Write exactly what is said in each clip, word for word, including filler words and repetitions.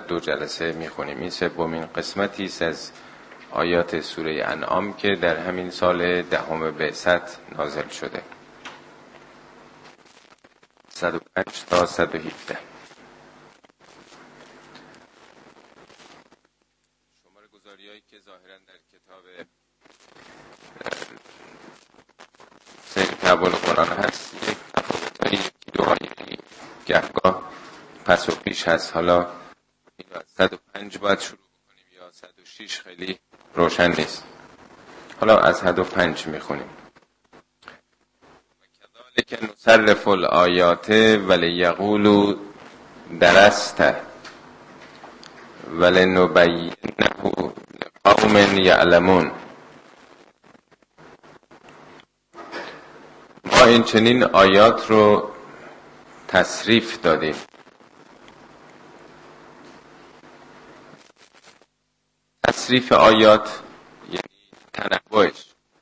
دو جلسه میخونیم. این سومین قسمتی است از آیات سوره انعام که در همین سال دهم بعثت نازل شده، صد و پنج تا صد و هفده. شماره گذاریایی که ظاهرا در کتاب سیر تحول قرآن هست یک تفاوت‌های یکی دو آیه‌ای گهگاه پس و پیش هست. حالا این از صد و پنج باید شروع بکنیم یا صد و شش، خیلی روشن نیست. حالا از صد و پنج میخونیم. که نصرف الآیات ولیقولوا درست ولنبینه لقوم یعلمون. ما این چنین آیات رو تصریف دادیم. تصریف آیات یعنی تنوعش،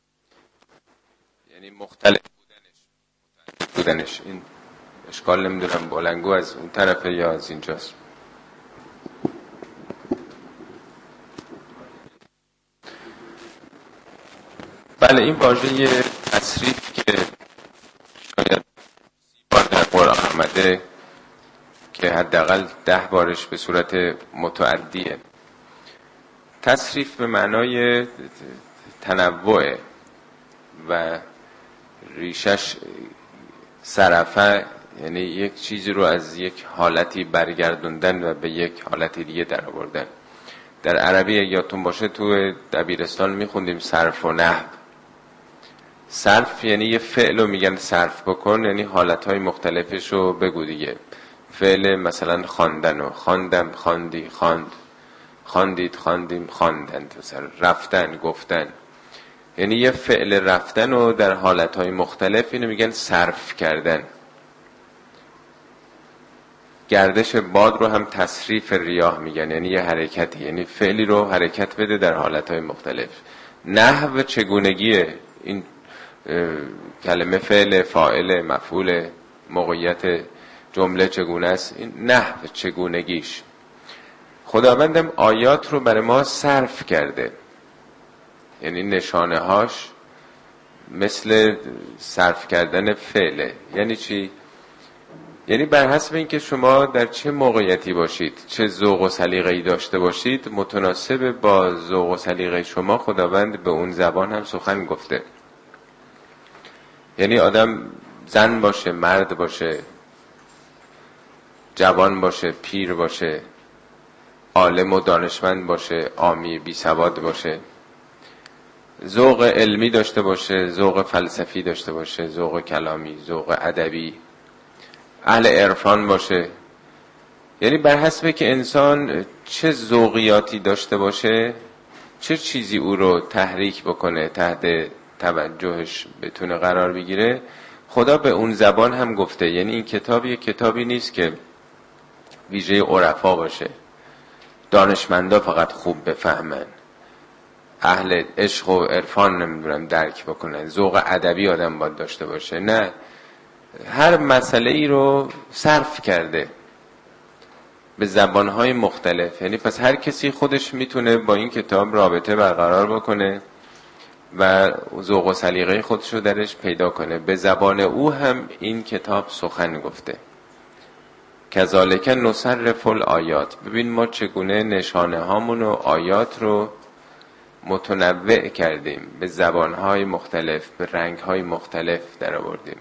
یعنی مختلف بودنش. این اشکال نمیدونم بلنگو از اون طرفه یا از اینجاست. بله، این واژه تصریف که شاید سی بار در قرآن آمده که حداقل ده بارش به صورت متعدیه. تصریف به معنای تنوع و ریشش صرفه، یعنی یک چیزی رو از یک حالتی برگردوندن و به یک حالتی دیگه در آوردن. در عربی اگه یادتون باشه تو دبیرستان میخوندیم صرف و نحو. صرف یعنی یه فعل رو میگن صرف بکن، یعنی حالتهای مختلفش رو بگو دیگه. فعل مثلا خواندن و خواندم، خواندی، خواند، خواندید، خواندیم، خواندند. مثلا رفتن، گفتن، یعنی یه فعل رفتن و در حالتهای مختلف اینو میگن صرف کردن. گردش باد رو هم تصریف ریاح میگن، یعنی یه حرکتی، یعنی فعلی رو حرکت بده در حالتهای مختلف. نحو چگونگیه، این کلمه فعل، فاعل، مفعول، موقعیت جمله چگونه است، این نحو چگونگیش. خداوندم آیات رو برای ما صرف کرده، یعنی نشانه هاش مثل صرف کردن فعله. یعنی چی؟ یعنی بر حسب این که شما در چه موقعیتی باشید، چه ذوق و سلیقه‌ای داشته باشید، متناسب با ذوق و سلیقه شما خداوند به اون زبان هم سخن گفته. یعنی آدم زن باشه، مرد باشه، جوان باشه، پیر باشه، عالم و دانشمند باشه، عامی بی سواد باشه، ذوق علمی داشته باشه، ذوق فلسفی داشته باشه، ذوق کلامی، ذوق ادبی، اهل عرفان باشه. یعنی بر حسب که انسان چه ذوقیاتی داشته باشه، چه چیزی او رو تحریک بکنه، تحت توجهش بتونه قرار بگیره، خدا به اون زبان هم گفته. یعنی این کتاب یک کتابی نیست که ویژه عرفا باشه، دانشمندا فقط خوب بفهمن، اهل عشق و عرفان نمیدونم درک بکنن، ذوق ادبی آدم باید داشته باشه. نه، هر مسئله ای رو صرف کرده به زبانهای مختلف. یعنی پس هر کسی خودش میتونه با این کتاب رابطه برقرار بکنه و ذوق و سلیقه خودش رو درش پیدا کنه. به زبان او هم این کتاب سخن گفته. کذالک نصرف الآیات. ببین ما چگونه نشانه هامون و آیات رو متنوع کردیم، به زبانهای مختلف، به رنگهای مختلف در آوردیم.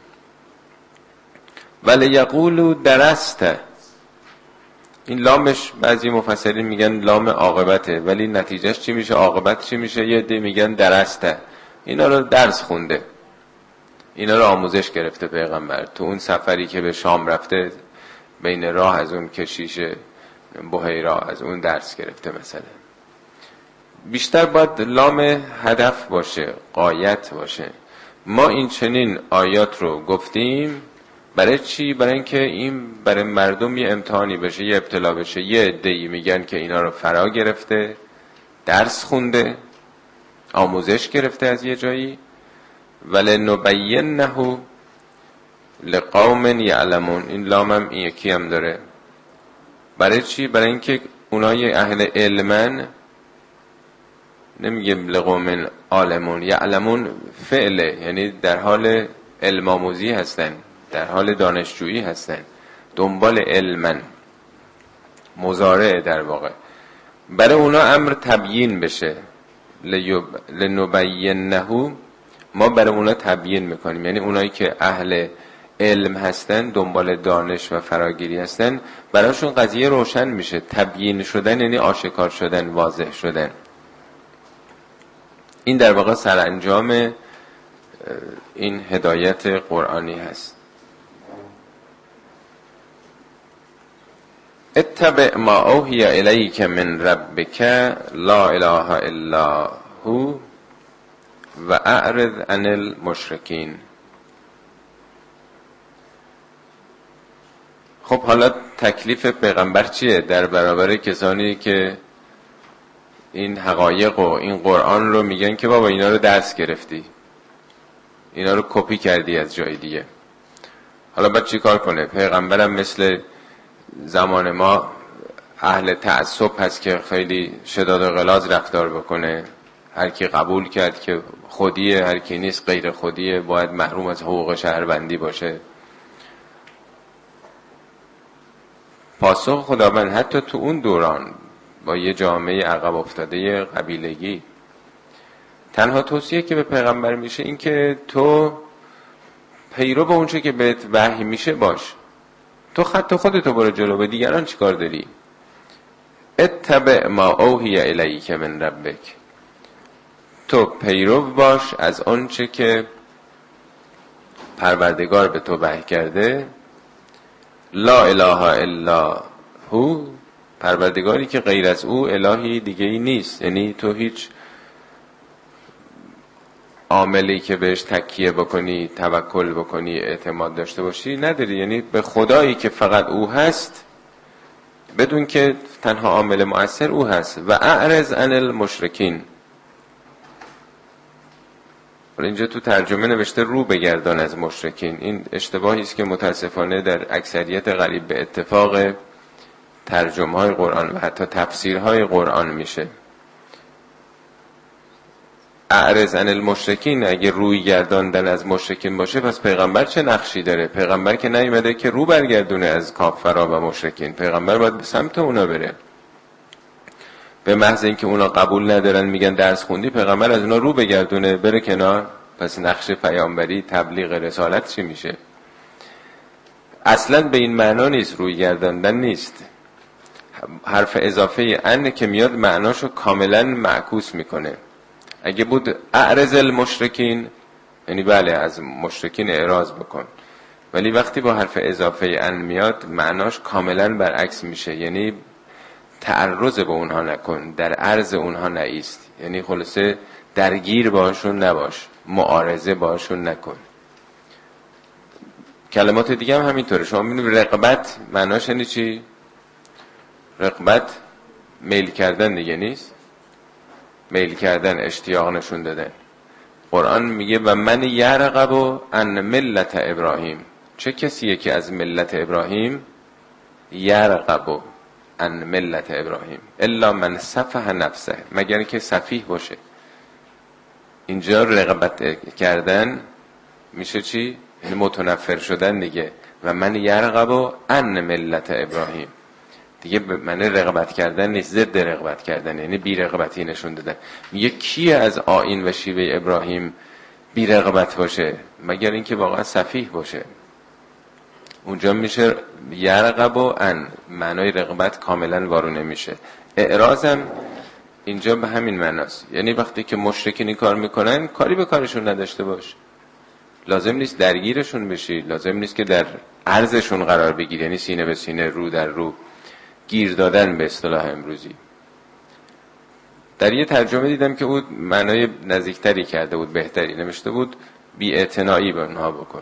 ولی یقولوا درست. این لامش بعضی مفسرین میگن لام عاقبته، ولی نتیجهش چی میشه؟ عاقبت چی میشه؟ یه عده میگن درسته. اینا رو درس خونده، اینا رو آموزش گرفته پیغمبر. تو اون سفری که به شام رفته، بین راه از اون کشیش بحیرا از اون درس گرفته. مثلا بیشتر باید لام هدف باشه، غایت باشه. ما این چنین آیات رو گفتیم برای چی؟ برای اینکه این برای مردم یه امتحانی بشه، یه ابتلا بشه. یه عده‌ای میگن که اینا رو فرا گرفته، درس خونده، آموزش گرفته از یه جایی. ولنبینه لقوم یعلمون. این لام هم این یکی هم داره. برای چی؟ برای اینکه اونای اهل علمن، نمیگه لقوم عالمون، یعلمون فعله، یعنی در حال علم آموزی هستن، در حال دانشجویی هستن، دنبال علمن، مضارع در واقع. برای اونا امر تبیین بشه، لنبینه، ما برای اونا تبیین میکنیم، یعنی اونایی که اهل علم هستن، دنبال دانش و فراگیری هستن، براشون قضیه روشن میشه. تبیین شدن یعنی آشکار شدن، واضح شدن. این در واقع سرانجام این هدایت قرآنی هست. اتبع ما اوحی الیک من ربک لا اله الا هو و اعرض عن المشرکین. خب حالا تکلیف پیغمبر چیه در برابر کسانی که این حقایق و این قرآن رو میگن که بابا اینا رو درس گرفتی، اینا رو کپی کردی از جای دیگه؟ حالا باید چی کار کنه؟ پیغمبرم مثل زمان ما اهل تعصب هست که خیلی شداد و غلاظ رفتار بکنه، هر کی قبول کرد که خودیه، هر کی نیست غیر خودیه، باید محروم از حقوق شهروندی باشه؟ پاسخ خداوند حتی تو اون دوران با یه جامعه عقب افتاده قبیلگی، تنها توصیه که به پیغمبر میشه این که تو پیرو به اونچه که بهت وحی میشه باش، تو خط خودتو برو جلو، به دیگران چی کار داری؟ اتبع ما اوحی الیک من ربک، تو پیرو باش از آنچه که پروردگار به تو وحی کرده. لا اله الا هو، پروردگاری که غیر از او الهی دیگه ای نیست، یعنی تو هیچ عاملی که بهش تکیه بکنی، توکل بکنی، اعتماد داشته باشی نداری، یعنی به خدایی که فقط او هست بدون که تنها عامل مؤثر او هست. و اعرض عن المشرکین، اینجا تو ترجمه نوشته رو بگردان از مشرکین. این اشتباهی است که متاسفانه در اکثریت قریب به اتفاق ترجمه های قرآن و حتی تفسیرهای قرآن میشه. اعرض عن المشرکین، اگه روی گرداندن از مشرکین باشه پس پیغمبر چه نقشی داره؟ پیغمبر که نیومده که رو برگردونه از کافرها و مشرکین، پیغمبر باید به سمت اونا بره. به محض اینکه اونا قبول ندارن میگن درس خوندی، پیغمبر از اونا رو بگردونه بره کنار، پس نقش پیامبری تبلیغ رسالت چی میشه؟ اصلا به این معنا نیست، روی گرداندن نیست. حرف اضافه ان که میاد معناشو کاملا معکوس میکنه. اگه بود اعرض المشرکین، یعنی بله از مشرکین اعراض بکن، ولی وقتی با حرف اضافه ان میاد معناش کاملا برعکس میشه، یعنی تعرض به اونها نکن، در عرض اونها نایست، یعنی خلاصه درگیر باشون نباش، معارضه باشون نکن. کلمات دیگه هم همینطوره. شما ببینید رغبت معناش یعنی چی؟ رغبت میل کردن دیگه نیست، میل کردن، اشتیاق نشون دادن. قرآن میگه و من یرغب عن ملت ابراهیم، چه کسیه که از ملت ابراهیم یرغب عن ملت ابراهیم الا من سفه نفسه، مگر که سفیه باشه. اینجا رغبت کردن میشه چی؟ یعنی متنفر شدن دیگه. و من یرغب عن ملت ابراهیم دیگه من رغبت کردن نیست، ضد رغبت کردن، یعنی بی رغبتی نشون دادن. میگه کیه از آیین و شیوه ابراهیم بی رغبت باشه؟ مگر اینکه واقعا سفیه باشه. اونجا میشه یرغب و ان، معنای رغبت کاملا وارونه میشه. اعراضم اینجا به همین معناست، یعنی وقتی که مشرکین این کار میکنن کاری به کارشون نداشته باش، لازم نیست درگیرشون بشی، لازم نیست که در عرضشون قرار بگیری، یعنی سینه به سینه، رو در رو، گیر دادن به اصطلاح امروزی. در یه ترجمه دیدم که بود معنای نزدیکتری کرده بود، بهتری نوشته بود بی اعتنایی به اونها بکن.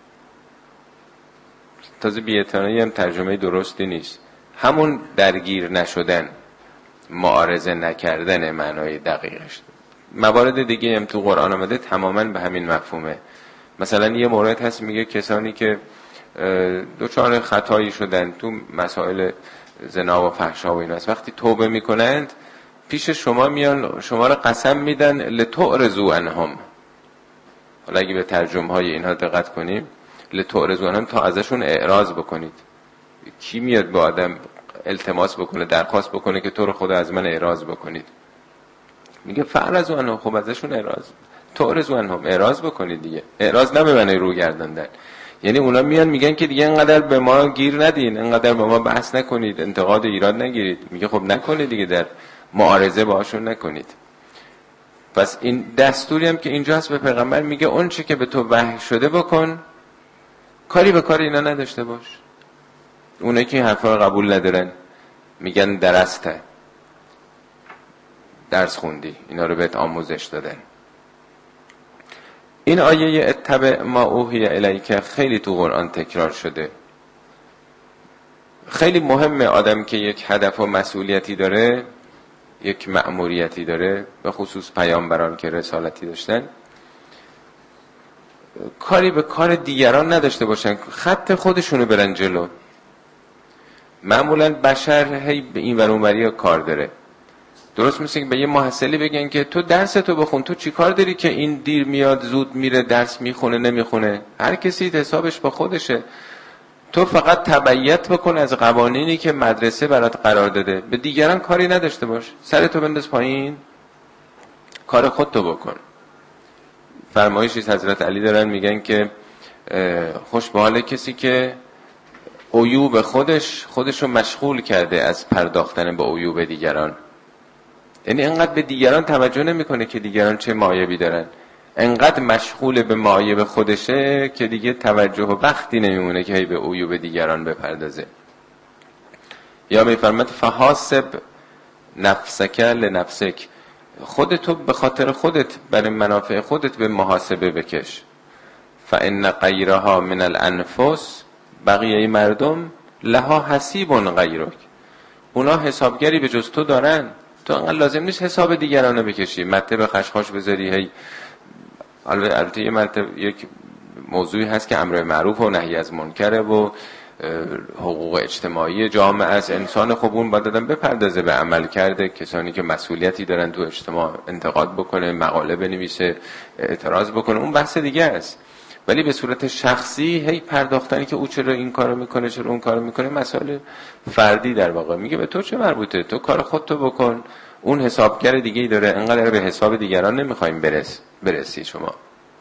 تازه بی اعتنایی هم ترجمه درستی نیست، همون درگیر نشدن، معارضه نکردن معنای دقیقش. موارد دیگه هم تو قرآن آمده تماما به همین مفهومه. مثلا یه مورد هست میگه کسانی که دوچار خطایی شدن تو مسائل زنا و فحشا و ایناست. وقتی توبه میکنند پیش شما میان، شما را قسم میدن لتعرضوا عنهم. حالا اگه به ترجمه های اینها دقت کنیم، لتعرضوا عنهم، تا ازشون اعراض بکنید. کی میاد به آدم التماس بکنه، درخواست بکنه که تو رو خدا از من اعراض بکنید؟ میگه فعرضوا عنهم، خب ازشون اعراض، تعرضوا عنهم، اعراض بکنید دیگه. اعراض نه به معنی رو گرداندن، یعنی اونا میان میگن که دیگه انقدر به ما گیر ندین، انقدر با ما بحث نکنید، انتقاد ایراد نگیرید. میگه خب نکنید دیگه، در معارضه باهاشون نکنید. پس این دستوری هم که اینجا هست به پیغمبر، میگه اون چی که به تو وحی شده بکن، کاری به کار اینا نداشته باش. اونایی که این حرفا قبول ندارن میگن درسته، درس خوندی، اینا رو بهت آموزش دادن. این آیه اتبع ما اوحی الیک خیلی تو قرآن تکرار شده. خیلی مهمه آدم که یک هدف و مسئولیتی داره، یک مأموریتی داره، به خصوص پیامبران که رسالتی داشتن، کاری به کار دیگران نداشته باشن، خط خودشونو برن جلو. معمولا بشر هی به این ور اونوری کار داره. درست مثل که به یه محصلی بگن که تو درس تو بخون، تو چی کار داری که این دیر میاد زود میره درس میخونه نمیخونه؟ هر کسی حسابش با خودشه. تو فقط تبعیت بکن از قوانینی که مدرسه برات قرار داده، به دیگران کاری نداشته باش، سرتو بنداز پایین، کار خودتو بکن. فرمایشی از حضرت علی دارن میگن که خوش به حال کسی که عیوب خودش خودشو مشغول کرده از پرداختن به عیوب دیگران. یعنی انقدر به دیگران توجه نمیکنه که دیگران چه معایبی دارن، انقدر مشغول به معایب خودشه که دیگه توجه و وقتی نمیمونه که هی به عیوب دیگران بپردازه. یا میفرماد فحاسب نفسک لنفسک، خودتو به خاطر خودت، برای منافع خودت به محاسبه بکش. فان غیرها من الانفس، بقیه مردم لها حسیب غیرک، اونا حسابگری به جز تو دارن، تو انقدر لازم نیست حساب دیگرانو بکشی، مته به خشخاش بذاری. هی البته یه مرتبه یک موضوعی هست که امر معروف و نهی از منکره و حقوق اجتماعی جامعه است. انسان خوب اون باید دادن بپردازه به عمل کرده، کسانی که مسئولیتی دارن تو اجتماع انتقاد بکنه، مقاله بنویسه، اعتراض بکنه، اون بحث دیگه است. ولی به صورت شخصی هی پرداختنی که او چرا این کارو میکنه چرا اون کارو میکنه، مسائل فردی در واقع، میگه به تو چه مربوطه، تو کار خودتو بکن، اون حسابگر دیگه ای داره، انقدر به حساب دیگران نمیخوایم برس برسی شما.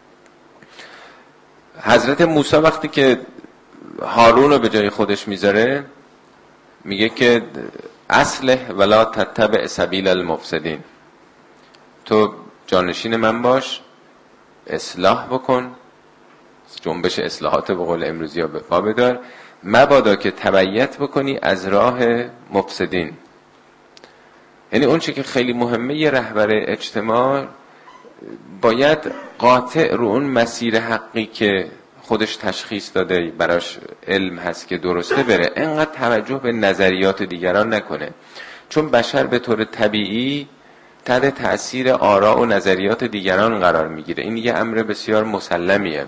حضرت موسی وقتی که هارون رو به جای خودش میذاره، میگه که اصلح ولا تتبع سبیل المفسدین، تو جانشین من باش، اصلاح بکن، جنبش اصلاحات به قول امروزی ها به پا بدار، مبادا که تبعیت بکنی از راه مفسدین. یعنی اون چی که خیلی مهمه، یه رهبر اجتماع باید قاطع رو اون مسیر حقی که خودش تشخیص داده براش علم هست که درسته بره، انقدر توجه به نظریات دیگران نکنه، چون بشر به طور طبیعی تحت تأثیر آراء و نظریات دیگران قرار میگیره. این یه امر بسیار مسلمیه.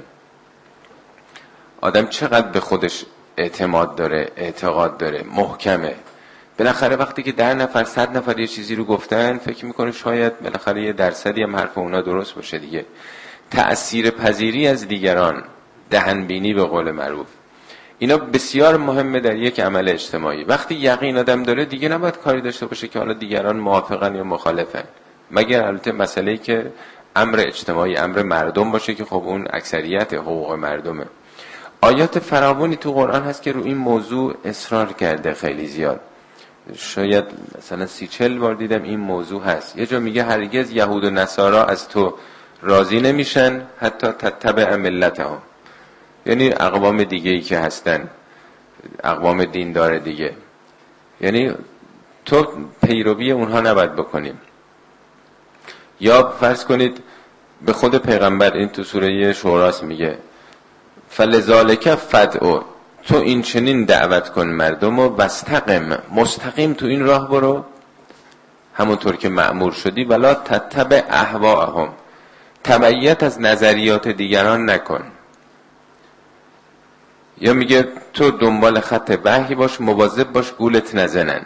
آدم چقدر به خودش اعتماد داره، اعتقاد داره، محکمه، بالاخره وقتی که ده نفر صد نفر یه چیزی رو گفتن، فکر میکنه شاید بالاخره یه درصدی هم حرف اونا درست باشه دیگه. تأثیر پذیری از دیگران، دهنبینی به قول معروف، اینا بسیار مهمه در یک عمل اجتماعی. وقتی یقین آدم داره دیگه نباید کاری داشته باشه که حالا دیگران موافقن یا مخالفن، مگر البته مسئله‌ای که امر اجتماعی، امر مردم باشه که خب اون اکثریت حقوق مردمه. آیات فراوانی تو قرآن هست که رو این موضوع اصرار کرده، خیلی زیاد، شاید مثلا سی چل بار دیدم این موضوع هست. یه جا میگه هرگز یهود و نصارا از تو راضی نمیشن حتی تتبع ملتهم، یعنی اقوام دیگه ای که هستن، اقوام دیندار دیگه، یعنی تو پیروی اونها نباید بکنیم. یا فرض کنید به خود پیغمبر، این تو سوره شوراست میگه فلذالک فدعو، تو این چنین دعوت کن مردم و واستقم، مستقیم تو این راه برو همونطور که مأمور شدی، ولا تتبع اهواءهم، تبعیت از نظریات دیگران نکن. یا میگه تو دنبال خط وحی باش، مواظب باش گولت نزنن.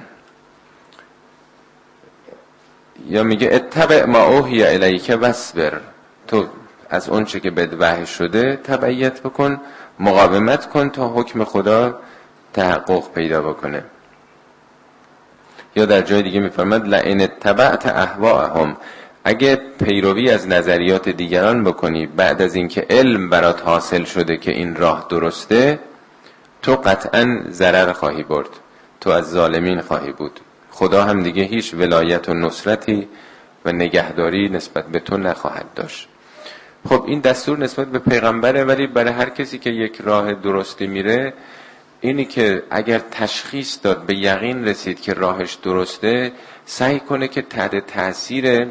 یا میگه اتبع ما اوحی الیک واصبر، تو از اون چه که بهت وحی شده تبعیت بکن، مقاومت کن تا حکم خدا تحقق پیدا بکنه. یا در جای دیگه میفرماد لئن اتبعت اهواءهم، اگه پیروی از نظریات دیگران بکنی بعد از اینکه علم برات حاصل شده که این راه درسته، تو قطعا ضرر خواهی برد، تو از ظالمین خواهی بود. خدا هم دیگه هیچ ولایت و نصرتی و نگهداری نسبت به تو نخواهد داشت. خب این دستور نسبت به پیغمبره، ولی برای هر کسی که یک راه درستی میره، اینی که اگر تشخیص داد به یقین رسید که راهش درسته، سعی کنه که تحت تأثیر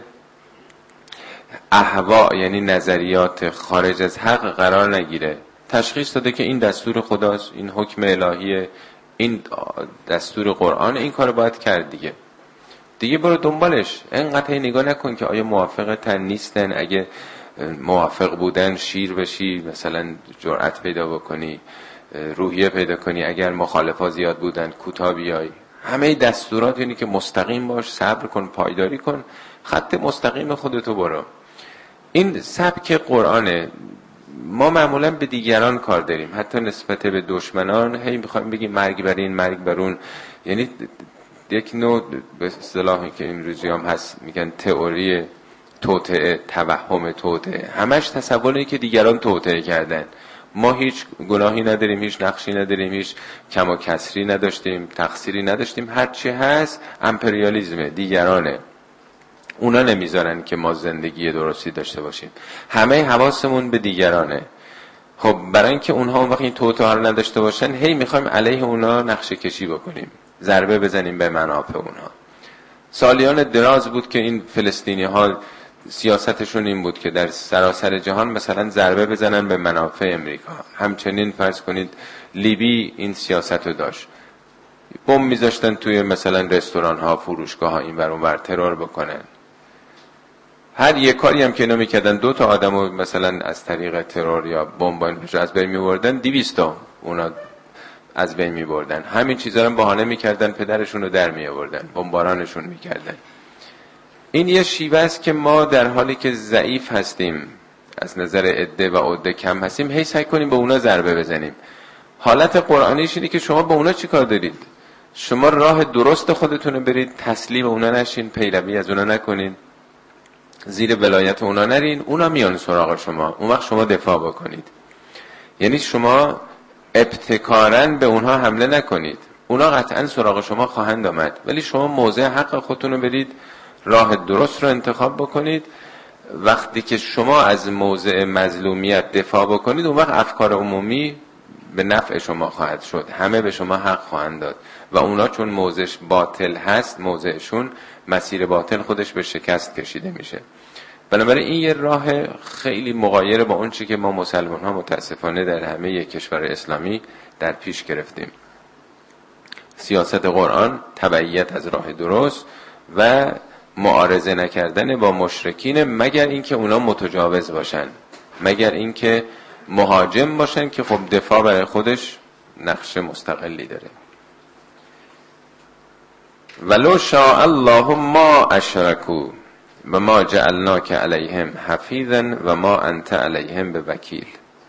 اهوا یعنی نظریات خارج از حق قرار نگیره. تشخیص داده که این دستور خداست، این حکم الهیه، این دستور قرآن، این کار باید کرد دیگه دیگه برو دنبالش. اینقدر نگاه نکن که آیا موافقتن نیستن، اگه موافق بودن شیر بشی، مثلا جرأت پیدا بکنی، روحیه پیدا کنی، اگر مخالفا زیاد بودن کوتاه بیای. همه دستورات اینی که مستقیم باش، صبر کن، پایداری کن، خط مستقیم خودتو برو. این سبک قرآنه. ما معمولا به دیگران کار داریم، حتی نسبت به دشمنان هی میخوایم بگیم مرگ بر این مرگ بر اون. یعنی یک نوع به اصطلاحی که این روزی هم هست میگن تئوری توطئه، توهم توطئه، همش تصوری که دیگران توطئه کردن. ما هیچ گناهی نداریم، هیچ نقشی نداریم، هیچ کم و کسری نداشتیم، تقصیری نداشتیم. هر چی هست امپریالیسمه، دیگرانه. اونا نمیذارن که ما زندگی درستی داشته باشیم. همه حواسمون به دیگرانه. خب برای اینکه اونها اون وقت این توطئه رو نداشته باشن، هی میخوایم علیه اونا نقشه کشی بکنیم، ضربه بزنیم به منافع اونها. سالیان دراز بود که این فلسطینی ها سیاستشون این بود که در سراسر جهان مثلا ضربه بزنن به منافع امریکا. همچنین فرض کنید لیبی این سیاست رو داشت، بمب میذاشتن توی مثلا رستوران ها، فروشگاه ها، این ور اون ور ترور بکنن. هر یک کاری هم که اینا میکردن، دو تا آدمو مثلا از طریق ترور یا بمب از بین میبردن، دویست تا اونا از بین میبردن. همین چیزا رو بهانه میکردن، پدرشون رو در میآوردن، بمبارانشون میکردن. این یه شیوه است که ما در حالی که ضعیف هستیم، از نظر عده و عده کم هستیم، هی سعی کنیم به اونا ضربه بزنیم. حالت قرآنیش اینه که شما به اونا چی کار دارید؟ شما راه درست خودتون رو برید، تسلیم اونا نشین، پیروی از اونا نکنین، زیر ولایت اونا نرین، اونا میان سراغ شما، اون وقت شما دفاع بکنید. یعنی شما ابتکاراً به اونها حمله نکنید، اونا قطعاً سراغ شما خواهند آمد، ولی شما موضع حق خودتون رو برید، راه درست رو انتخاب بکنید. وقتی که شما از موضع مظلومیت دفاع بکنید، اون وقت افکار عمومی به نفع شما خواهد شد، همه به شما حق خواهند داد و اونا چون موضعش باطل هست، موضعشون مسیر باطل خودش به شکست کشیده میشه. بنابراین این یه راه خیلی مغایر با اون چی که ما مسلمان ها متاسفانه در همه کشور اسلامی در پیش گرفتیم. سیاست قرآن تبعیت از راه درست و معارضه نکردن با مشرکین، مگر اینکه اونا متجاوز باشن، مگر اینکه مهاجم باشن که خب دفاع برای خودش نقش مستقلی داره. ولو شاء الله ما اشرکوا و ما جعلناک علیهم حفیظا و ما انت علیهم بوکیل.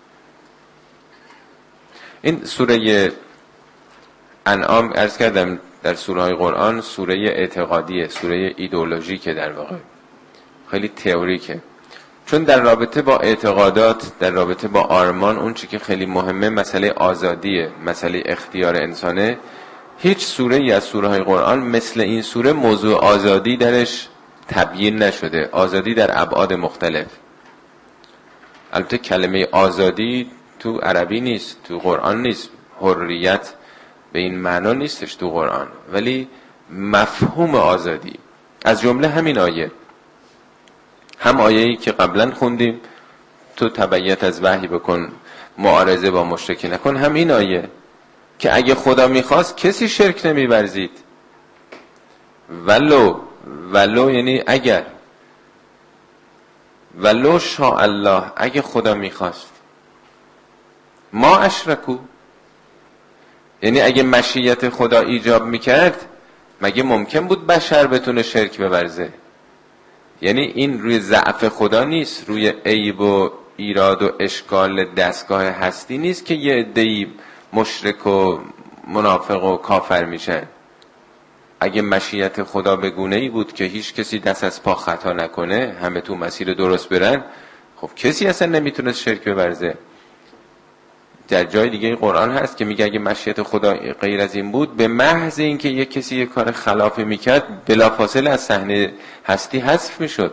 این سوره انعام عرض کردم در سوره های قرآن سوره اعتقادیه، سوره ایدئولوژیکه، در واقع خیلی تئوریکه، چون در رابطه با اعتقادات، در رابطه با آرمان، اون چی که خیلی مهمه مسئله آزادیه، مسئله اختیار انسانه. هیچ سوره ای از سوره های قرآن مثل این سوره موضوع آزادی درش تبیین نشده، آزادی در ابعاد مختلف. البته کلمه آزادی تو عربی نیست، تو قرآن نیست، حریت به این معنا نیستش تو قرآن، ولی مفهوم آزادی از جمله همین آیه، هم آیه‌ای که قبلا خوندیم تو تبعیت از وحی بکن، معارضه با مشرکی نکن، هم این آیه که اگه خدا میخواست کسی شرک نمیورزید. ولو ولو یعنی اگر، ولو شاء الله اگه خدا میخواست، ما اشرکو یعنی اگه مشیت خدا ایجاب میکرد مگه ممکن بود بشر بتونه شرک بورزه؟ یعنی این روی ضعف خدا نیست، روی عیب و ایراد و اشکال دستگاه هستی نیست که یه عده‌ای مشرک و منافق و کافر میشن. اگه مشیت خدا به گونه‌ای بود که هیچ کسی دست از پا خطا نکنه، همه تو مسیر درست برن، خب کسی اصلا نمیتونه شرک بورزه. در جای دیگه قرآن هست که میگه اگه مشیت خدا غیر از این بود، به محض اینکه یک کسی یک کار خلافی میکرد بلافاصله از صحنه هستی حذف میشد.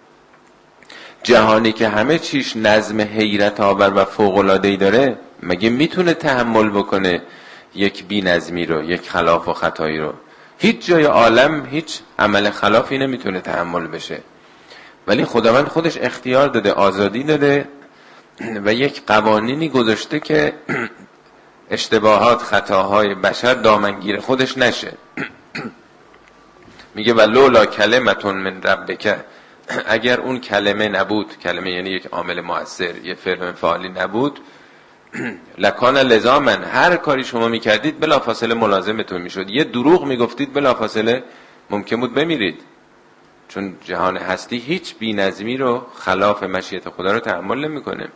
جهانی که همه چیش نظم حیرت آور و فوق العاده ای داره، مگه میتونه تحمل بکنه یک بی‌نظمی رو، یک خلاف و خطایی رو؟ هیچ جای عالم هیچ عمل خلافی نمیتونه تحمل بشه. ولی خداوند خودش اختیار داده، آزادی داده و یک قوانینی گذاشته که اشتباهات، خطاهای بشر دامنگیر خودش نشه. میگه و لولا کلمتون من ربک، اگر اون کلمه نبود، کلمه یعنی یک عامل مؤثر، یه فعل فاعلی نبود، لکان لزامن، هر کاری شما میکردید بلافاصله ملازمتون میشد. یه دروغ میگفتید بلافاصله ممکن بود بمیرید، چون جهان هستی هیچ بی‌نظمی رو، خلاف مشیت خدا رو تحمل نمیکنه.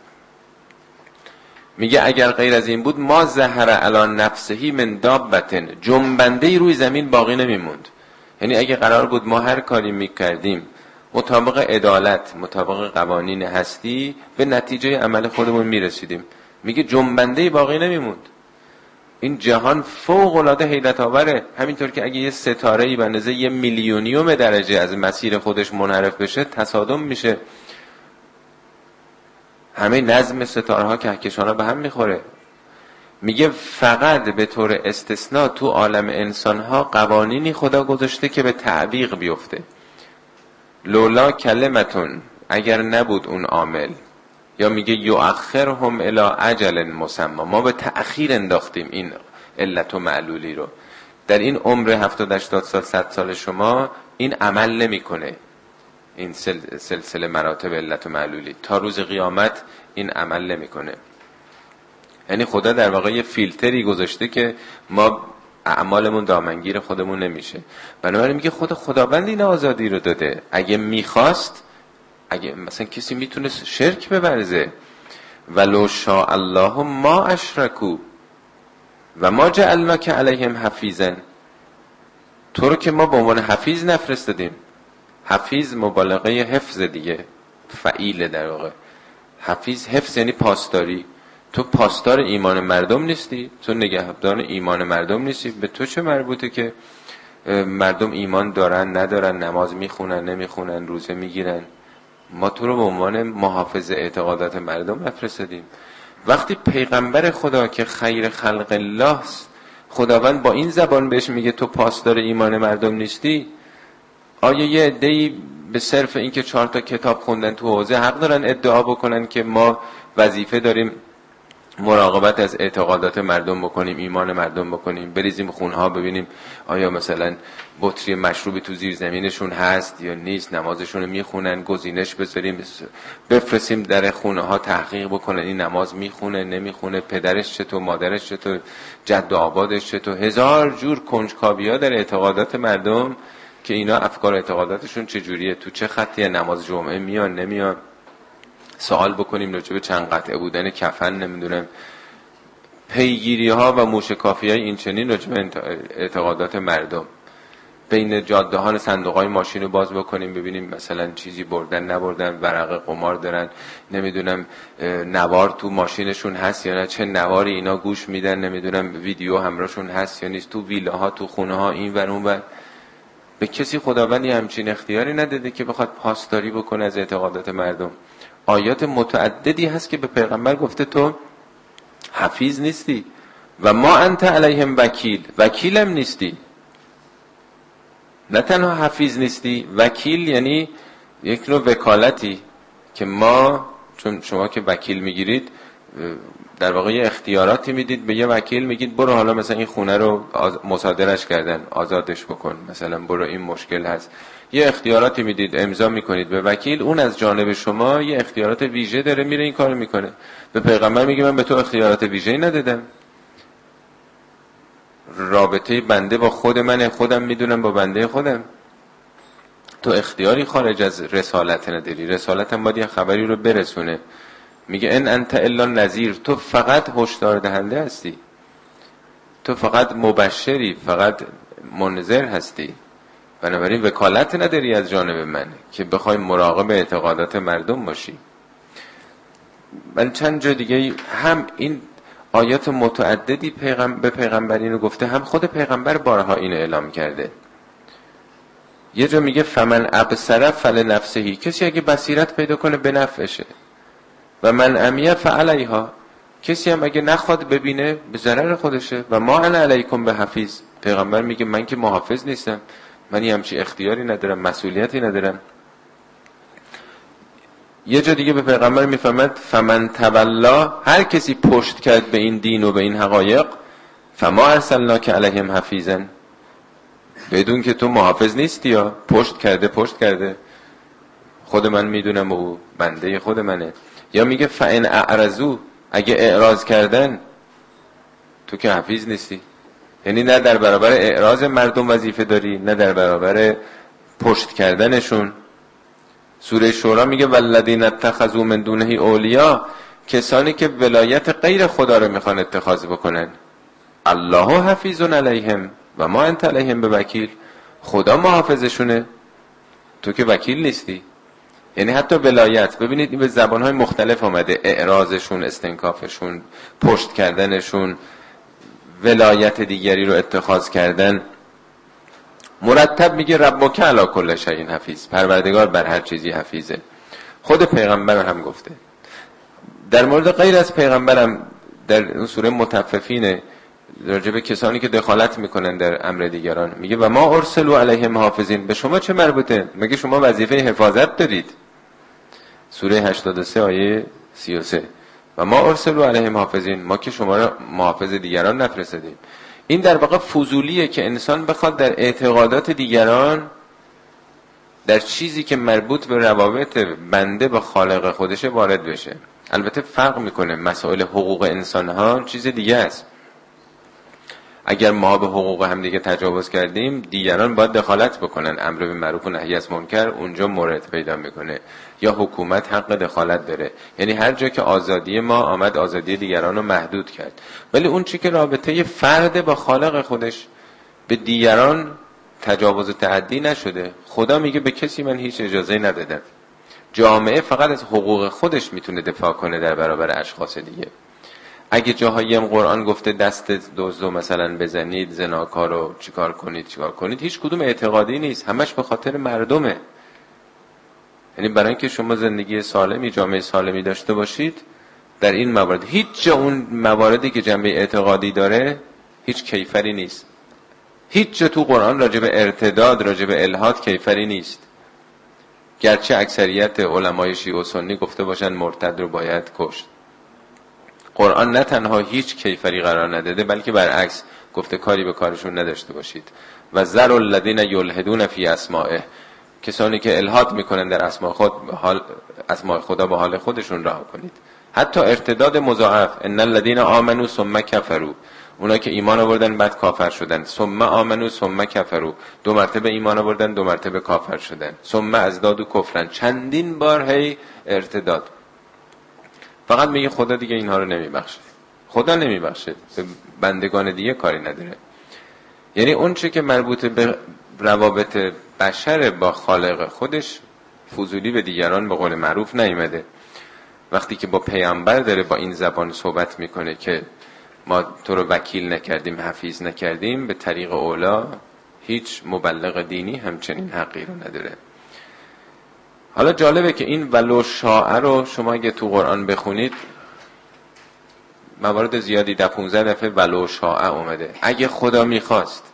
میگه اگر غیر از این بود ما ظهر علی نفسهی من دابتن، جنبنده‌ای روی زمین باقی نمیموند. یعنی اگه قرار بود ما هر کاری میکردیم مطابق عدالت، مطابق قوانین هستی، به نتیجه عمل خودمون میرسیدیم، میگه جنبنده‌ای باقی نمیموند. این جهان فوق العاده حیرت آوره. همینطور که اگه یه ستاره‌ای به اندازه یه میلیونیوم درجه از مسیر خودش منحرف بشه، تصادم میشه، همه نظم ستاره ها کهکشان به هم میخوره. میگه فقط به طور استثناء تو عالم انسان ها قوانینی خدا گذاشته که به تعویق بیفته. لولا کلمتون، اگر نبود اون عامل، یا میگه یؤخرهم الی اجل مسمى، ما به تأخیر انداختیم این علت و معلولی رو. در این عمر هفتاد هشتاد سال، صد سال شما این عمل نمیکنه، این سل سلسله مراتب علت و معلولی تا روز قیامت این عمل نمیکنه. یعنی خدا در واقع یه فیلتری گذاشته که ما اعمالمون دامنگیر خودمون نمیشه. بنابراین میگه خود خداوند این آزادی رو داده. اگه میخواست، اگه مثلا کسی میتونه شرک بورزه، ولو شاء الله ما اشرکو و ما جعلناک علیهم حفیظا، تو رو که ما به عنوان حفیظ نفرستادیم. حفیظ مبالغه حفظ دیگه، فعیل در واقع. حفیظ حفظ یعنی پاسداری. تو پاسدار ایمان مردم نیستی، تو نگهدار ایمان مردم نیستی. به تو چه مربوطه که مردم ایمان دارن ندارن، نماز میخونن نمیخونن، روزه میگیرن؟ ما تو رو به عنوان محافظ اعتقادات مردم نفرستادیم. وقتی پیغمبر خدا که خیر خلق الله است، خداوند با این زبان بهش میگه تو پاسدار ایمان مردم نیستی، آیا یه عده‌ای به صرف این که چهار تا کتاب خوندن تو حوزه حق دارن ادعا بکنن که ما وظیفه داریم مراقبت از اعتقادات مردم بکنیم، ایمان مردم بکنیم، بریزیم خونها ببینیم آیا مثلا بطری مشروبی تو زیر زمینشون هست یا نیست، نمازشون رو میخونن، گزینش بذاریم بفرستیم در خونه ها تحقیق بکنن این نماز میخونه نمیخونه، پدرش چطور، مادرش چطور، جد و آبادش چطور، هزار جور کنجکاوی‌ها در اعتقادات مردم که اینا افکار اعتقاداتشون چجوریه، تو چه خطی از جمعه میان نمیان، سوال بکنیم راجع به چند قطعه بودن کفن، نمیدونم پیگیری ها و موشکافی های این چنین راجع به اعتقادات مردم. بین جاده ها صندوق های ماشین رو باز بکنیم ببینیم مثلا چیزی بردن نبردن، ورق قمار دارن، نمیدونم نوار تو ماشینشون هست یا نه، چه نواری اینا گوش میدن، نمیدونم ویدیو همراهشون هست یا نیست، تو ویلاها تو خونه ها این ور اون ور. به کسی خداوندی همچین اختیاری نداده که بخواد پاسداری بکنه از اعتقادات مردم. آیات متعددی هست که به پیغمبر گفته تو حفیظ نیستی و ما انت علیهم وکیل، وکیلم نیستی. نه تنها حفیظ نیستی، وکیل یعنی یک نوع وکالتی که ما، چون شما که وکیل میگیرید در واقع اختیاراتی میدید به یه وکیل، میگید برو حالا مثلا این خونه رو مصادرهش کردن آزادش بکن، مثلا برو این مشکل هست، یه اختیاراتی میدید امضا میکنید به وکیل، اون از جانب شما یه اختیارات ویژه داره میره این کارو میکنه. به پیغمبر میگه من به تو اختیارات ویژه‌ای ندادم. رابطه بنده با خود منه، خودم میدونم با بنده خودم. تو اختیاری خارج از رسالت نداری. رسالت هم باید یه خبری رو برسونه. میگه ان انت الا نذیر، تو فقط هشدار دهنده هستی، تو فقط مبشری، فقط منذر هستی. بنابراین وکالت نداری از جانب من که بخوای مراقب اعتقادات مردم باشی. من چند جا دیگه هم این آیات متعددی پیغمبر به پیغمبر اینو گفته، هم خود پیغمبر بارها اینو اعلام کرده. یه جا میگه فمن ابصر فلنفسه، کسی اگه بصیرت پیدا کنه به نفعشه، و من عمی فعلیها، کسی هم اگه نخواد ببینه به ضرر خودشه. و ما انا علیکم به حفیظ، پیغمبر میگه من که محافظ نیستم، من همچی اختیاری ندارم، مسئولیتی ندارم. یه جا دیگه به پیغمبر میفهمد فمن تولا، هر کسی پشت کرد به این دین و به این حقایق، فما ارسلناک علیهم حفیظا، بدون که تو محافظ نیستی، یا پشت کرده پشت کرده خود من میدونم و بنده خود منه. یا میگه فان اعرضوا، اگه اعراض کردن تو که حفیظ نیستی. یعنی نه در برابر اعراض مردم وظیفه داری، نه در برابر پشت کردنشون. سوره شورا میگه والذین اتخذوا من دونه اولیا، کسانی که ولایت غیر خدا رو میخوان اتخاذ بکنن، الله حفیظ علیهم و ما انت علیهم بوکیل، خدا محافظشونه، تو که وکیل نیستی. یعنی حتی ولایت، ببینید این به زبانهای مختلف آمده، اعراضشون، استنکافشون، پشت کردنشون، ولایت دیگری رو اتخاذ کردن. مرتب میگه ربک علی کل شیء حفیظ، پروردگار بر هر چیزی حفیظه. خود پیغمبر هم گفته. در مورد غیر از پیغمبرم در اون سوره مطففین راجع به کسانی که دخالت میکنن در امر دیگران میگه و ما ارسلوا علیهم حافظین، به شما چه مربوطه؟ مگه شما وظیفه حفاظت دارید؟ سوره هشتاد و سه آیه سی و سه. و ما ارسلوا علیهم حافظین، ما که شما را محافظ دیگران نفرستادیم. این در واقع فضولیه که انسان بخواد در اعتقادات دیگران، در چیزی که مربوط به روابط بنده با خالق خودشه وارد بشه. البته فرق میکنه، مسائل حقوق انسان ها چیز دیگه است. اگر ما به حقوق هم دیگه تجاوز کردیم، دیگران باید دخالت بکنن، امر به معروف و نهی از منکر اونجا مورد پیدا میکنه، یا حکومت حق دخالت داره. یعنی هر جا که آزادی ما آمد آزادی دیگران رو محدود کرد. ولی اون چی که رابطه فرد با خالق خودش به دیگران تجاوز و تعدی نشده، خدا میگه به کسی من هیچ اجازه ندادم. جامعه فقط از حقوق خودش میتونه دفاع کنه در برابر اشخاص دیگه. اگه جاهایی هم قرآن گفته دست دزدو مثلا بزنید، زناکارو چیکار کنید چیکار کنید، هیچ کدوم اعتقادی نیست، همش به خاطر مردمه. یعنی برای اینکه شما زندگی سالمی، جامعه سالمی داشته باشید، در این موارد هیچ جا اون مواردی که جنبه اعتقادی داره هیچ کیفری نیست. هیچ جا تو قرآن راجع به ارتداد، راجع به الحاد کیفری نیست. گرچه اکثریت علمای شیعه و سنی گفته باشن مرتد رو باید کشت، قرآن نه تنها هیچ کیفری قرار نداده، بلکه برعکس گفته کاری به کارشون نداشته باشید. و ذر الذین یلحدون فی اسمائه، کسانی که الحاد میکنن در اسماء خود، حال اسماء خدا به حال خودشون رها کنید. حتی ارتداد مضاعف، ان الذین آمنوا ثم کفروا، اونا که ایمان آوردن بعد کافر شدن، ثم آمنوا ثم کفروا، دو مرتبه ایمان آوردن دو مرتبه کافر شدن، ثم ازدادوا کفرا، چندین بار هی ارتداد. فقط میگه خدا دیگه اینها رو نمیبخشه، خدا نمیبخشه، به بندگان دیگه کاری نداره. یعنی اون چه که مربوط به روابط بشر با خالق خودش، فضولی به دیگران به قول معروف نیامده. وقتی که با پیامبر داره با این زبان صحبت میکنه که ما تو رو وکیل نکردیم، حفیظ نکردیم، به طریق اولا هیچ مبلغ دینی همچنین حقی رو نداره. حالا جالبه که این ولو شاء رو شما اگه تو قرآن بخونید، موارد زیادی ده پونزده دفعه ولو شاء اومده. اگه خدا میخواست.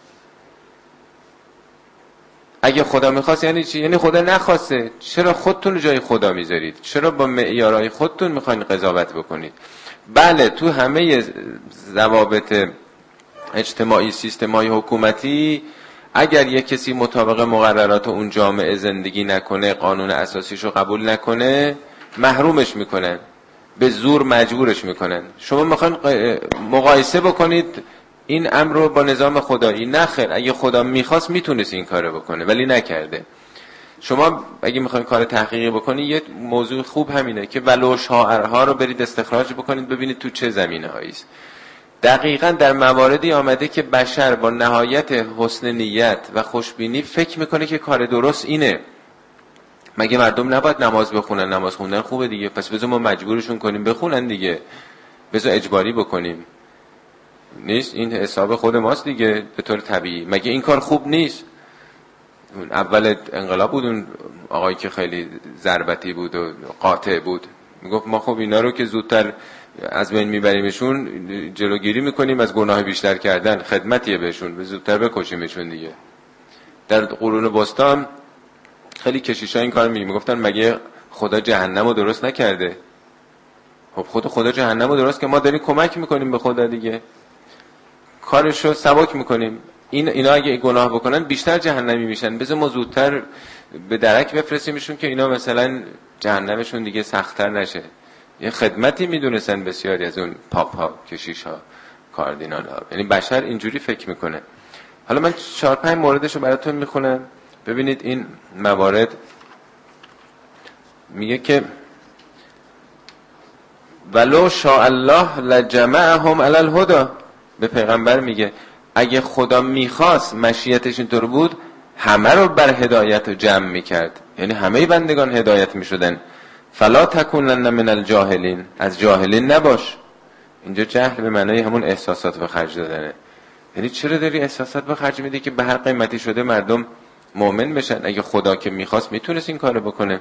اگه خدا میخواست یعنی چی؟ یعنی خدا نخواسته. چرا خودتون رو جای خدا میذارید؟ چرا با معیارهای خودتون میخواین قضاوت بکنید؟ بله، تو همه ضوابط اجتماعی، سیستم‌های حکومتی، اگر یک کسی مطابق مقررات اون جامعه زندگی نکنه، قانون اساسیشو قبول نکنه، محرومش میکنن، به زور مجبورش میکنن. شما میخواین مقایسه بکنید این امر رو با نظام خدایی. نه خیر، اگه خدا میخواست میتونست این کارو بکنه ولی نکرده. شما اگه میخواین کار تحقیقی بکنید یه موضوع خوب همینه که ولو شاعرها رو برید استخراج بکنید ببینید تو چه زمینه‌هایی است. دقیقاً در مواردی آمده که بشر با نهایت حسن نیت و خوشبینی فکر میکنه که کار درست اینه. مگه مردم نباید نماز بخونن؟ نماز خوندن خوبه دیگه، پس بذار ما مجبورشون کنیم بخونن دیگه، بذار اجباری بکنیم. نیست، این حساب خود ماست دیگه به طور طبیعی. مگه این کار خوب نیست؟ اول انقلاب بود اون آقایی که خیلی ضربتی بود و قاطع بود، میگفت ما خب اینا رو که زودتر از بین میبریمشون جلوگیری میکنیم از گناه بیشتر کردن، خدمتیه بهشون، به زودتر بکشیمشون دیگه. در قرون وسطا خیلی کشیشا این کار میگفتن مگه خدا جهنمو درست نکرده؟ خب خود خدا جهنمو درست که ما داریم کمک میکنیم به خدا دیگه، کارشو سبک میکنیم. این اینا اگه گناه بکنن بیشتر جهنمی میشن، بذار ما زودتر به درک بفرستیمشون که اینا مثلا جهنمشون دیگه سخت‌تر نشه. یه خدمتی میدونستن بسیاری از اون پاپ ها، کشیش ها، کاردینال ها. یعنی بشر اینجوری فکر میکنه. حالا من چهار پنج موردشو براتون میخونم ببینید این موارد. میگه که ولو شاء الله لجمعهم علی الهدى. به پیغمبر میگه اگه خدا میخواست، مشیتش اینطور بود، همه رو بر هدایت جمع میکرد، یعنی همه بندگان هدایت میشدن. فلا تکونن من الجاهلین، از جاهلین نباش. اینجا جهل به معنای همون احساسات به خرج دادنه. یعنی چرا داری احساسات به خرج میدی که به هر قیمتی شده مردم مؤمن بشن؟ اگه خدا که میخواست میتونست این کارو بکنه.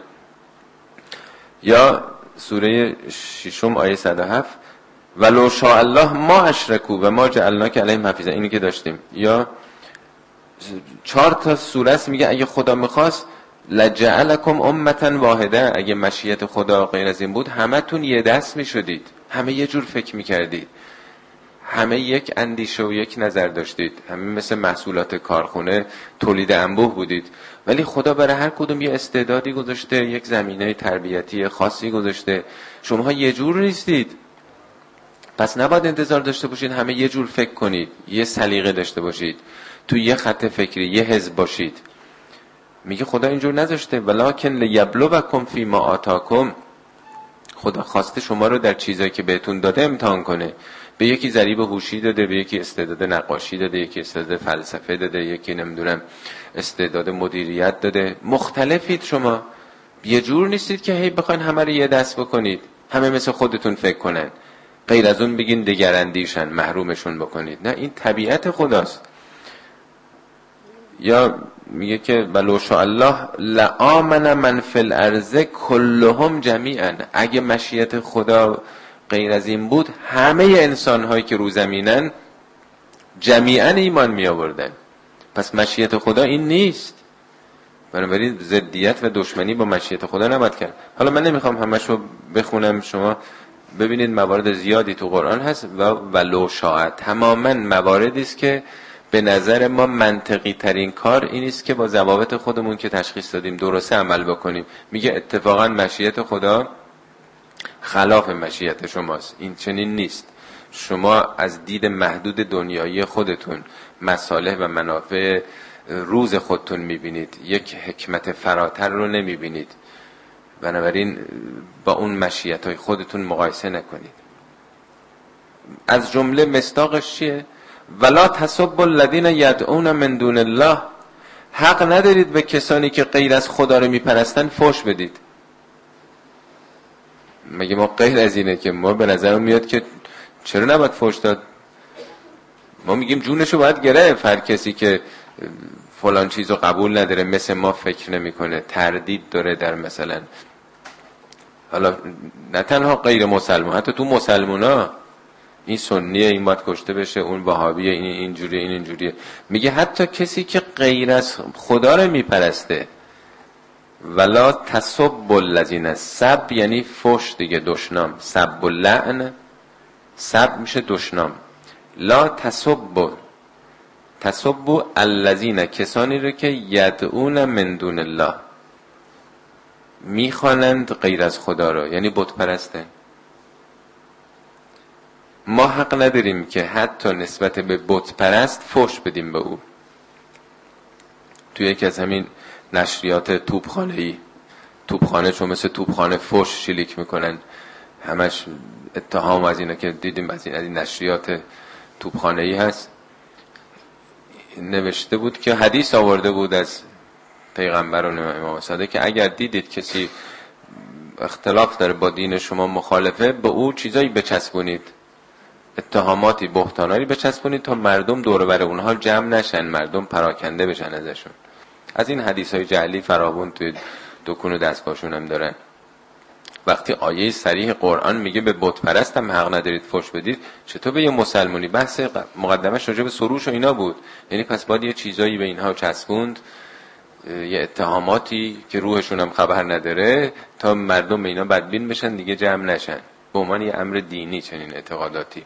یا سوره ششم آیه صد و هفت ولو شاء الله ما اشرکوا و ما جعلناک علیهم حفیظا، اینی که داشتیم. یا چهار تا سوره است میگه اگه خدا میخواست لجعلکم امه واحده، اگه مشیت خدا غیر از این بود همتون یه دست میشدید، همه یه جور فکر میکردید، همه یک اندیشه و یک نظر داشتید، همه مثل محصولات کارخونه تولید انبوه بودید. ولی خدا برای هر کدوم یه استعدادی گذاشته، یک زمینه تربیتی خاصی گذاشته. شما یه جور نیستید، پس نباید انتظار داشته باشید همه یه جور فکر کنید، یه سلیقه داشته باشید، تو یه خط فکری، یه حزب باشید. میگه خدا اینجور نذاشته. ولکن لیبلوکم فیما آتاکم، خدا خواسته شما رو در چیزایی که بهتون داده امتحان کنه. به یکی ضریب هوشی داده، به یکی استعداد نقاشی داده، یکی استعداد فلسفه داده، یکی نمیدونم استعداد مدیریت داده. مختلفید شما، یه جور نیستید که هی بخواین همه رو یه دست بکنید، همه مثل خودتون فکر کنن، غیر از اون بگین دگراندیشن، محرومشون بکنید. نه، این طبیعت خداست. یا میگه که ولو شاء الله لآمن من فی الارض کلهم جمیعا، اگه مشیت خدا غیر از این بود همه انسان هایی که رو زمینن جمیعا ایمان می آوردن. پس مشیت خدا این نیست، بنابراین ضدیت و دشمنی با مشیت خدا نباید کرد. حالا من نمیخوام همشو بخونم، شما ببینید موارد زیادی تو قرآن هست. و ولو شاء تماما مواردی است که به نظر ما منطقی ترین کار این است که با ضوابط خودمون که تشخیص دادیم درسته عمل بکنیم. میگه اتفاقا مشیت خدا خلاف مشیت شماست، این چنین نیست. شما از دید محدود دنیایی خودتون مصالح و منافع روز خودتون میبینید، یک حکمت فراتر رو نمیبینید. بنابراین با اون مشیت‌های خودتون مقایسه نکنید. از جمله مصداقش چیه؟ ولا تسبوا الذین یدعون من دون الله، حق ندارید به کسانی که غیر از خدا رو میپرستن فحش بدید. مگه ما غیر از اینه که ما به نظر میاد که چرا نباید فحش داد؟ ما میگیم جونشو باید گرفت. هر کسی که فلان چیزو قبول نداره، مثل ما فکر نمیکنه، تردید داره در مثلا، حالا نه تنها غیر مسلمان، حتی تو مسلمونا این سنیه این باید کشته بشه، اون وهابیه این اینجوریه این اینجوریه. میگه حتی کسی که غیر از خدا رو میپرسته. ولا تسب الذین، سب یعنی فحش دیگه، دشنام. سب اللعن، سب میشه دشنام. لا تسب، تسب الذین، کسانی رو که یدعون من دون الله، میخوانند غیر از خدا رو، یعنی بت پرسته. ما حق نداریم که حتی نسبت به بت پرست فحش بدیم به او. توی یکی از همین نشریات توپخانه‌ای، توپخانه چون مثل توپخانه فحش شلیک میکنن، همش اتهام از اینا که دیدیم از این از این نشریات توپخانه‌ای هست، نوشته بود که حدیث آورده بود از پیغمبران امام صادق که اگر دیدید کسی اختلاف داره با دین شما، مخالفه، به او چیزایی بچسبونید، اتهاماتی بهتاناری بچسبونید تا مردم دور بر اونها جمع نشن، مردم پراکنده بشن ازشون. از این حدیث‌های جعلی فراوان توی دکون و دستگاهشون هم دارن. وقتی آیه صریح قرآن میگه به بت پرست هم حق ندارید فحش بدید، چطور به یه مسلمانی؟ بحث مقدمش راجع به سروش و اینا بود، یعنی پس باید یه چیزایی به اینها چسبوند، یه اتهاماتی که روحشون هم خبر نداره تا مردم به اینا بدبین بشن دیگه جمع نشن، به عنوان یه امر دینی چنین اعتقاداتی.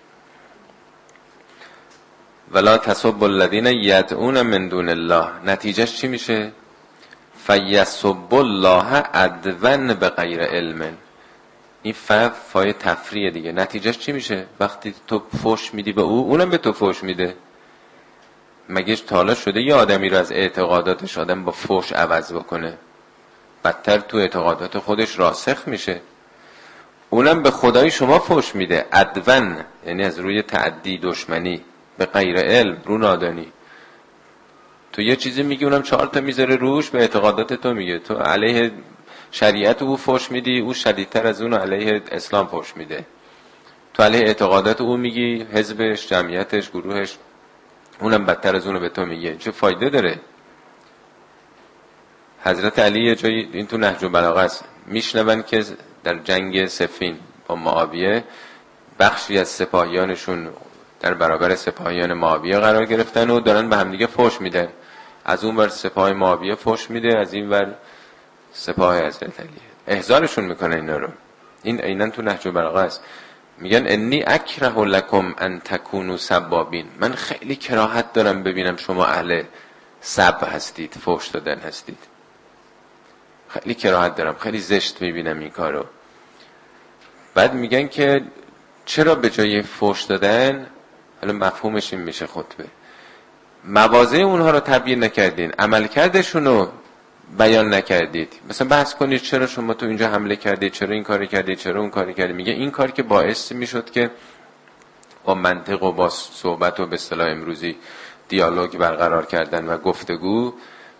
ولا تسبوا الذین یدعون من دون الله، نتیجهش چی میشه؟ فیسبوا الله عدوا بغیر علم. این ف فای تفریع دیگه. نتیجهش چی میشه؟ وقتی تو فحش میدی به او، اونم به تو فحش میده. مگه تا شده یه آدمی رو از اعتقاداتش آدم با فحش عوض بکنه؟ بدتر تو اعتقادات خودش راسخ میشه. اونم به خدای شما فحش میده عدوا، یعنی از روی تعدی، دشمنی، به غیر علم، رو نادانی. تو یه چیزی میگی اونم چهار تا میذاره روش، به اعتقادات تو میگه. تو علیه شریعت او فحش میدی، او شدیدتر از اون علیه اسلام فحش میده. تو علیه اعتقادات او میگی، حزبش، جمعیتش، گروهش، اونم بدتر از اونو به تو میگه. چه فایده داره؟ حضرت علی یه جایی این تو نهج البلاغه است، میشنون که در جنگ صفین با معاویه بخشی از سپاهیانشون در برابر سپاهیان معاویه قرار گرفتن و دارن به هم دیگه فحش میدن. از اون ور سپاه معاویه فحش میده، از این ور سپاه حضرت علی. احضارشون میکنه اینا رو. این عیناً تو نهج البلاغه است. میگن انی اکره لکم ان تکونوا سبابین، من خیلی کراهت دارم ببینم شما اهل سب هستید، فحش دادن هستید. خیلی کراهت دارم، خیلی زشت میبینم این کارو. بعد میگن که چرا به جای فحش دادن، حالا مفهومش این میشه خطبه، مواضع اونها رو تبیین نکردین، عملکردشون رو بیان نکردید. مثلا بحث کنید چرا شما تو اینجا حمله کردید، چرا این کاری کردید، چرا اون کاری کردید. میگه این کار که باعث میشد که با منطق و با صحبت و به اصطلاح امروزی دیالوگ برقرار کردن و گفتگو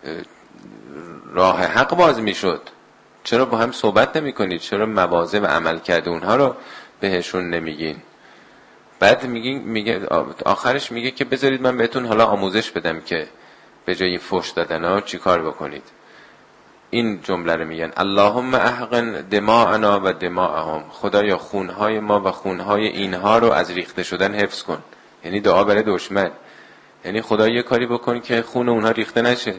راه حق باز میشد. چرا با هم صحبت نمی کنید؟ چرا مواضع و عمل کرده اونها رو بهشون نمیگین؟ بعد میگه میگه آخرش میگه که بذارید من بهتون حالا آموزش بدم که به جای فحش دادن ها چی کار بکنید. این جمله رو میگن اللهم احقن دماءنا و دماءهم، خدایا خونهای ما و خونهای اینها رو از ریخته شدن حفظ کن. یعنی دعا برای دشمن، یعنی خدا یه کاری بکن که خون اونها ریخته نشه،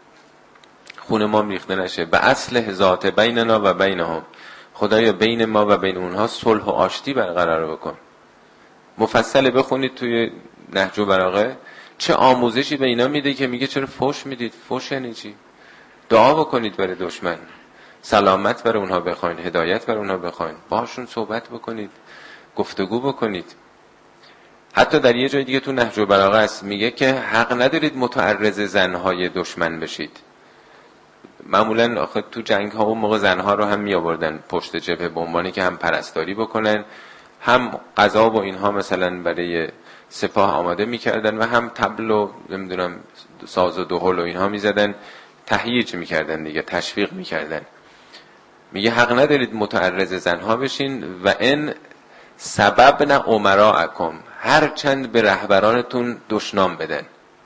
خون ما ریخته نشه. به اصل ذات بیننا و بینهم، خدایا بین ما و بین اونها صلح و آشتی برقرار بکن. مفصل بخونید توی نهج البلاغه چه آموزشی به اینا میده که میگه چرا فحش میدید. فحش یعنی چی؟ دعا بکنید برای دشمن، سلامت برای اونها بخواین، هدایت برای اونها بخواین، باهاشون صحبت بکنید، گفتگو بکنید. حتی در یه جای دیگه تو نهج البلاغه است میگه که حق ندارید متعرض زنهای دشمن بشید. معمولا آخه تو جنگ ها اون موقع زنها رو هم می آوردن پشت جبهه به عنوانی که هم پرستاری بکنن، هم غذا و اینها مثلا برای سپاه آماده میکردن و هم طبل و نمیدونم ساز و دهل و اینها میزدن، تهییج میکردن دیگه، تشویق میکردن. میگه حق ندارید متعرض زنها بشین و ان سببنا امراءکم، هر چند به رهبرانتون دشنام بدن.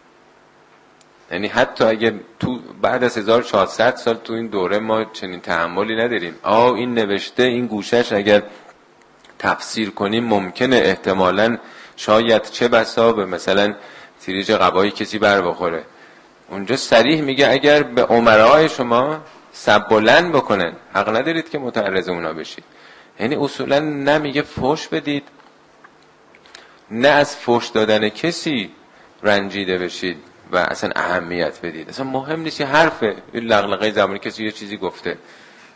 یعنی حتی اگه تو بعد از هزار و چهارصد سال تو این دوره ما چنین تحملی نداریم، آه این نوشته این گوشش اگر تفسیر کنیم ممکنه احتمالاً شاید چه بسا به مثلا تیریج قبایی کسی بر بخوره. اونجا صریح میگه اگر به امرای شما سب بلند بکنن حق ندارید که متعرض اونا بشید. یعنی اصولا نمیگه فحش بدید، نه از فحش دادن کسی رنجیده بشید و اصلا اهمیت بدید. اصلا مهم نیست، حرفه، این لغلقه زمانی کسی یه چیزی گفته،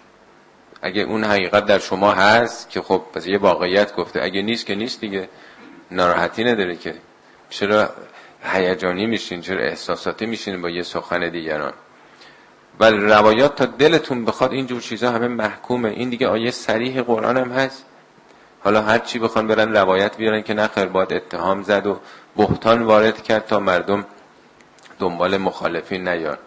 اگه اون حقیقت در شما هست که خب پس یه واقعیت گفته، اگه نیست که نیست دیگه. ناراحتی نداره که. چرا هیجانی میشین؟ چرا احساساتی میشین با یه سخن دیگران؟ ولی روایات تا دلتون بخواد اینجور چیزا همه محکومه. این دیگه آیه صریح قرآن هم هست. حالا هر چی بخوان برن روایت بیارن که نخیر، باید اتهام زد و بهتان وارد کرد تا مردم دنبال مخالفین نیان.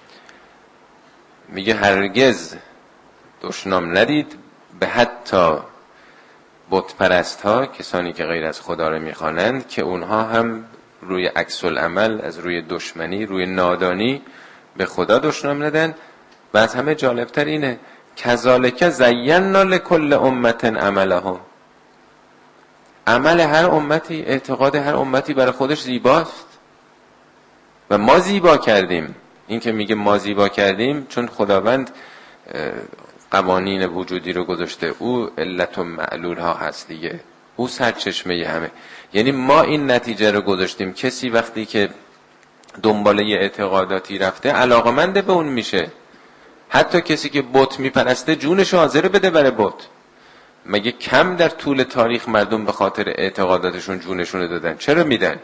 میگه هرگز دشنام ندید به حتی بت پرست ها، کسانی که غیر از خدا رو میخوانند، که اونها هم روی عکس العمل از روی دشمنی، روی نادانی به خدا دشنام ندن. و از همه جالبتر اینه کذالک زینا لکل امت عملهم. عمل هر امتی، اعتقاد هر امتی برای خودش زیباست و ما زیبا کردیم. این که میگه ما زیبا کردیم چون خداوند قوانین وجودی رو گذاشته، او علت و معلول ها هست دیگه، او سرچشمه همه. یعنی ما این نتیجه رو گذاشتیم. کسی وقتی که دنباله اعتقاداتی رفته علاقمند به اون میشه. حتی کسی که بت میپرسته جونش حاضر بده برای بت. مگه کم در طول تاریخ مردم به خاطر اعتقاداتشون جونشون دادن؟ چرا میدن؟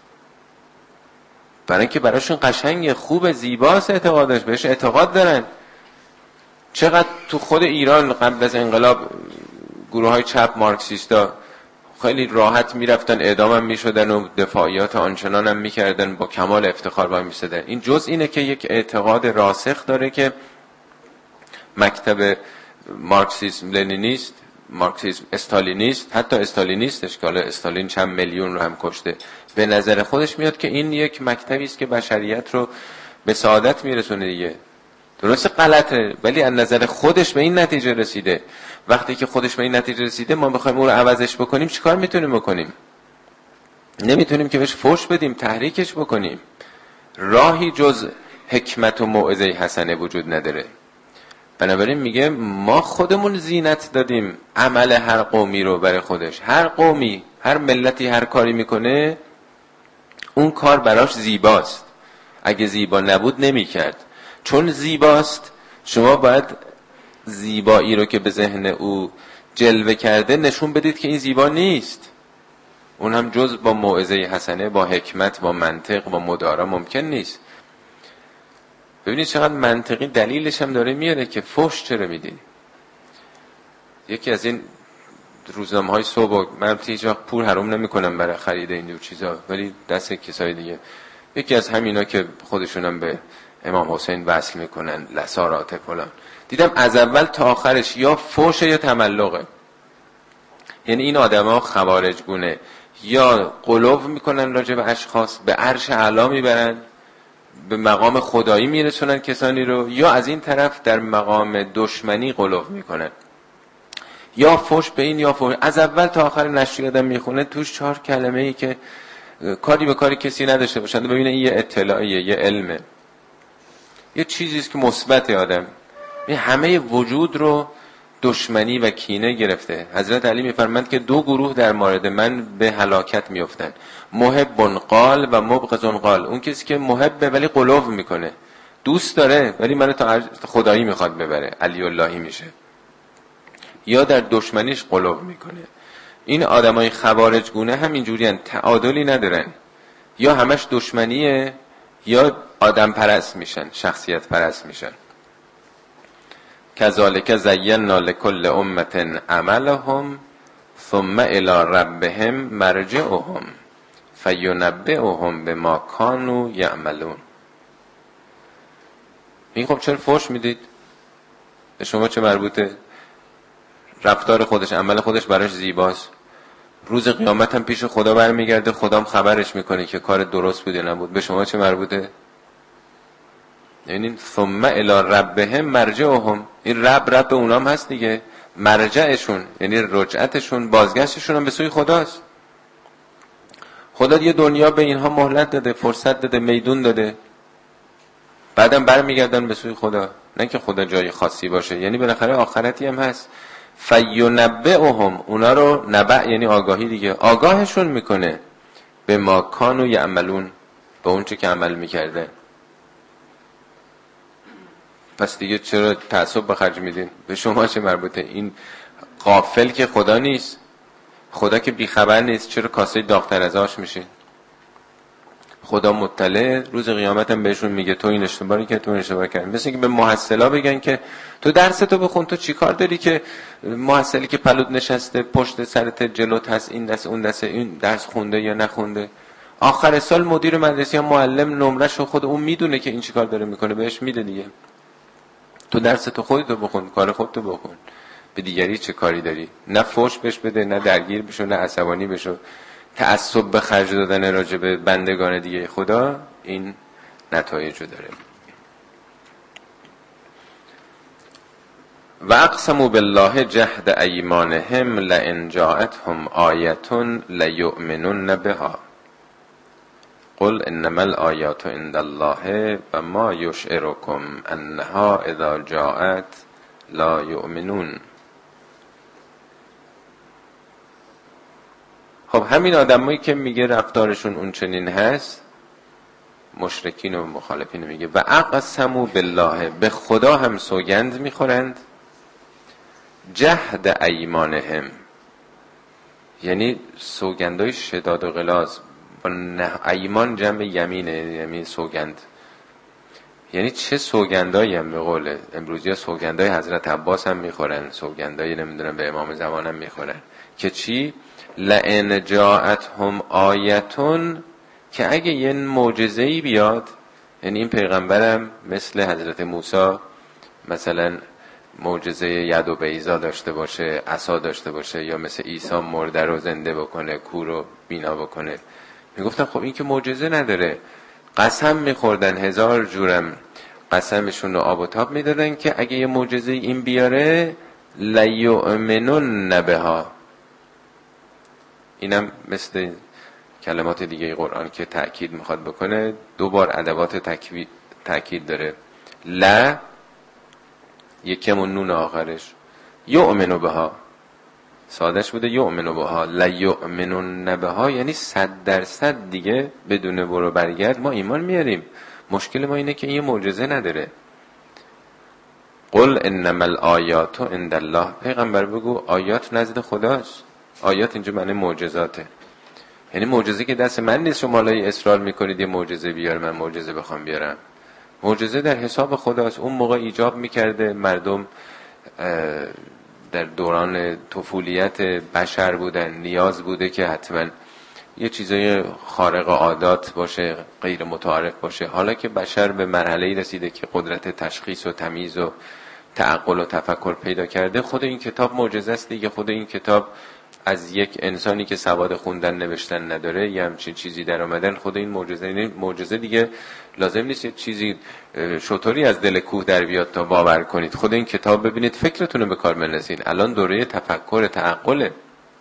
برای اینکه براشون قشنگ، خوب، زیباست، اعتقادش بهش اعتقاد دارن. چقدر تو خود ایران قبل از انقلاب گروه های چپ مارکسیستا خیلی راحت میرفتن، اعدام هم میشدن و دفاعیات آنچنان هم میکردن، با کمال افتخار با میسدن. این جز اینه که یک اعتقاد راسخ داره که مکتب مارکسیسم لنینیست، مارکسیسم استالینیست، حتی استالینیست اشکال استالین چند میلیون رو هم کشته، به نظر خودش میاد که این یک مکتبی است که بشریت رو به سعادت میرسونه دیگه. درست غلطه، ولی از نظر خودش به این نتیجه رسیده. وقتی که خودش به این نتیجه رسیده ما بخوایم اون رو عوضش بکنیم چیکار میتونیم بکنیم؟ نمیتونیم که بهش فحش بدیم، تحریکش بکنیم. راهی جز حکمت و موعظه حسنه وجود نداره. بنابراین میگه ما خودمون زینت دادیم عمل هر قومی رو برای خودش. هر قومی، هر ملتی هر کاری میکنه اون کار براش زیباست. اگه زیبا نبود نمیکرد. چون زیباست شما باید زیبایی رو که به ذهن او جلوه کرده نشون بدید که این زیبا نیست. اون هم جز با موعظه حسنه، با حکمت، با منطق، با مدارا ممکن نیست. ببینید چقدر منطقی دلیلش هم داره میاره که فحش چرا میدین. یکی از این روزنامه های صبح، من هیچ وقت پول حرام نمی کنم برای خرید این جور چیزا، ولی دست کسای دیگه، یکی از همینا که خودشونم به امام حسین وصل میکنن، لسارات فلان، دیدم از اول تا آخرش یا فحش یا تملقه. یعنی این آدما خوارج گونه یا غلو میکنن راجع به اشخاص، به عرش اعلی میبرن، به مقام خدایی میرسونن کسانی رو، یا از این طرف در مقام دشمنی غلو میکنن. یا فحش به این یا فحش. از اول تا آخر نشریه آدم میخونه توش چهار کلمه ای که کاری به کاری کسی نداشته باشن. ببینه این یه اطلاعیه، یه علمه، یه چیزی است که مثبت آدم. این همه وجود رو دشمنی و کینه گرفته. حضرت علی میفرماند که دو گروه در مورد من به هلاکت میافتند، محب قال و مبغض قال. اون کسی که محبه ولی غلو میکنه، دوست داره ولی منو تا خدایی میخواد ببره، علی اللهی میشه، یا در دشمنیش غلو میکنه. این آدمای خوارج گونه هم اینجوریان، تعادلی ندارن، یا همش دشمنیه یا آدم پرست میشن، شخصیت پرست میشن. کذالک زینا لکل امت عملهم ثم الی ربهم مرجعهم فینبئهم بما کانوا یعملون. این خب چرا فحش میدید؟ به شما چه مربوطه؟ رفتار خودش، عمل خودش براش زیباست. روز قیامت هم پیش خدا برمیگرده، خدام خبرش میکنه که کار درست بود یا نبود. به شما چه مربوطه؟ یعنی ثم الی ربهم مرجعهم، این رب رب اونام هست دیگه، مرجعشون یعنی رجعتشون، بازگشتشون هم به سوی خداست. خدا یه دنیا به اینها مهلت داده، فرصت داده، میدون داده، بعدم برمیگردن به سوی خدا. نه که خدا جای خاصی باشه، یعنی بالاخره آخرتی هم هست. فینبئهم، اونا رو نبع یعنی آگاهی دیگه، آگاهشون میکنه به ما کانوا یعملون، به اون چه که عمل میکردن. پس دیگه چرا تعصب به خرج میدین؟ به شما چه مربوطه؟ این غافل که خدا نیست. خدا که بیخبر نیست، چرا کاسه داغ‌تر از آش میشه؟ خدا مطلع، روز قیامت هم بهشون میگه تو این اشتباهی که تو این اشتباه کردی. مثل اینکه به محصلا بگن که تو درس تو بخون، تو چیکار داری که محصلی که پلوت نشسته پشت سرت جلوت هست، این دست اون دست، این درس خونده یا نخونده؟ آخر سال مدیر مدرسه یا معلم نمرهشو خود اون میدونه که این چیکار داره میکنه، بهش میده دیگه. تو درس تو خودت بخون، کار خودت بکن، به دیگری چه کاری داری؟ نه فوش بهش بده، نه درگیر بشو، نه عصبانی بشو. تعصب به خرج دادن راجع به بندگان دیگه خدا این نتایجو داره. و اقسموا بالله جهد ایمانهم لئن جاءتهم آیة لیؤمنن بها قل انما الآیات عند الله و ما یشعرکم انها اذا جاءت لا یؤمنون. خب همین آدمایی که میگه رفتارشون اون چنین هست، مشرکین و مخالفین، میگه و اقسموا بالله، به خدا هم سوگند میخورند، جهد ایمانهم، یعنی سوگندای شداد و غلاظ. ایمان جمع یمینه، یعنی سوگند. یعنی چه سوگندایی هم به قول امروزی ها سوگندای حضرت عباس هم میخورن، سوگندای نمیدونم به امام زمان هم میخورن که چی؟ لئن جاءتهم آیتون، که اگه یه معجزه‌ای بیاد، یعنی این پیغمبرم مثل حضرت موسی مثلا معجزه ید و بیضا داشته باشه، عصا داشته باشه، یا مثل عیسی مرده رو زنده بکنه، کور رو بینا بکنه، میگفتن خب این که معجزه نداره. قسم میخوردن، هزار جورم قسمشون رو آب و تاب میدادن که اگه یه معجزه این بیاره لیؤمنن بها. اینم مثل کلمات دیگه قرآن که تأکید میخواد بکنه، دو بار ادوات تأکید داره. لا یکم و نون آخرش، یؤمنو بها سادش بوده، یؤمنو بها، لیؤمنن بها یعنی صد درصد دیگه بدون برو برگرد ما ایمان میاریم. مشکل ما اینه که این معجزه نداره. قل انما الآیات عند الله، پیغمبر بگو آیات نزد خداست. آیات اینجا معنی معجزاته، یعنی معجزه که دست من نیست شما لای اصرار میکنید یه معجزه بیار، من معجزه بخوام بیارم. معجزه در حساب خداست. اون موقع ایجاب میکرده، مردم در دوران طفولیت بشر بودن، نیاز بوده که حتما یه چیزای خارق عادات باشه، غیر متعارف باشه. حالا که بشر به مرحله‌ای رسیده که قدرت تشخیص و تمییز و تعقل و تفکر پیدا کرده، خود این کتاب معجزه است دیگه. خود این کتاب از یک انسانی که سواد خوندن نوشتن نداره یه همچین چیزی در آمدن، خود این معجزه. معجزه دیگه لازم نیست یه چیزی شطوری از دل کوه در بیاد تا باور کنید. خود این کتاب ببینید فکرتون رو به کار بندازین. الان دوره تفکر تعقله.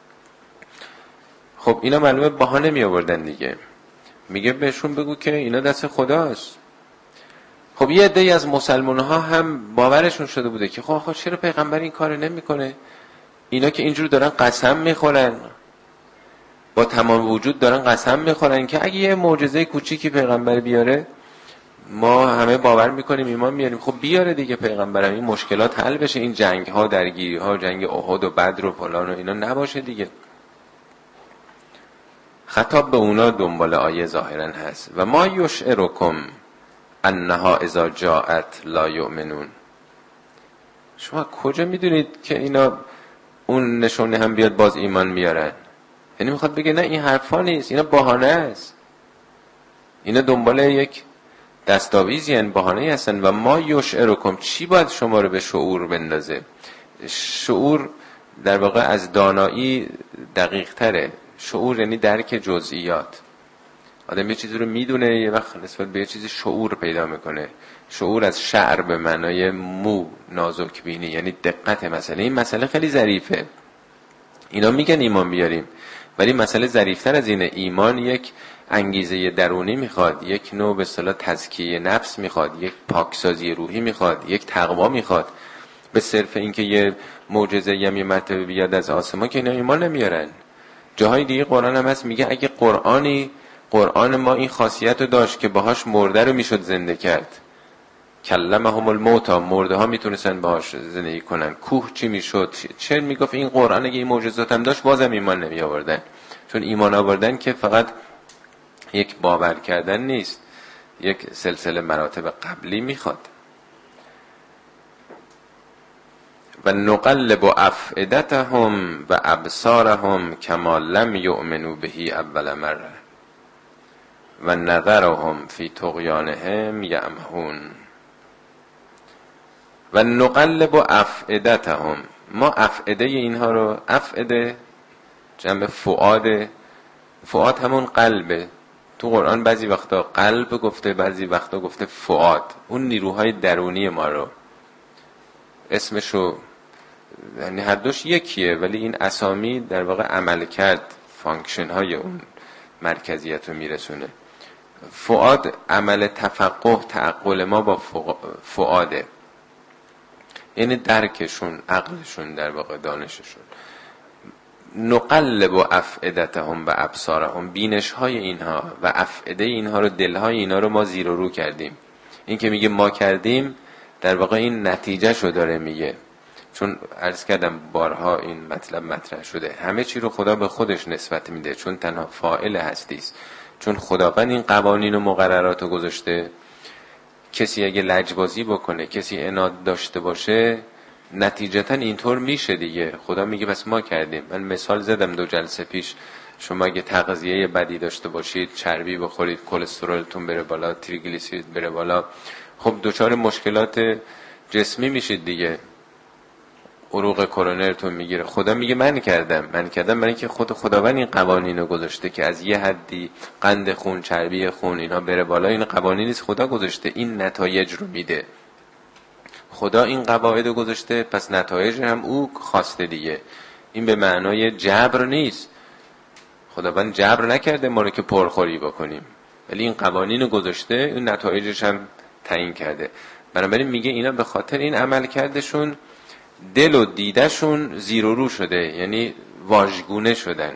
خب اینا معلومه بهانه می آوردن دیگه. میگه بهشون بگو که اینا دست خداست. خب یه عده‌ای از مسلمان ها هم باورشون شده بوده که خب چرا پیغمبر این کارو نمیکنه؟ اینا که اینجور دارن قسم میخورن، با تمام وجود دارن قسم میخورن که اگه یه معجزه کوچیکی پیغمبر بیاره ما همه باور میکنیم، ایمان میاریم. خب بیاره دیگه پیغمبرم، این مشکلات حل بشه، این جنگ ها، درگیری ها، جنگ احد و بدر و فلان و اینا نباشه دیگه. خطاب به اونا دنبال آیه ظاهرا هست. و ما یشعرکم انها اذا جاءت لا یؤمنون. شما کجا میدونید که اینا اون نشونه هم بیاد باز ایمان میارن؟ یعنی میخواد بگه نه این حرفا نیست، اینا بهانه است، اینا دنبال یک دستاویزی هستن، بهانه‌ای هستن. و ما یشعرکم، چی باید شما رو به شعور بندازه؟ شعور در واقع از دانایی دقیق تره. شعور یعنی درک جزئیات. آدم یه چیزی رو میدونه، یه وقت نسبت به یه چیزی شعور پیدا میکنه. شعور از شعر به معنای مو، نازک بینی، یعنی دقت مسئله. این مسئله خیلی ظریفه. اینا میگن ایمان بیاریم، ولی مسئله ظریفتر از اینه. ایمان یک انگیزه درونی میخواد، یک نوع به اصطلاح تزکیه نفس میخواد، یک پاکسازی روحی میخواد، یک تقوا میخواد. به صرف اینکه یه معجزه یا یه مرتبه بیاد از آسمان که اینا ایمان نمیارن. جاهای دیگه قرآن هم هست میگه اگه قرآنی قرآن ما این خاصیت رو داشت که باهاش مرده رو میشد زنده کرد، کلمهم الموتی، مرده ها میتونستن باهاش زندگی کنن. کوه چی میشد؟ چه میگفت این قرآن اگه این معجزات هم داشت بازم ایمان نمی آوردن. چون ایمان آوردن که فقط یک باور کردن نیست، یک سلسله مراتب قبلی میخواد. و نقلب افئدتهم و ابصارهم کما لم یؤمنوا به اول مره و نذرهم فی طغیانهم یعمهون. و نقلب افئدتهم، ما افئده اینها رو، افئده جمع فؤاد، فؤاد همون قلبه. تو قرآن بعضی وقتا قلب گفته، بعضی وقتا گفته فؤاد. اون نیروهای درونی ما رو، اسمشو یعنی هر دوش یکیه، ولی این اسامی در واقع عمل کرد، فانکشن های اون مرکزیت رو میرسونه. فؤاد عمل تفقه، تعقل ما با فؤاده، یعنی درکشون، عقلشون، در واقع دانششون. نقلب و افئدتهم و ابصارهم، بینش های اینها و افئده اینها رو، دل های اینها رو ما زیر و رو کردیم. این که میگه ما کردیم، در واقع این نتیجه شو داره میگه. چون عرض کردم بارها این مطلب مطرح شده، همه چی رو خدا به خودش نسبت میده، چون تنها فاعل هستی است. چون خداوند این قوانین و مقررات رو گذاشته. کسی اگه لجبازی بکنه، کسی عناد داشته باشه، نتیجتا اینطور میشه دیگه. خدا میگه بس ما کردیم. من مثال زدم دو جلسه پیش، شما اگه تغذیه بدی داشته باشید، چربی بخورید، کلسترولتون بره بالا، تریگلیسیرید بره بالا، خب دچار مشکلات جسمی میشید دیگه. عروق کرونرتون میگیره. خدا میگه من کردم، من کردم برای اینکه خود خداوند این قوانینو گذاشته که از یه حدی قند خون، چربی خون اینا بره بالا. این قوانینی نیست، خدا گذاشته، این نتایج رو میده. خدا این قواعدو گذاشته، پس نتایج هم او خواسته دیگه. این به معنای جبر نیست. خداوند جبر نکرده ما رو که پرخوری بکنیم، ولی این قوانینو گذاشته، این نتایجش هم تعیین کرده. بنابراین میگه اینا به خاطر این عمل کردشون دل و دیدشون زیر و رو شده، یعنی واژگونه شدن.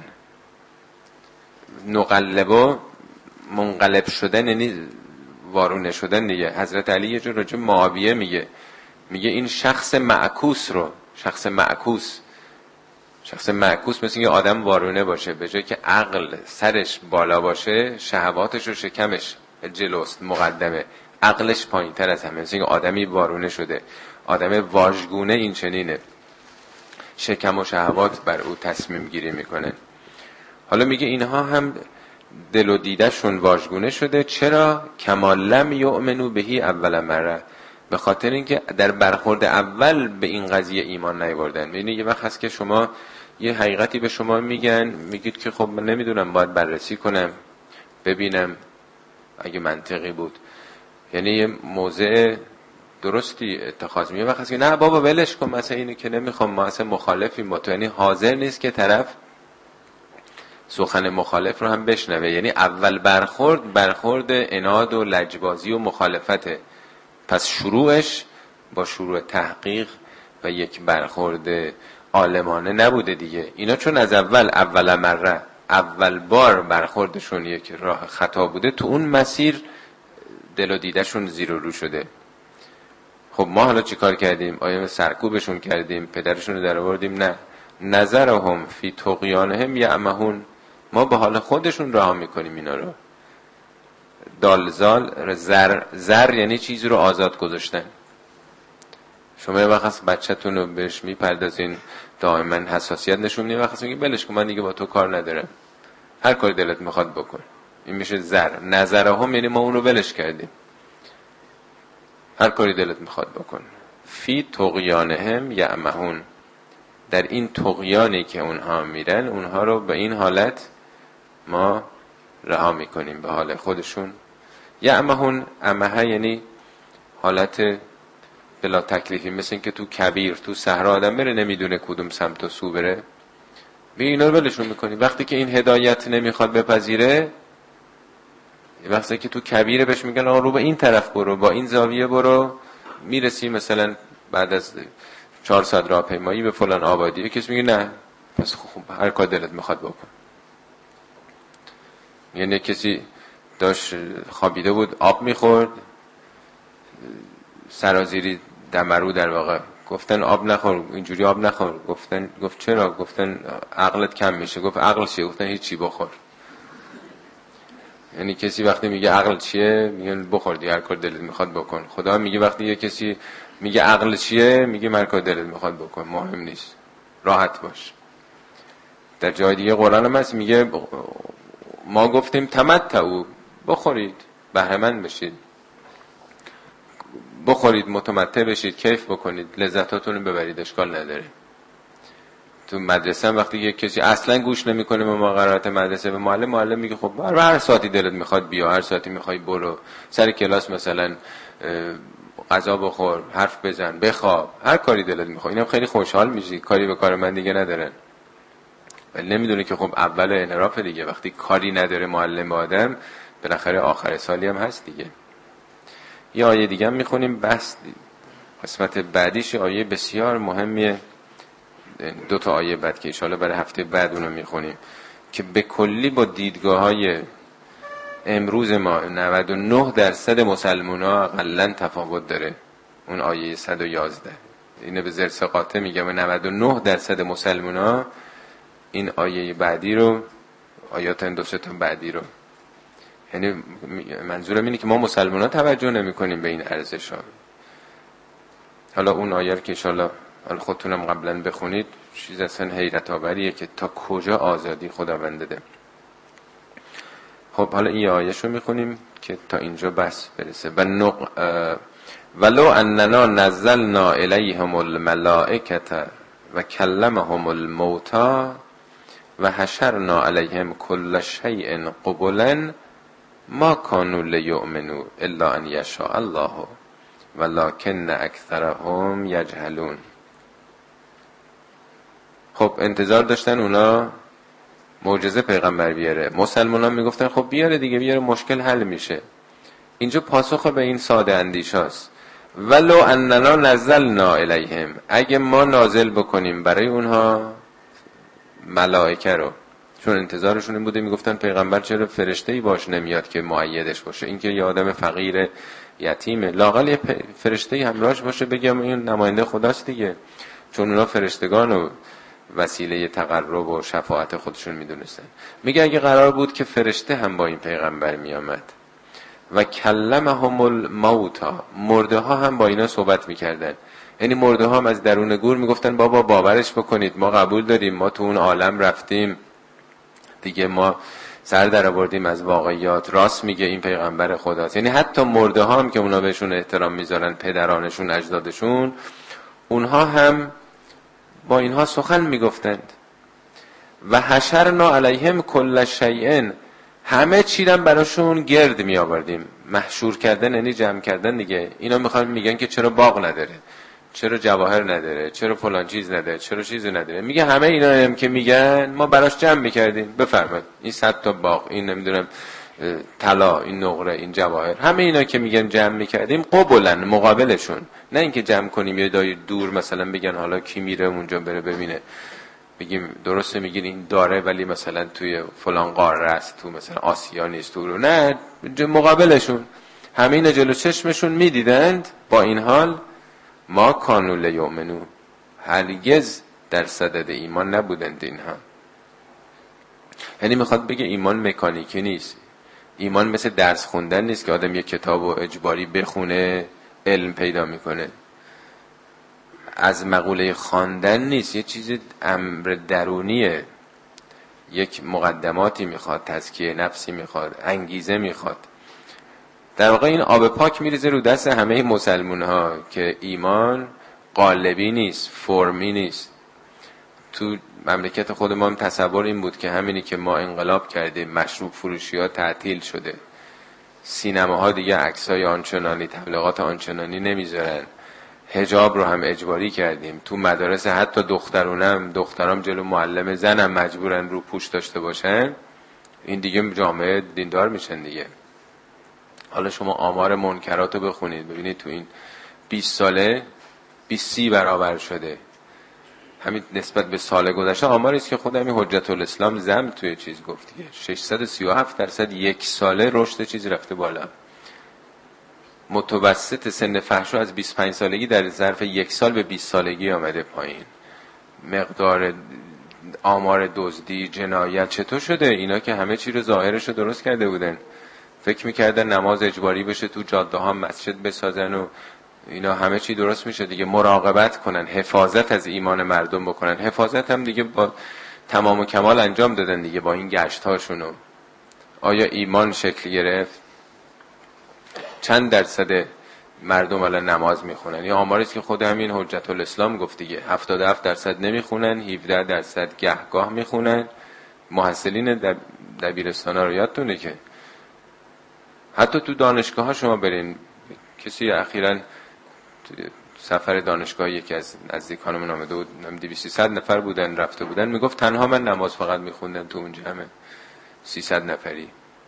نقلبا منقلب شدن یعنی وارونه شدن دیگه. حضرت علی یه جور راجع معاویه میگه، میگه این شخص معکوس رو، شخص معکوس شخص معکوس مثل اینکه آدم وارونه باشه، به جای که عقل سرش بالا باشه، شهواتش و شکمش جلوست، مقدمه، عقلش پایین تر از همه. مثل اینکه آدمی وارونه شده، آدم واژگونه این چنینه، شکم و شهوات بر او تصمیم گیری میکنه. حالا میگه اینها هم دل و دیدشون واژگونه شده. چرا؟ کما لم یؤمنوا بهی اول مره، به خاطر اینکه در برخورد اول به این قضیه ایمان نیاوردن. یعنی یه وقت هست که شما یه حقیقتی به شما میگن، میگید که خب من نمیدونم، باید بررسی کنم ببینم اگه منطقی بود. یعنی یه موضع درستی اتخاذ میگه، وقت هست که نه بابا ولش کن، مثلا اینو که نمیخوام، ما اصلا مخالفیم با تو. یعنی حاضر نیست که طرف سخن مخالف رو هم بشنوه. یعنی اول برخورد برخورد عناد و لجبازی و مخالفته. پس شروعش با شروع تحقیق و یک برخورد عالمانه نبوده دیگه. اینا چون از اول اول مره، اول بار برخوردشون یک راه خطا بوده، تو اون مسیر دل و دیدشون زیر و رو شده. خب ما حالا چی کار کردیم؟ آیا سرکوبشون کردیم؟ پدرشون رو در آوردیم؟ نه. نظرهم فی طغیانهم یعمهون، ما به حال خودشون رها میکنیم اینا رو. دالزال زر، زر یعنی چیزی رو آزاد گذاشتن. شما یه وقت بچه‌تون رو بهش میپردازین، دائما حساسیت نشون میدین، وقت میگه بلش کن، من دیگه با تو کار ندارم، هر کاری دلت میخواد بکن. این میشه زر. نظرهم یعنی ما اون رو بلش کردیم، هر کاری دلت میخواد بکن. فی طغیانهم یعمهون، در این طغیانی که اونها میرن، اونها رو به این حالت ما رها میکنیم به حال خودشون. یعمهون، عمه یعنی حالت بلا تکلیفی، مثل این که تو کبیر، تو صحرا آدم بره نمیدونه کدوم سمت و سو بره، بی اینا رو بلشون میکنیم. وقتی که این هدایت نمیخواد بپذیره، وقتی که تو کبیره بهش میگن آقا رو به این طرف برو، با این زاویه برو، میرسی مثلا بعد از چهار ساعت راه پیمایی به فلان آبادی. کسی میگه نه، پس خوب هر کار دلت میخواد بکن. یعنی کسی داشت خوابیده بود، آب میخورد، سرازیری دمرو در واقع، گفتن آب نخور، اینجوری آب نخور. گفتن گفت چرا؟ گفتن عقلت کم میشه. گفت عقل چیه؟ گفتن هیچی، بخور. یعنی کسی وقتی میگه عقل چیه میگن بخور دیگه، هر کار دلت میخواد بکن. خدا میگه وقتی یه کسی میگه عقل چیه میگه هر کار دلت میخواد بکن، مهم نیست، راحت باش. در جای دیگه قرآن هم هست میگه ما گفتیم تمتعوا، بخورید بهره مند بشید، بخورید متمتع بشید، کیف بکنید، لذتاتون رو ببرید، اشکال نداره. تو مدرسه هم وقتی یک کسی اصلا گوش نمیکنه به مقررات مدرسه، به معلم، معلم میگه خب هر ساعتی دلت میخواد بیا، هر ساعتی میخوای برو، سر کلاس مثلا غذا بخور، حرف بزن، بخواب، هر کاری دلت میخواد. اینم خیلی خوشحال میشی، کاری به کار من دیگه ندارن. ولی نمیدونه که خب اول انحراف دیگه، وقتی کاری نداره معلم با آدم، بالاخره آخر سالی هم هست دیگه. یه آیه دیگه هم میخونیم، بس قسمت بعدیش آیه بسیار مهمیه، دو تا آیه بعد که انشاءالله برای هفته بعد اونو میخونیم، که به کلی با دیدگاه های امروز ما نود و نه درصد مسلمان ها اقلن تفاوت داره. اون آیه صد و یازده اینه به زرس قاطع میگم، نود و نه درصد مسلمان ها این آیه بعدی رو، آیات این دو سه تا بعدی رو، یعنی منظورم اینه که ما مسلمان ها توجه نمی کنیم به این ارزش ها. حالا اون آیه رو که انشاءالله خودتونم قبلا بخونید، چیز اصلا حیرت آوریه که تا کجا آزادی خداوند داده. خب حالا این آیه‌شو میخونیم که تا اینجا بس برسه. و نق... ولو اننا نزلنا الیهم الملائکه و کلمهم الموتى و حشرنا علیهم کل شیء قبلا ما كانوا لیؤمنوا الا ان یشاء الله ولکن اکثرهم یجهلون. خب انتظار داشتن اونا معجزه پیغمبر بیاره، مسلمان ها میگفتن خب بیاره دیگه، بیاره مشکل حل میشه. اینجا پاسخ به این ساده اندیش هست. ولو اننا نزلنا الیهم، اگه ما نازل بکنیم برای اونها ملائکه رو، چون انتظارشون این بوده، میگفتن پیغمبر چرا فرشته‌ای باش نمیاد که مؤیدش باشه، این که یه آدم فقیر یتیمه، لااقل یه فرشته‌ای همراهش باشه بگم این نماینده خداست دیگه، چون اونا فرشتگان و وسیله تقرب و شفاعت خودشون میدونستن. میگه اگه قرار بود که فرشته هم با این پیغمبر میامد و کلمهم الموتى، مرده ها هم با اینا صحبت میکردن، یعنی مرده ها هم از درون گور میگفتن بابا باورش بکنید، ما قبول داریم، ما تو اون عالم رفتیم دیگه، ما سر در آوردیم از واقعیات، راست میگه این پیغمبر خداست. یعنی حتی مرده ها هم که اونا بهشون احترام میذارن، پدرانشون، اجدادشون، اونها هم با اینها سخن میگفتند. و حشرنا علیهم کل شیء، همه چی رو براشون گرد می آوردیم. محشور کردن یعنی جمع کردن دیگه. اینا میخوان میگن که چرا باغ نداره، چرا جواهر نداره، چرا فلان چیز نداره، چرا چیزی نداره. میگه همه اینا هم که میگن ما براش جمع میکردیم، بفرمایید این صد تا باغ، این نمیدونم طلا، این نقره، این جواهر، همه اینا که میگن جمع میکردیم قبلا، مقابلشون، نه اینکه جمع کنیم یه دای دور مثلا بگن حالا کی میره اونجا بره ببینه، بگیم درسته میگین این داره ولی مثلا توی فلان قاره است، تو مثلا آسیا نیست، تو نه، مقابلشون همه اینا جلو چشمشون میدیدند. با این حال ما کانوا لیؤمنوا، هرگز در صدد ایمان نبودند اینها. یعنی میخواد بگه ایمان مکانیکی نیست، ایمان مثل درس خوندن نیست که آدم یک کتاب و اجباری بخونه علم پیدا میکنه، از مقوله خواندن نیست، یه چیز امر درونیه، یک مقدماتی میخواد، تزکیه نفسی میخواد، انگیزه میخواد. در واقع این آب پاک میریزه رو دست همه مسلمان ها که ایمان قالبی نیست، فرمی نیست. تو مملکت خود ما هم تصور این بود که همینی که ما انقلاب کردیم، مشروب فروشی ها تعطیل شده، سینماها دیگه عکسای آنچنانی، تبلیغات آنچنانی نمیذارن، حجاب رو هم اجباری کردیم، تو مدارس حتی دخترونم، دخترام جلو معلم زنم مجبورن رو پوش داشته باشن، این دیگه جامعه دیندار میشن دیگه. حالا شما آمار منکرات رو بخونید ببینید تو این بیست ساله بیست سی برابر شده. همین نسبت به سال گذشته آماری است که خود همین حجت الاسلام زم توی چیز گفت دیگه، ششصد و سی و هفت درصد یک ساله رشد چیز رفته بالا. متوسط سن فحش از بیست و پنج سالگی در ظرف یک سال به بیست سالگی آمده پایین. مقدار آمار دزدی، جنایت چطور شده؟ اینا که همه چی رو ظاهرش رو درست کرده بودن، فکر میکردن نماز اجباری بشه، تو جاده ها مسجد بسازن و اینا همه چی درست میشه دیگه. مراقبت کنن، حفاظت از ایمان مردم بکنن. حفاظت هم دیگه با تمام و کمال انجام دادن دیگه با این گشت هاشونو. آیا ایمان شکل گرفت؟ چند درصد مردم الان نماز میخونن؟ یا آماری است که خود همین حجت الاسلام گفت دیگه، هفتاد و هفت درصد نمیخونن، هفده درصد گهگاه میخونن. محصلین دب... دبیرستانا رو یادتونه که حتی تو دانشگاه ها شما برین، کسی اخیراً سفر دانشگاه یکی از نزدیکانمون آمده بود، دویست سیصد نفر بودن رفته بودن، میگفت تنها من نماز فقط میخوندن تو اون جمع سیصد نفری.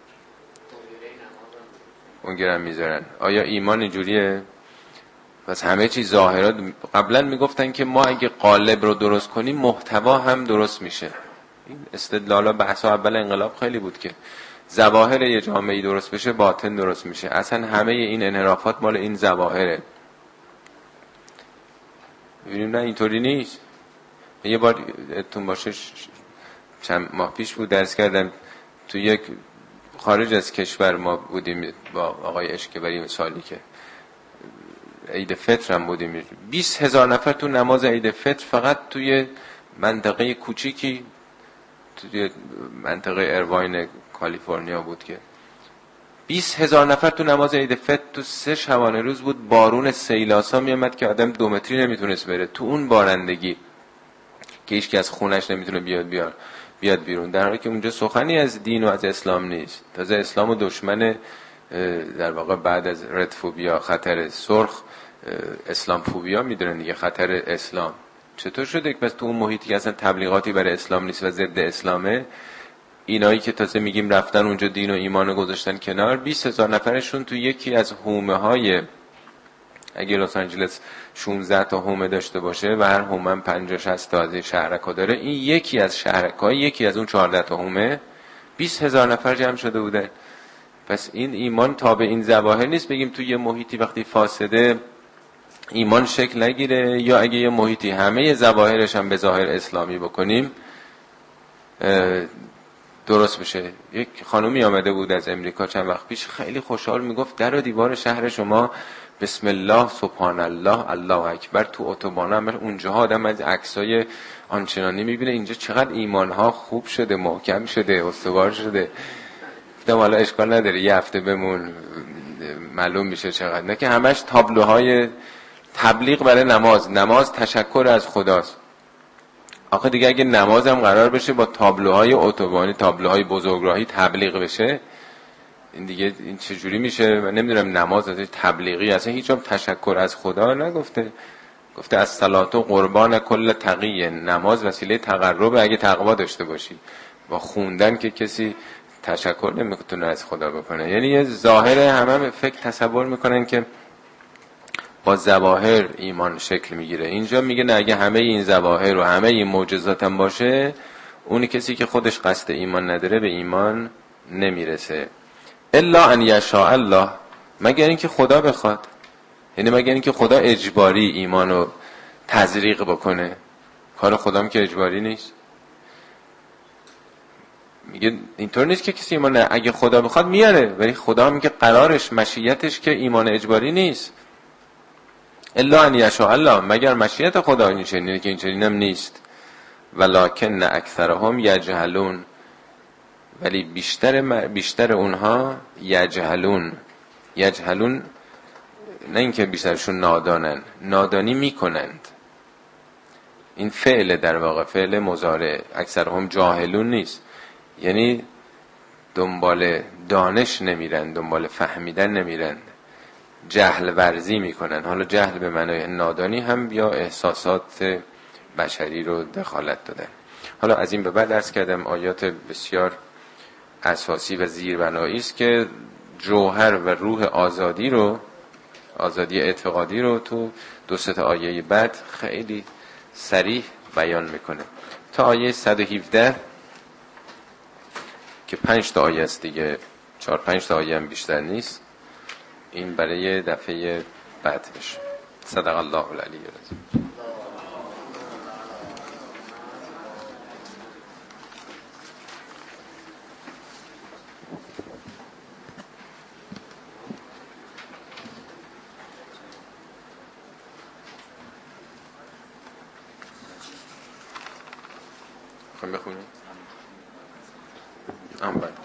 اون گرم میذارن. آیا ایمان اینجوریه؟ پس همه چیز ظاهرات. قبلا میگفتن که ما اگه قالب رو درست کنیم محتوا هم درست میشه. این استدلالا بحثا اول انقلاب خیلی بود که ظواهر یه جامعه‌ای درست بشه باطن درست میشه. اصلا همه این انحرافات مال این ظواهره. ببینیم نه اینطوری نیست. یه بار اتون باشه چند ماه پیش بود درس کردم تو یک خارج از کشور، ما بودیم با آقای اشکبری سالی که عید فطر هم بودیم، بیست هزار نفر تو نماز عید فطر فقط توی منطقه کوچیکی توی منطقه ارواین کالیفرنیا بود که بیست هزار نفر تو نماز عید فطر تو سه شبانه روز بود. بارون سیلاسا میامد که آدم دو متری نمیتونست بره تو اون بارندگی که هیچ کی از خونش نمیتونه بیاد بیاد بیاد بیرون، در حالی که اونجا سخنی از دین و از اسلام نیست. تازه اسلام و دشمن در واقع بعد از ردفوبیا، خطر سرخ، اسلام فوبیا میدونن دیگه، خطر اسلام. چطور شده که پس تو اون محیطی که اصلا تبلیغاتی برای اسلام نیست و ضد اسلامه، اینایی که تازه میگیم رفتن اونجا دین و ایمانو گذاشتن کنار، بیست هزار نفرشون تو یکی از حومه های، اگه لس آنجلس شانزده تا حومه داشته باشه و هر حومه پنجاه شصت تا از شهرک‌ها داره، این یکی از شهرک‌ها، یکی از اون چهارده تا حومه بیست هزار نفر جمع شده بودن. پس این ایمان تابع این ظواهر نیست بگیم تو یه محیطی وقتی فاسده ایمان شکل نگیره، یا اگه یه محیطی همه ظواهرش هم به ظاهر اسلامی بکنیم درست بشه. یک خانومی آمده بود از امریکا چند وقت پیش، خیلی خوشحال میگفت در و دیوار شهر شما بسم الله سبحان الله الله اکبر تو اتوبانا هم اونجاها آدم از عکسای آنچنانی میبینه، اینجا چقدر ایمانها خوب شده، محکم شده، استوار شده. گفتم حالا اشکال نداره یه هفته بمون معلوم میشه چقدر. نه که همش تابلوهای تبلیغ برای نماز. نماز تشکر از خداست. آخه دیگه اگه نمازم قرار بشه با تابلوهای اتوبانی، تابلوهای بزرگراهی تبلیغ بشه، این دیگه این چجوری میشه؟ من نمیدونم. نماز از تبلیغی اصلا هیچ هم تشکر از خدا نگفته. گفته از صلات و قربان کل تقی، نماز وسیله تقرب اگه تقوا داشته باشی. با خوندن که کسی تشکر نمیتونه از خدا بکنه. یعنی یه ظاهر همه هم فکر تصور میکنن که با ظواهر ایمان شکل میگیره. اینجا میگه نه، اگه همه این ظواهر و همه این معجزات هم باشه، اونی کسی که خودش قصد ایمان نداره به ایمان نمیرسه. الا ان یشاء الله، مگر اینکه خدا بخواد. یعنی مگر اینکه خدا اجباری ایمانو تزریق بکنه. کار خدام که اجباری نیست. میگه اینطور نیست که کسی ایمان نه، اگه خدا بخواد میاره، ولی خدا میگه قرارش مشیتش که ایمان اجباری نیست. الا ان یشاء الله، مگر مشیت خدا این چنینه که این چنینم نیست. ولکن اکثرهم یجهلون، ولی بیشتر بیشتر اونها یجهلون. یجهلون نه اینکه بیشترشون نادانن، نادانی میکنند. این فعل در واقع فعل مضارع، اکثرهم جاهلون نیست. یعنی دنبال دانش نمیرن، دنبال فهمیدن نمیرن، جهل ورزی میکنن. حالا جهل به معنای نادانی هم یا احساسات بشری رو دخالت دادن. حالا از این به بعد عرض کردم آیات بسیار اساسی و زیربنایی است که جوهر و روح آزادی رو، آزادی اعتقادی رو تو دو سه تا آیه بعد خیلی صریح بیان میکنه. تا آیه صد و هفده که پنج تا آیه است دیگه، چهار پنج تا آیه هم بیشتر نیست. این برای دفعه بعد بشه. صدق الله العلی العظیم. خواهیم بخونیم؟ آم باید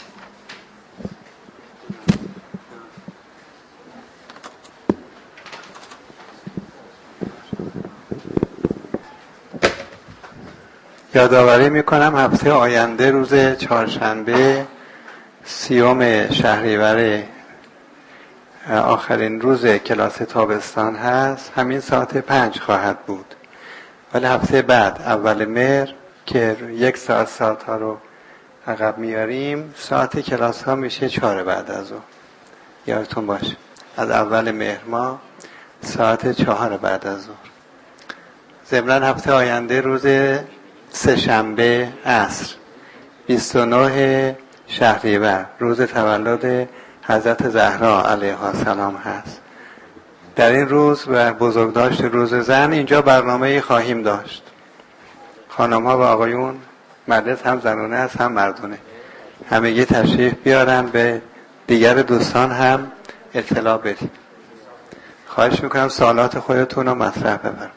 یادآوری میکنم هفته آینده روز چهارشنبه سیوم شهریور آخرین روز کلاس تابستان هست، همین ساعت پنج خواهد بود. ولی هفته بعد اول مهر که یک ساعت ساعت ها رو عقب میاریم، ساعت کلاس ها میشه چهار بعد از ظهر. یادتون باشه از اول مهر ماه ساعت چهار بعد از ظهر. ضمن هفته آینده روز سه شنبه عصر بیست و نه شهریور روز تولد حضرت زهرا علیها السلام هست. در این روز و بزرگداشت روز زن اینجا برنامه‌ای خواهیم داشت. خانم ها و آقایون، مدرسه هم زنونه هست هم مردونه، همگی تشریف بیارن، به دیگر دوستان هم اطلاع بدید. خواهش میکنم سوالات خودتون رو مطرح ببرید.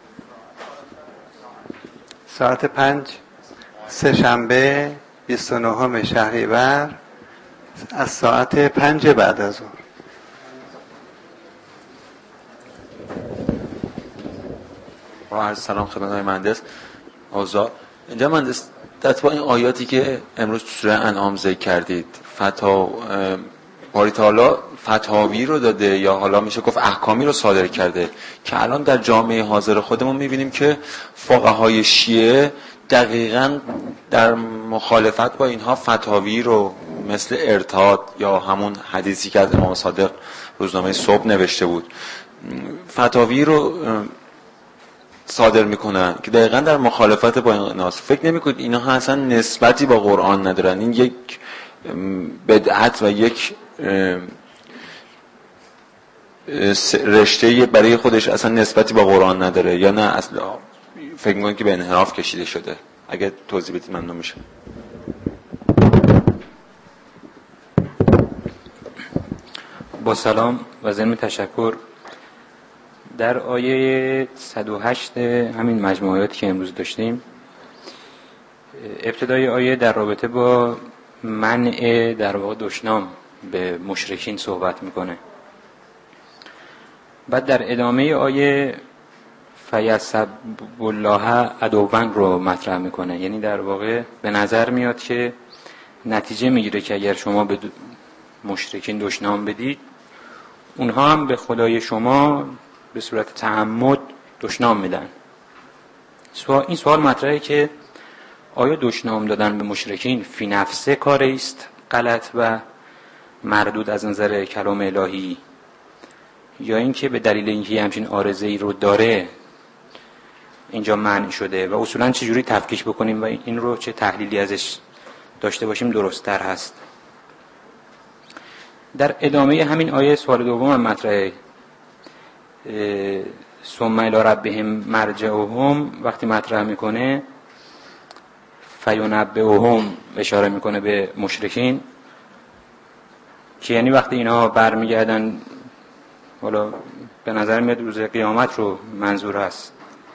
ساعت پنج سه شنبه بیست و نه شهریور از ساعت پنج بعد از ظهر. با عرض سلام خدمت های مهندس آزاد. اینجا مهندس دست با این آیاتی که امروز تو سوره انعام ذکر کردید، فتا باری تعالی فتاوی رو داده یا حالا میشه گفت احکامی رو صادر کرده که الان در جامعه حاضر خودمون میبینیم که فقهای شیعه دقیقاً در مخالفت با اینها فتاوی رو مثل ارتاد یا همون حدیثی که از امام صادق روزنامه صبح نوشته بود فتاوی رو صادر میکنن که دقیقاً در مخالفت با ایناست. فکر نمیکنید اینها اصلا نسبتی با قرآن ندارن؟ این یک بدعت و یک رشته برای خودش اصلا نسبتی با قرآن نداره یا نه اصلا فکر میکنید که به انحراف کشیده شده؟ اگه توضیح بدید ممنون میشه. با سلام و ضمن تشکر. در آیه صد و هشت همین مجموعاتی که امروز داشتیم، ابتدای آیه در رابطه با منع در واقع دشنام به مشرکین صحبت میکنه. بعد در ادامه آیه فیسب الله عدوان رو مطرح میکنه. یعنی در واقع به نظر میاد که نتیجه میگیره که اگر شما به مشرکین دشنام بدید، اونها هم به خدای شما به صورت تعمد دشنام میدن. سوال این سوال مطرحه که آیا دشنام دادن به مشرکین فی نفسه کاری است غلط و مردود از نظر کلام الهی، یا اینکه به دلیل اینکه همچین عارضه‌ای رو داره اینجا منع شده و اصولا چجوری تفکیک بکنیم و این رو چه تحلیلی ازش داشته باشیم درست تر هست. در ادامه همین آیه سوال دوم هم مطرحه، ثم الی ربهم مرجعهم، وقتی مطرح میکنه فینبئهم اشاره میکنه به مشرکین که یعنی وقتی اینا برمیگردن، حالا به نظر میاد روز قیامت رو منظور است،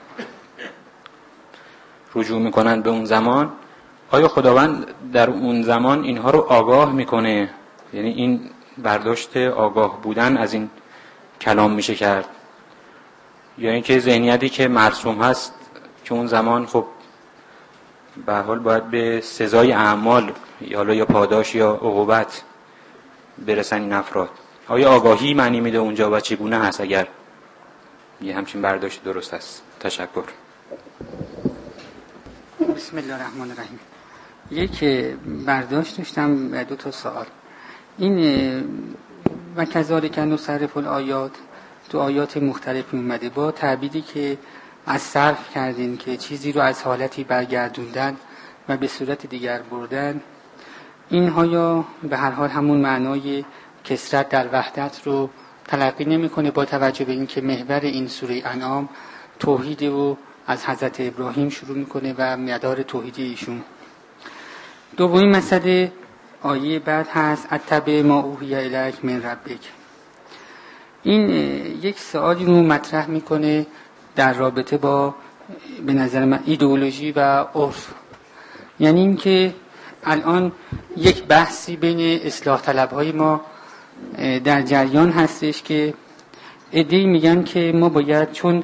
رجوع میکنن به اون زمان، آیا خداوند در اون زمان اینها رو آگاه میکنه؟ یعنی این برداشت آگاه بودن از این کلام میشه کرد، یا اینکه ذهنیتی که مرسوم هست که اون زمان خب به هر حال باید به سزای اعمال یا حالا یا پاداش یا عقوبت برسن این افراد، آیا آگاهی معنی میده اونجا و چگونه هست اگر یه همچین برداشت درست هست؟ تشکر. بسم الله الرحمن الرحیم. یک برداشت داشتم دو تا سوال. این و کذالک نصرف الآیات تو آیات مختلفی اومده با تعبیری که از صرف کردین که چیزی رو از حالتی برگردوندن و به صورت دیگر بردن، اینها یا به هر حال همون معنای کثرت در وحدت رو تلقی نمیکنه با توجه به اینکه محور این سوره انعام توحید و از حضرت ابراهیم شروع میکنه و مدار توحیدی ایشون. دومین مسئله آیه بعد هست اتبع ما اوحی الیک من ربک. این یک سوالی رو مطرح میکنه در رابطه با به نظر من ایدئولوژی و عرف. یعنی اینکه الان یک بحثی بین اصلاح طلبهای ما در جریان هستش که عده‌ای میگن که ما باید، چون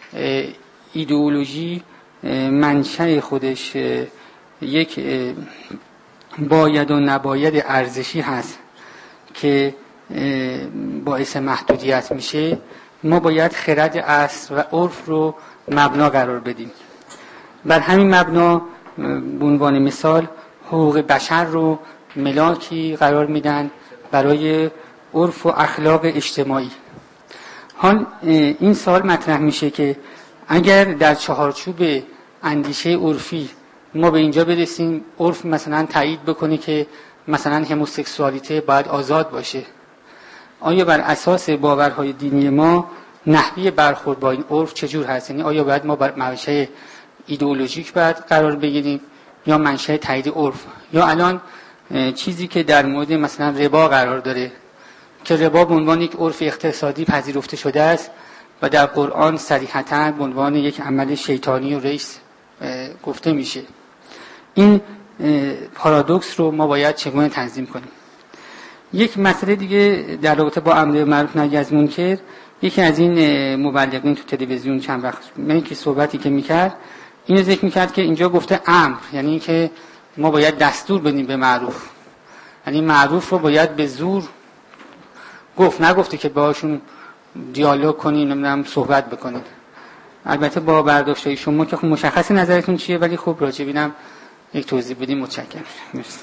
ایدئولوژی منشأ خودش یک باید و نباید ارزشی هست که باعث محدودیت میشه، ما باید خرد اصل و عرف رو مبنا قرار بدیم. بر همین مبنا به عنوان مثال حقوق بشر رو ملاکی قرار میدن برای عرف و اخلاق اجتماعی. حال این سوال مطرح میشه که اگر در چهارچوب اندیشه عرفی ما به اینجا برسیم عرف مثلا تایید بکنه که مثلا هموسکسوالیته باید آزاد باشه، آیا بر اساس باورهای دینی ما نحوی برخورد با این عرف چجور هست؟ یعنی آیا باید ما بر منشأ ایدئولوژیک باید قرار بگیریم یا منشأ تایید عرف؟ یا الان چیزی که در مورد مثلا ربا قرار داره که ربا به عنوان یک عرف اقتصادی پذیرفته شده است و در قرآن صریحتاً به عنوان یک عمل شیطانی و ریس گفته میشه، این پارادوکس رو ما باید چگونه تنظیم کنیم؟ یک مسئله دیگه در رابطه با امر معروف نهی از منکر، یکی از این مبلغین تو تلویزیون چند وقت من که صحبتی که میکرد اینو ذکر میکرد که اینجا گفته امر، یعنی که ما باید دستور بدیم به معروف، یعنی معروف رو باید به زور گفت، نگفته که باهاشون دیالوگ کنین، نمیدونم صحبت بکنید. البته با برداشتای شما که خب مشخص نظرتون چیه، ولی خب راجع بینم یک توضیح بدیم. متشکرم. مرسی.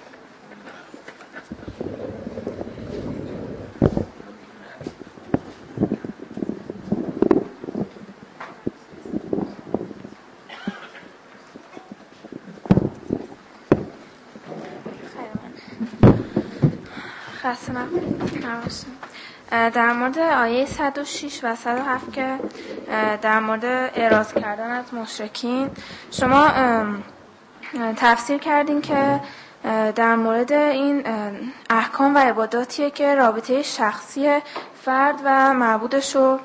خسته نباشید. در مورد آیه صد و شش و صد و هفت که در مورد اعراض کردن از مشرکین شما تفسیر کردین که در مورد این احکام و عباداتیه که رابطه شخصی فرد و معبودش رو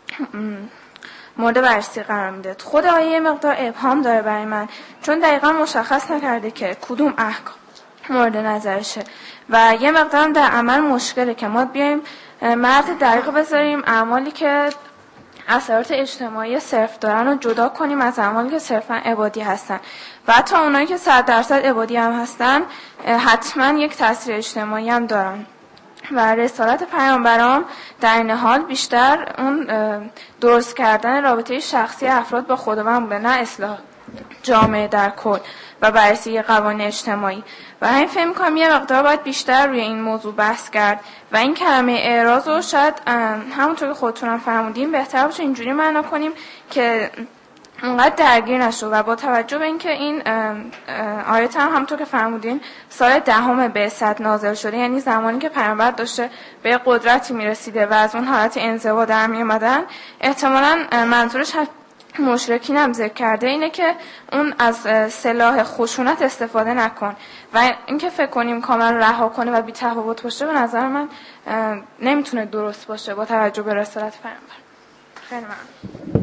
مورد بررسی قرار میده. خود آیه مقدار ابهام داره برای من، چون دقیقا مشخص نکرده که کدوم احکام مورد نظرشه و یه مقدارم در عمل مشکله که ما بیایم مرز دقیق بذاریم اعمالی که اثرات اجتماعی صرف دارن رو جدا کنیم از اعمالی که صرفا عبادی هستن و حتی اونایی که صد درصد عبادی هم هستن حتما یک تاثیر اجتماعی هم دارن و رسالت پیامبران در این حال بیشتر اون درست کردن رابطه شخصی افراد با خداوند بوده، نه اصلاح جامعه در کل و بررسی قوانین اجتماعی. و همین فکر می‌کنم یه مقدار باید بیشتر روی این موضوع بحث کرد و این کلمه اعراض رو شاید همونطور که خودتون هم فرمودین بهتر باشه اینجوری معنا کنیم که اونقدر درگیر نشو و با توجه به اینکه این آیت هم همونطور که فرمودین سال دهم بعثت نازل شده، یعنی زمانی که پیامبر داشته به قدرتی میرسیده و از اون حالت انزوا در میومدن، احتمالاً منظورش مشرکین هم ذکر کرده اینه که اون از سلاح خشونت استفاده نکن و اینکه فکر کنیم کاملا رها کنه و بی تفاوت باشه به نظر من نمیتونه درست باشه با توجه به رسالت پیامبر. خیلی ممنون.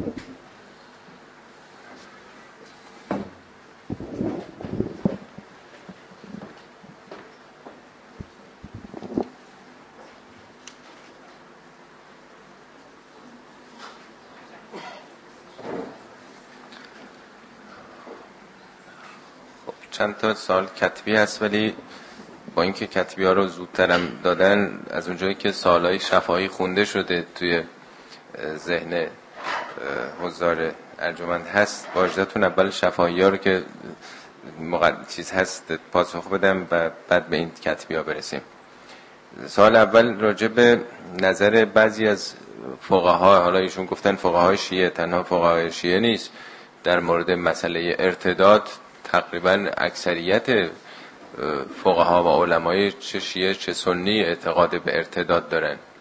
چند تا سال کتبی هست، ولی با اینکه کتبی ها رو زودترم دادن، از اونجایی که سالهای شفاهی خونده شده توی ذهن حضار ارجمند هست، با اجازهتون اول شفاهی ها رو که مقد... چیز هست پاسخ بدم و بعد به این کتبی ها برسیم. سال اول راجع به نظر بعضی از فقها، حالا ایشون گفتن فقهای شیعه، تنها فقهای شیعه نیست، در مورد مسئله ارتداد تقریبا اکثریت فقها و علمای چه شیعه چه سنی اعتقاد به ارتداد دارن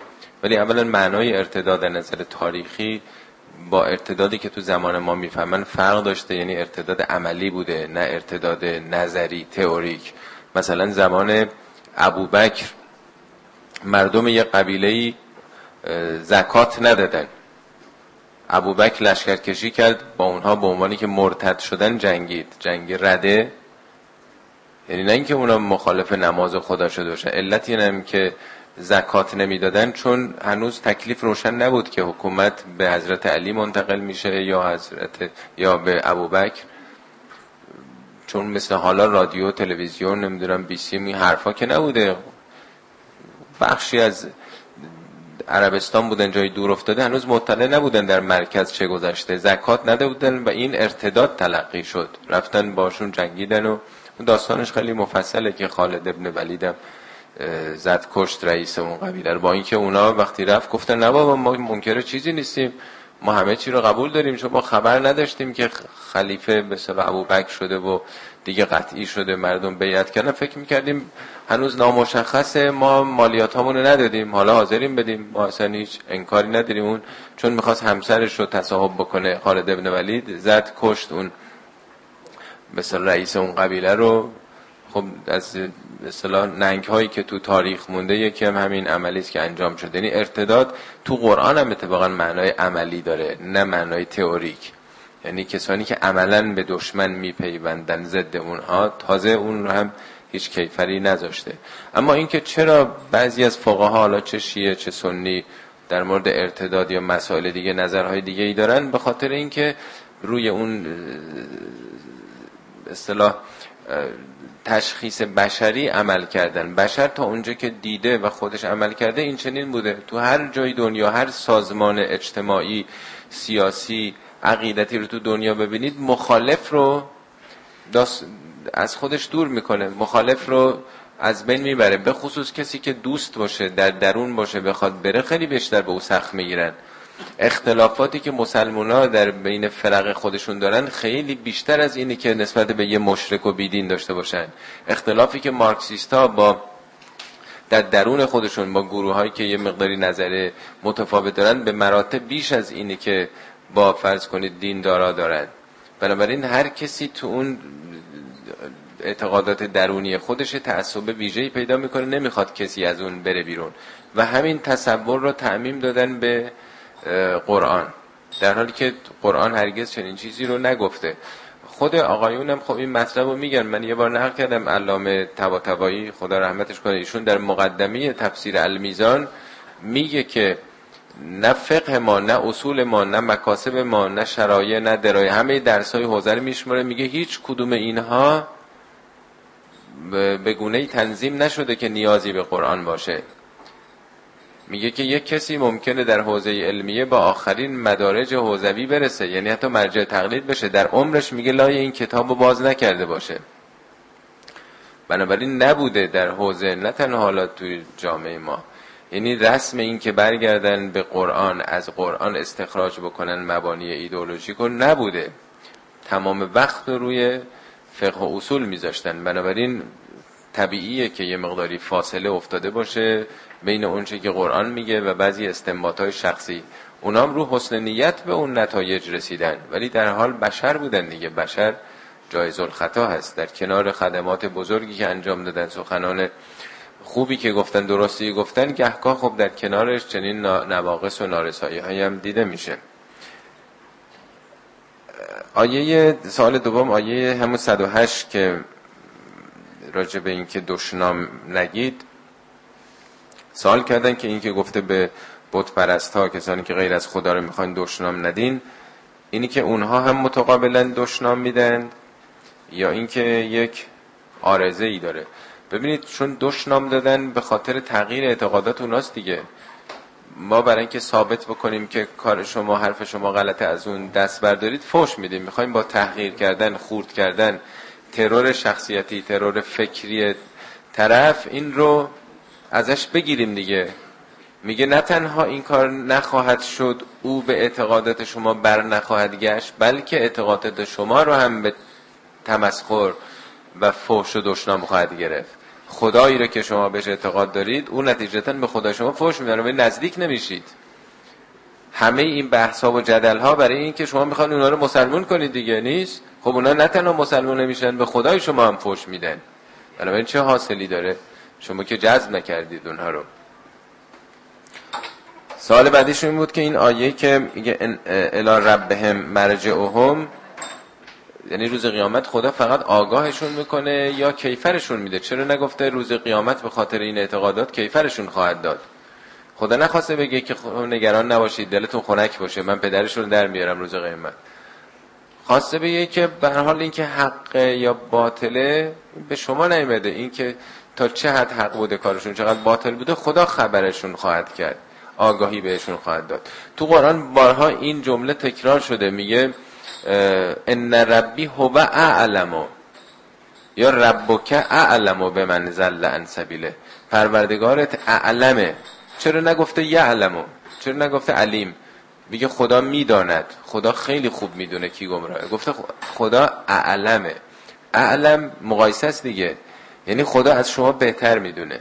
ولی اولا معنای ارتداد در نظر تاریخی با ارتدادی که تو زمان ما میفهمن فرق داشته، یعنی ارتداد عملی بوده نه ارتداد نظری تئوریک. مثلا زمان ابوبکر مردم یک قبیله‌ای زکات ندادن، ابوبکر لشکرکشی کرد با اونها به عنوانی که مرتد شدن جنگید، جنگ رده، یعنی نه اینکه اونا مخالف نماز خدا شده باشن، علت این هم که زکات نمیدادن چون هنوز تکلیف روشن نبود که حکومت به حضرت علی منتقل میشه یا حضرت یا به ابوبکر، چون مثل حالا رادیو تلویزیون نمیدونم بی سی می حرفا که نبوده، بخشی از عربستان بودن جای دور افتاده هنوز مطلع نبودن در مرکز چه گذشته، زکات نده بودن و این ارتداد تلقی شد، رفتن باشون جنگیدن و داستانش خیلی مفصله که خالد ابن ولیدم زد کشت رئیس اون قبیله، با اینکه اونا وقتی رفت گفتن نه بابا ما منکر چیزی نیستیم، ما همه چی رو قبول داریم، چون ما خبر نداشتیم که خلیفه به سبب ابوبکر شده و دیگه قطعی شده مردم بیعت کردن، فکر میکردیم هنوز نامشخصه، ما مالیات هامونو ندادیم حالا حاضریم بدیم، ما اصلا هیچ انکاری نداریم. اون چون میخواست همسرش رو تصاحب بکنه خالد ابن ولید زد کشت اون مثلا رئیس اون قبیله رو. خب از اصطلاح ننگ هایی که تو تاریخ مونده یکی هم همین عملی است که انجام شده. یعنی ارتداد تو قرآن هم اتفاقا معنای عملی داره نه معنای تئوریک، یعنی کسانی که عملاً به دشمن میپیوندن ضد اونها، تازه اون رو هم هیچ کیفری نذاشته. اما اینکه چرا بعضی از فقها حالا چه شیعه چه سنی در مورد ارتداد یا مسائل دیگه نظرهای دیگه ای دارن، به خاطر اینکه روی اون اصطلاح تشخیص بشری عمل کردن. بشر تا اونجا که دیده و خودش عمل کرده این چنین بوده، تو هر جای دنیا هر سازمان اجتماعی سیاسی عقیدتی رو تو دنیا ببینید مخالف رو از خودش دور میکنه، مخالف رو از بین میبره، به خصوص کسی که دوست باشه در درون باشه بخواد بره خیلی بیشتر به او سخت میگیرن. اختلافاتی که مسلمان‌ها در بین فرق خودشون دارن خیلی بیشتر از اینی که نسبت به یه مشرک و بیدین داشته باشن. اختلافی که مارکسیستا با در درون خودشون با گروهایی که یه مقداری نظر متفاوت دارن به مراتب بیش از اینی که با فرض کنید دین دارا دارن. بنابراین هر کسی تو اون اعتقادات درونی خودش تعصب ویژه‌ای پیدا میکنه، نمیخواد کسی از اون بره بیرون و همین تصور رو تعمیم دادن به قرآن، در حالی که قرآن هرگز چنین چیزی رو نگفته. خود آقایونم خب این مطلب رو میگن، من یه بار نقل کردم علامه طباطبایی خدا رحمتش کنه، ایشون در مقدمه تفسیر المیزان میگه که نه فقه ما نه اصول ما نه مکاسب ما نه شرایع نه درایه، همه درس‌های حوزه رو میشماره، میگه هیچ کدوم اینها به گونه‌ای تنظیم نشده که نیازی به قرآن باشه. میگه که یک کسی ممکنه در حوزه علمیه با آخرین مدارج حوزوی برسه، یعنی حتی مرجع تقلید بشه، در عمرش میگه لای این کتابو باز نکرده باشه. بنابراین نبوده در حوزه، نه تنها حالا توی جامعه ما، یعنی رسم این که برگردن به قرآن از قرآن استخراج بکنن مبانی ایدئولوژیک رو نبوده، تمام وقت روی فقه و اصول میذاشتن. بنابراین طبیعیه که یه مقداری فاصله افتاده باشه بین اونچه که قرآن میگه و بعضی استنباطات شخصی. اونام رو حسن نیت به اون نتایج رسیدن، ولی در حال بشر بودن دیگه، بشر جایز الخطا هست. در کنار خدمات بزرگی که انجام دادن، سخنان خوبی که گفتن، درستی گفتن، گهگاه خب در کنارش چنین نواقص و نارسایی هایی هم دیده میشه. آیه سوال دوم، آیه همون صد و هشت که راجع به این که دشنام نگید سوال کردن که این که گفته به بت پرست ها، کسانی که غیر از خدا رو میخوان دشنام ندین، اینی که اونها هم متقابلا دشنام میدن یا اینکه یک عارضه ای داره؟ ببینید چون دشنام دادن به خاطر تغییر اعتقادات اوناست دیگه. ما برای اینکه ثابت بکنیم که کار شما حرف شما غلطه از اون دست بردارید فوش میدیم، میخوایم با تحقیر کردن، خورد کردن، ترور شخصیتی، ترور فکری طرف این رو ازش بگیریم دیگه. میگه نه تنها این کار نخواهد شد، او به اعتقادات شما بر نخواهد گشت، بلکه اعتقادات شما رو هم به تمسخر و فحش و دشنام خواهد گرفت. خدایی رو که شما بهش اعتقاد دارید اون نتیجتاً به خدا شما فحش میدن و نزدیک نمیشید. همه این بحث‌ها و جدل‌ها برای این که شما میخوان اونا رو مسلمون کنید دیگه نیست. خب اونا نه تنها مسلمون نمیشن، به خدای شما هم فحش میدن. بنابراین چه حاصلی داره؟ شما که جذب نکردید اونها رو. سوال بعدیش این بود که این آیه که میگه الی ربهم مرجعهم، یعنی روز قیامت خدا فقط آگاهشون میکنه یا کیفرشون میده؟ چرا نگفته روز قیامت به خاطر این اعتقادات کیفرشون خواهد داد؟ خدا نخواسته بگه که نگران نباشید، دلتون خنک باشه، من پدرشون در میارم روز قیامت. خواسته بگه که به هر حال این که حق یا باطله به شما نیامده، این که تا چه حد حق بوده کارشون، چقدر باطل بوده، خدا خبرشون خواهد کرد، آگاهی بهشون خواهد داد. تو قرآن بارها این جمله تکرار شده، میگه ان ربی هو اعلم یا ربک اعلم بمن ضل عن سبیله، پروردگارت اعلمه. چرا نگفته یعلم؟ چرا نگفته علیم؟ میگه خدا میداند، خدا خیلی خوب میدونه کی گمراهه. گفته خدا اعلمه. اعلم مقایسه است دیگه، یعنی خدا از شما بهتر میدونه.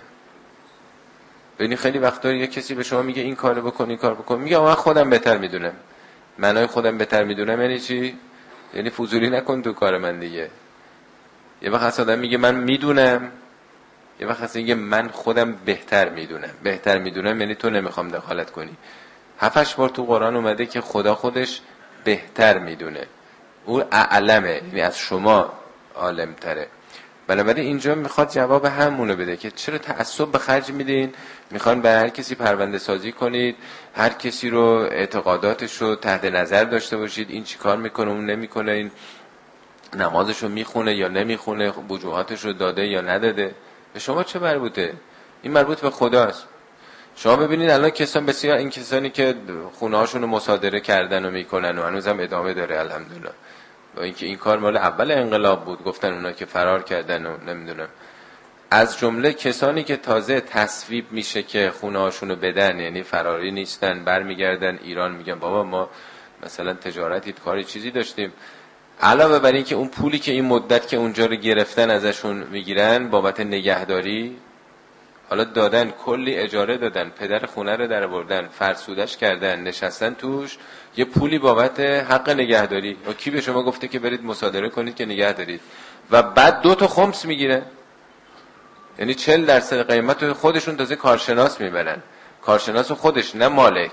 ببین خیلی وقتا یه کسی به شما میگه این کارو بکن این کار بکن، میگه من خودم بهتر میدونم. معنای خودم بهتر میدونم یعنی چی؟ یعنی فضولی نکن تو کار من دیگه. یه وقت آدم میگه من میدونم، یه وقت میگه من خودم بهتر میدونم. بهتر میدونم یعنی تو نمیخوام دخالت کنی. هفتش بار تو قرآن اومده که خدا خودش بهتر میدونه، او اعلمه، یعنی از شما عالم تره. بنابراین اینجا میخواد جواب همونو بده که چرا تعصب به خرج میدین؟ میخوان به هر کسی پرونده سازی کنید، هر کسی رو اعتقاداتش رو تحت نظر داشته باشید، این چی کار میکنه اون نمیکنه، این نمازش رو میخونه یا نمیخونه، وجوهاتش رو داده یا نداده، به شما چه مربوطه؟ این مربوط به خداست. شما ببینید الان کسان بسیار، این کسانی که خونه هاشون رو مصادره کردن و میکنن و هنوزم ادامه داره الحمدلله، با اینکه این کار مال اول انقلاب بود، گفتن اونا که فرار کردن و نمیدونم، از جمله کسانی که تازه تصویب میشه که خونه هاشون رو بدن، یعنی فراری نیستن، برمیگردن ایران، میگن بابا ما مثلا تجارتی کاری چیزی داشتیم، علاوه بر این که اون پولی که این مدت که اونجا رو گرفتن ازشون میگیرن بابت نگهداری، حالا دادن، کلی اجاره دادن، پدر خونه رو در آوردن، فرسودش کردن، نشستن توش، یه پولی بابت حق نگهداری. و کی به شما گفته که برید مصادره کنید که نگه دارید؟ و بعد دو تا خمس میگیره، یعنی چهل درصد قیمت خودشون تازه کارشناس میبرن. کارشناس خودش، نه مالک.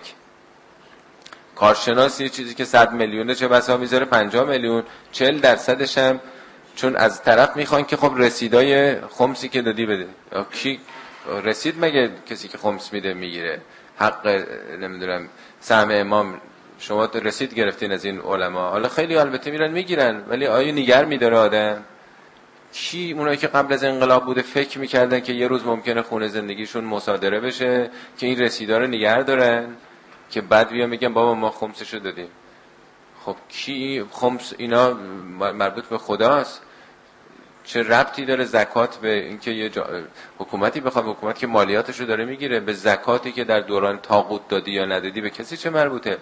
کارشناس یه چیزی که صد میلیونه چه بسا میذاره پنجاه میلیون، چهل درصدش هم چون از طرف میخوان که خب رسیدای خمسی که دادی بده. کی رسید مگه کسی که خمس میده میگیره؟ حق نمیدونم سهم امام، شما تو رسید گرفتین از این علما، حالا خیلی البته میرن میگیرن، ولی آیا نگر میداره آدم؟ کی اونایی که قبل از انقلاب بوده فکر میکردن که یه روز ممکنه خونه زندگیشون مصادره بشه که این رسیدا رو نگه دارن که بعد بیا میگن بابا ما خمسشو دادیم؟ خب کی خمس؟ اینا مربوط به خداست. چه ربطی داره زکات به اینکه یه جا... حکومتی بخواد، حکومت که مالیاتشو داره میگیره، به زکاتی که در دوران طاغوت دادی یا ندادی به کسی چه مربوطه؟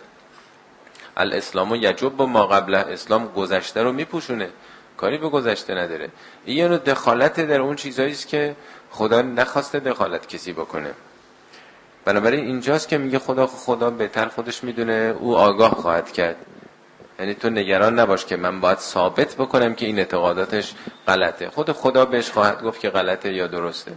الاسلام یجب ما قبله، اسلام گذشته رو میپوشونه، کاری به گذشته نداره. این یه نوع دخالت در اون چیزایی است که خدا نخواسته دخالت کسی بکنه. بنابراین اینجاست که میگه خدا خدا بهتر خودش میدونه، او آگاه خواهد کرد. یعنی تو نگران نباش که من باید ثابت بکنم که این اعتقاداتش غلطه، خود خدا بهش خواهد گفت که غلطه یا درسته.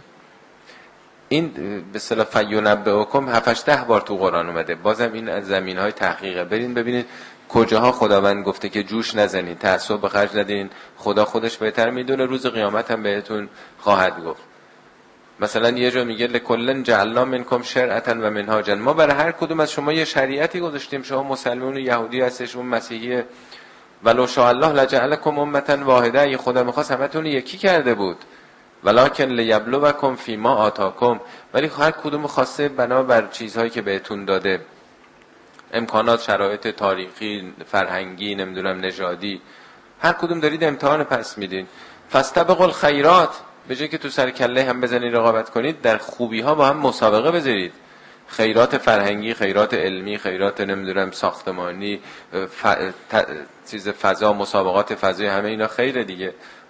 این به اصطلاح فینبئکم هفت ده بار تو قرآن اومده. بازم این از زمینهای تحقیقه، برین ببینید کجاها خداوند گفته که جوش نزنین، تعصب به خرج ندین، خدا خودش بهتر میدونه، روز قیامت هم بهتون خواهد گفت. مثلا یه جا میگه لکلن جعلنا منکم شرعتا و منهاجا، ما برای هر کدوم از شما یه شریعتی گذاشتیم، شما مسلمان و یهودی هستش، اون مسیحیه، ولو شاء الله لجعلکم امه واحده، اگه خدا میخواست همتون یکی کرده بود، ولکن لیبلوکم فیما آتاکم، ولی هر کدوم خواسته بنا بر چیزهایی که بهتون داده، امکانات، شرایط تاریخی، فرهنگی، نمیدونم نژادی، هر کدوم دارید امتحان پس میدین. فاستبقوا الخیرات، به جای که تو سر کله هم بزنید رقابت کنید، در خوبی ها با هم مسابقه بذارید. خیرات فرهنگی، خیرات علمی، خیرات نمیدونم ساختمانی، ف... ت... چیز فضا، مسابقات فضایی، همه اینا خیره دیگه.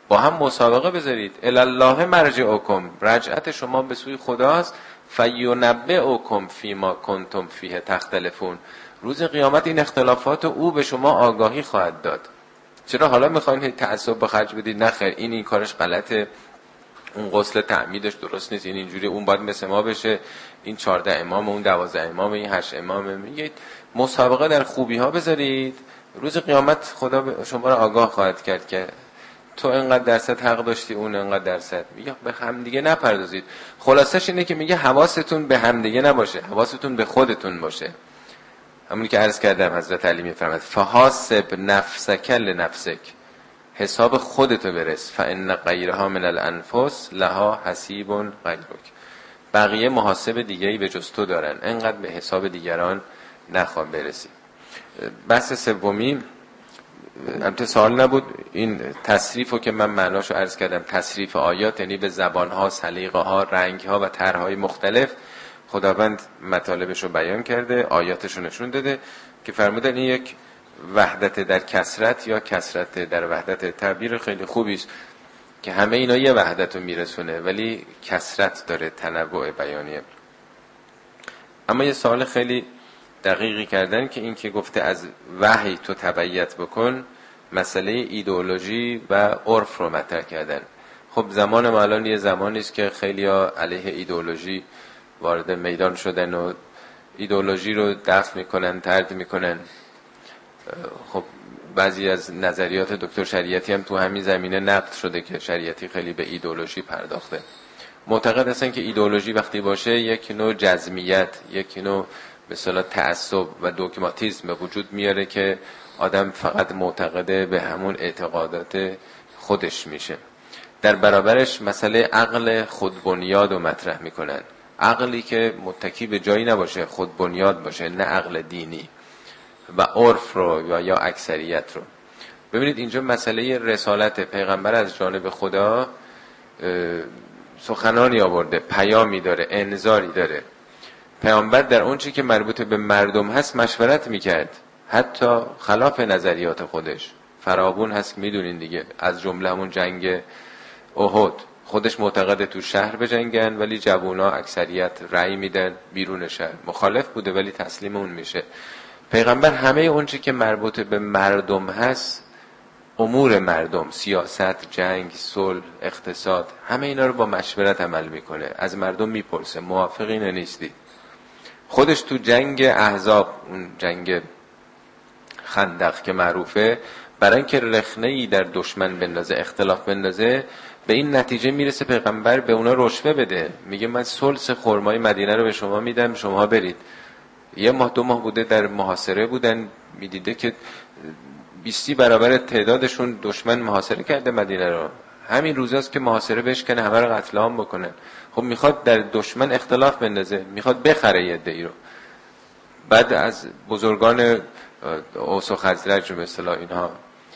با هم مسابقه بذارید. الالله مرجعکم، رجعت شما به سوی خداست. فینبئکم فیما کنتم فیه تختلفون، روز قیامت این اختلافات او به شما آگاهی خواهد داد. چرا حالا میخواین تعصب به خرج بدید؟ نه خیر، این این کارش غلطه، اون غسل تعمیدش درست نیست، این اینجوری، اون باید مثل ما بشه، این چهارده امام، اون دوازده امام، این هشت امام. میگید مسابقه در خوبی ها بذارید، روز قیامت خدا شما را آگاه خواهد کرد که تو اینقدر درصد حق داشتی، اون اینقدر درصد. میگه به هم دیگه نپردازید. خلاصش اینه که میگه حواستون به هم دیگه نباشه، حواستون به خودتون باشه. همونی که عرض کردم حضرت علی میفرماد فحاسب نفسک لنفسک، حساب خودتو برس. فان غیرها من الانفس لها حسیب غیرک، بقیه محاسب دیگه‌ای به جز تو دارن، انقدر به حساب دیگران نخواه برسی. بحث سومی البته سوال نبود، این تصریفو که من معناشو عرض کردم، تصریف آیات یعنی به زبانها، سلیقه‌ها، رنگها و طرح‌های مختلف خداوند مطالبشو بیان کرده، آیاتشو نشون داده که فرمودن این یک وحدت در کثرت یا کثرت در وحدت. تعبیر خیلی خوبی است که همه اینا یه وحدت رو میرسونه ولی کثرت داره، تنوع بیانیه. اما یه سوال خیلی دقیقی کردن که این که گفته از وحی تو تبعیت بکن، مسئله ایدئولوژی و عرف رو مطرح کردن. خب زمان ما الان یه زمانی است که خیلی‌ها علیه ایدئولوژی وارد میدان شدن و ایدئولوژی رو دفع میکنن، طرد میکنن. خب بعضی از نظریات دکتر شریعتی هم تو همین زمینه نقد شده که شریعتی خیلی به ایدئولوژی پرداخته. معتقد هستن که ایدئولوژی وقتی باشه یک نوع جزمیت، یک نوع به اصطلاح تعصب و دوگماتیسم به وجود میاره که آدم فقط معتقده به همون اعتقادات خودش میشه. در برابرش مسئله عقل خودبنیاد رو مطرح میکنن، عقلی که متکی به جایی نباشه، خودبنیاد باشه، نه عقل دینی، و عرف رو یا اکثریت رو. ببینید اینجا مسئله رسالت پیغمبر از جانب خدا سخنانی آورده، پیامی داره، انذاری داره. پیامبر در اون چی که مربوط به مردم هست مشورت میکرد، حتی خلاف نظریات خودش. فراوون هست میدونین دیگه، از جمله همون جنگ احد، خودش معتقد تو شهر بجنگن ولی جوونا اکثریت رأی میدن بیرون شهر، مخالف بوده ولی تسلیم اون میشه. پیغمبر همه اون چی که مربوط به مردم هست، امور مردم، سیاست، جنگ، صلح، اقتصاد، همه اینا رو با مشورت عمل میکنه. از مردم میپرسه موافقین نیستی. خودش تو جنگ احزاب، اون جنگ خندق که معروفه، برای اینکه رخنه‌ای در دشمن بندازه، اختلاف بندازه، به این نتیجه میرسه پیغمبر به اونا رشوه بده. میگه من ثلث خرمای مدینه رو به شما میدم، شما برید. یه ماه دو ماه بوده در محاصره بودن، میدیده که بیستی برابر تعدادشون دشمن محاصره کرده مدینه رو. همین روزاست که محاصره بشکنه، همه رو قتل عام بکنن. خب میخواد در دشمن اختلاف بندازه، میخواد بخره یه عده‌ای رو. بعد از بزرگان اوس و خزرج به اصطلاح اینها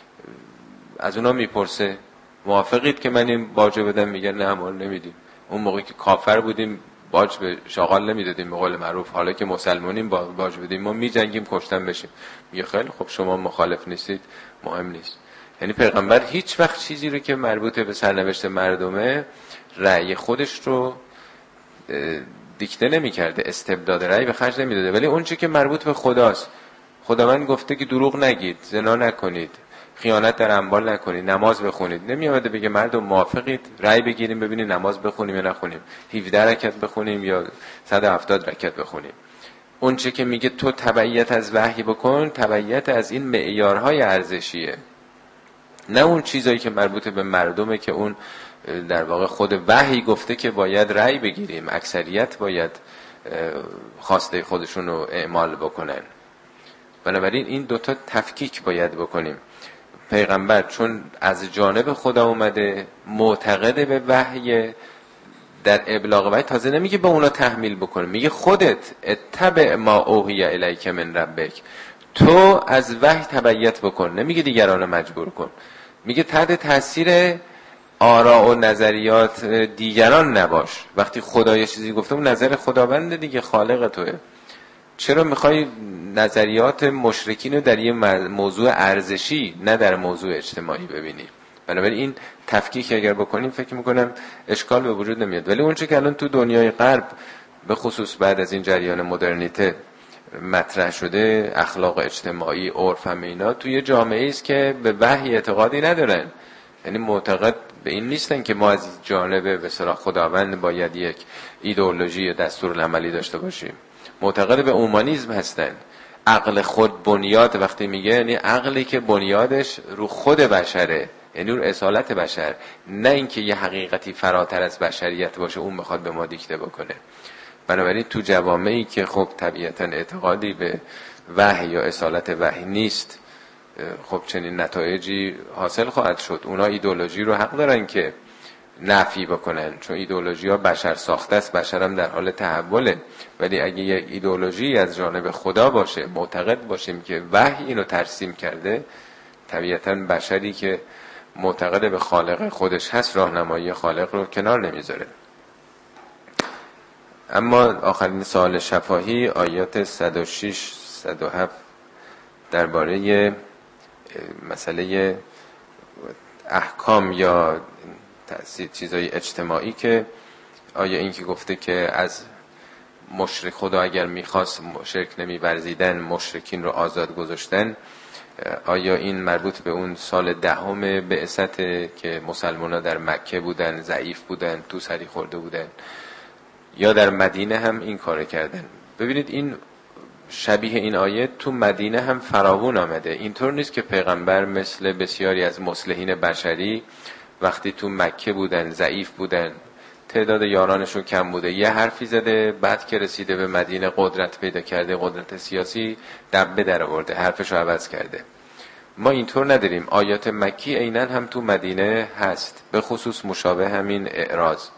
از اونا میپرسه موافقید که من این باج بدم؟ میگن نه ما نمیدیم. اون موقعی که کافر بودیم باج به شاغال نمیدادیم به قول معروف، حالا که مسلمانیم باج بدیم، ما میجنگیم کشتن بشیم. میگه خیلی خب شما مخالف نیستید، مهم نیست. یعنی پیغمبر هیچ وقت چیزی رو که مربوط به سرنوشت مردمه رأی خودش رو دیکته نمی کرده، استبداد رأی به خرج نمی داده. ولی اون چی که مربوط به خداست، خداوند گفته که دروغ نگید، زنا نکنید، خیانت در اموال نکنید، نماز بخونید. نمی آمده بگه مردم موافقید رأی بگیریم ببینید نماز بخونیم یا نخونیم، هفده رکعت بخونیم یا صد و هفتاد رکعت بخونیم. اون چی که میگه تو تبعیت از وحی بکن، تبعیت از این معیارهای ارزشیه، نه اون چیزایی که مربوط به مردمه که اون در واقع خود وحی گفته که باید رأی بگیریم، اکثریت باید خواسته خودشون رو اعمال بکنن. بنابراین این دوتا تفکیک باید بکنیم. پیغمبر چون از جانب خدا اومده، معتقد به وحی، در ابلاغ وحی تازه نمیگه به اونا تحمیل بکن، میگه خودت اتبع ما اوحی الیک من ربک، تو از وحی تبعیت بکن، نمیگه دیگران رو مجبور کن. میگه تحت تاثیر آراء و نظریات دیگران نباش. وقتی خدا یه چیزی گفته اون نظر خداوند دیگه، خالق توه. چرا میخوای نظریات مشرکین رو در یه موضوع ارزشی نه در موضوع اجتماعی ببینی؟ بنابراین این تفکیک اگر بکنیم فکر میکنم اشکال به وجود نمیاد. ولی اونچه که الان تو دنیای غرب به خصوص بعد از این جریان مدرنیته مطرح شده، اخلاق اجتماعی، عرف، همه اینا توی جامعه است که به وحی اعتقادی ندارن. یعنی معتقد به این نیستن که ما از جانب به اصطلاح خداوند باید یک ایدئولوژی یا دستورالعملی داشته باشیم. معتقد به اومانیسم هستن. عقل خود بنیاد وقتی میگه یعنی عقلی که بنیادش رو خود بشره، یعنی رو اصالت بشر، نه اینکه یه حقیقتی فراتر از بشریت باشه اون بخواد به ما دیکته بکنه. بنابراین تو جوامعی که خب طبیعتاً اعتقادی به وحی یا اصالت وحی نیست، خب چنین نتایجی حاصل خواهد شد. اونا ایدئولوژی رو حق دارن که نفی بکنن، چون ایدئولوژی ها بشر ساخته است، بشر هم در حال تحوله. ولی اگه یک ایدئولوژی از جانب خدا باشه، معتقد باشیم که وحی اینو ترسیم کرده، طبیعتاً بشری که معتقد به خالق خودش هست راهنمایی خالق رو کنار نمیذاره. اما آخرین سوال شفاهی، آیات صد و شش صد و هفت درباره مسئله احکام یا تأثیر چیزای اجتماعی، که آیا این که گفته که از مشرک خدا اگر میخواست شرک نمی‌ورزیدن، مشرکین رو آزاد گذاشتن، آیا این مربوط به اون سال دهم بعثت که مسلمان‌ها در مکه بودن، ضعیف بودن، تو سری خورده بودن، یا در مدینه هم این کار کردن؟ ببینید این شبیه این آیه تو مدینه هم فراوون آمده. اینطور نیست که پیغمبر مثل بسیاری از مصلحین بشری وقتی تو مکه بودن، ضعیف بودن، تعداد یارانشون کم بوده، یه حرفی زده، بعد که رسیده به مدینه قدرت پیدا کرده، قدرت سیاسی، دبه در آورده، حرفشو عوض کرده. ما اینطور نداریم. آیات مکی عیناً هم تو مدینه هست، به خصوص مشابه همین اعراض.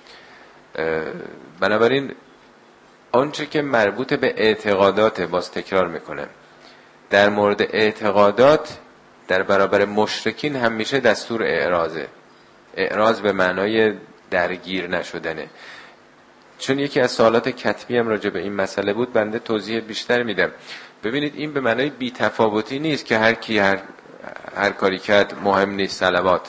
بنابراین آنچه که مربوط به اعتقادات، باز تکرار میکنم، در مورد اعتقادات در برابر مشرکین همیشه دستور اعراضه. اعراض به معنای درگیر نشدنه. چون یکی از سوالات کتبی هم راجع به این مسئله بود، بنده توضیح بیشتر میدم. ببینید این به معنای بی‌تفاوتی نیست که هر کی هر, هر کاری کرد مهم نیست، صلوات.